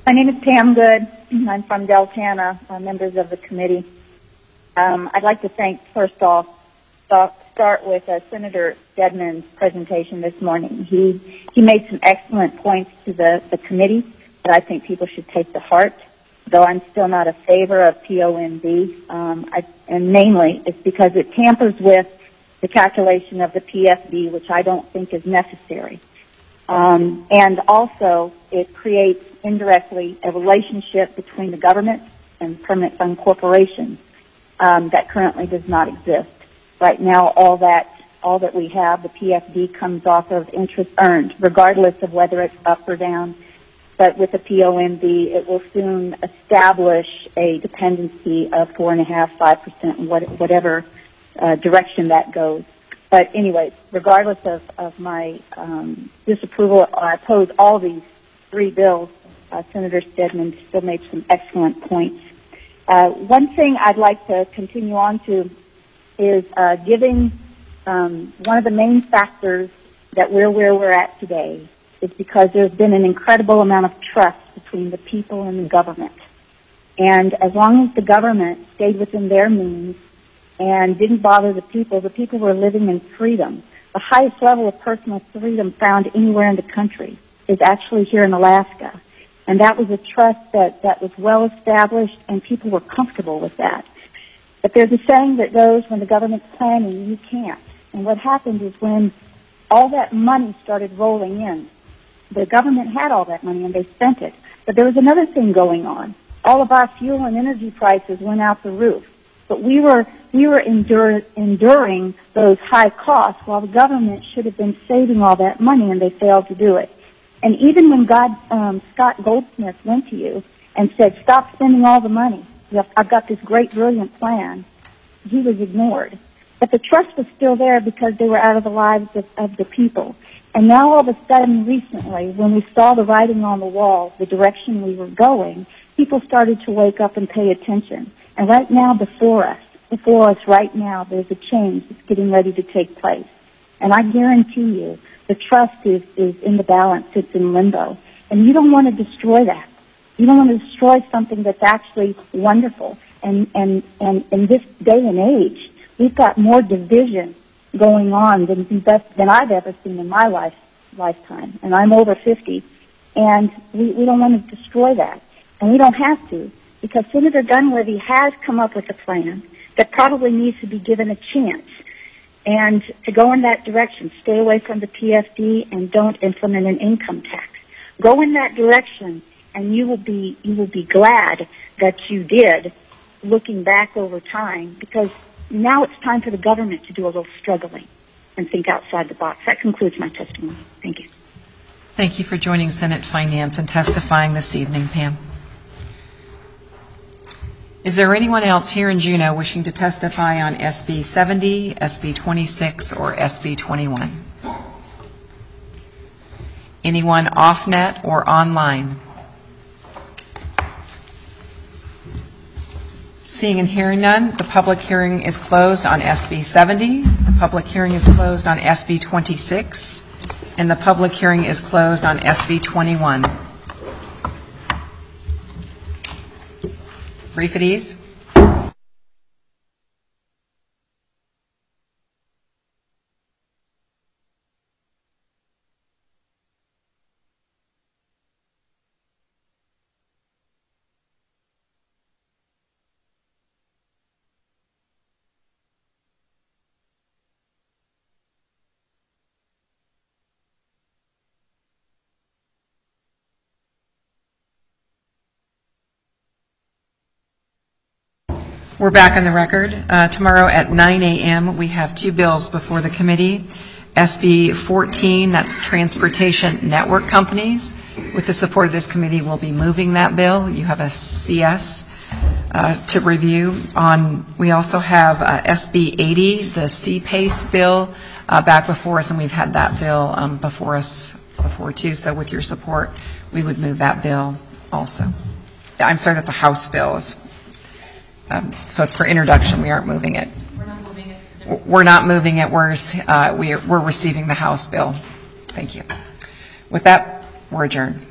My name is Pam Good. I'm from Deltana, members of the committee. I'd like to thank, first off, start with Senator Stedman's presentation this morning. He made some excellent points to the committee that I think people should take to heart, though I'm still not a favor of POMB. And mainly, it's because it tampers with the calculation of the PFD, which I don't think is necessary. And also, it creates indirectly a relationship between the government and permanent fund corporations that currently does not exist. Right now, all that we have, the PFD comes off of interest earned, regardless of whether it's up or down. But with the POMB, it will soon establish a dependency of 4.5%, 5%, whatever direction that goes. But anyway, regardless of my disapproval, I oppose all these three bills. Senator Stedman still made some excellent points. One thing I'd like to continue on to is giving one of the main factors that we're where we're at today is because there's been an incredible amount of trust between the people and the government. And as long as the government stayed within their means and didn't bother the people were living in freedom. The highest level of personal freedom found anywhere in the country is actually here in Alaska. And that was a trust that was well established, and people were comfortable with that. But there's a saying that goes, when the government's planning, you can't. And what happened is when all that money started rolling in, the government had all that money and they spent it. But there was another thing going on. All of our fuel and energy prices went out the roof. But we were enduring those high costs while the government should have been saving all that money, and they failed to do it. And even when Scott Goldsmith went to you and said, stop spending all the money, I've got this great, brilliant plan, he was ignored. But the trust was still there because they were out of the lives of the people. And now all of a sudden, recently, when we saw the writing on the wall, the direction we were going, people started to wake up and pay attention. And right now, before us right now, there's a change that's getting ready to take place. And I guarantee you, the trust is in the balance, it's in limbo. And you don't want to destroy that. You don't want to destroy something that's actually wonderful. And in this day and age, we've got more division going on than I've ever seen in my lifetime. And I'm over 50. And we don't want to destroy that. And we don't have to, because Senator Dunleavy has come up with a plan that probably needs to be given a chance. And to go in that direction, stay away from the PFD and don't implement an income tax. Go in that direction, and you will be glad that you did, looking back over time, because now it's time for the government to do a little struggling and think outside the box. That concludes my testimony. Thank you. Thank you for joining Senate Finance and testifying this evening, Pam. Is there anyone else here in Juneau wishing to testify on SB 70, SB 26, or SB 21? Anyone off-net or online? Seeing and hearing none, the public hearing is closed on SB 70. The public hearing is closed on SB 26. And the public hearing is closed on SB 21. Brief at ease. We're back on the record. Tomorrow at 9 a.m. we have two bills before the committee. SB 14, that's Transportation Network Companies. With the support of this committee, we'll be moving that bill. You have a CS to review. We also have SB 80, the CPACE bill, back before us, and we've had that bill before us before too. So with your support, we would move that bill also. I'm sorry, that's a House bill. So it's for introduction. We aren't moving it. We're not moving it. We're receiving the House bill. Thank you. With that, we're adjourned.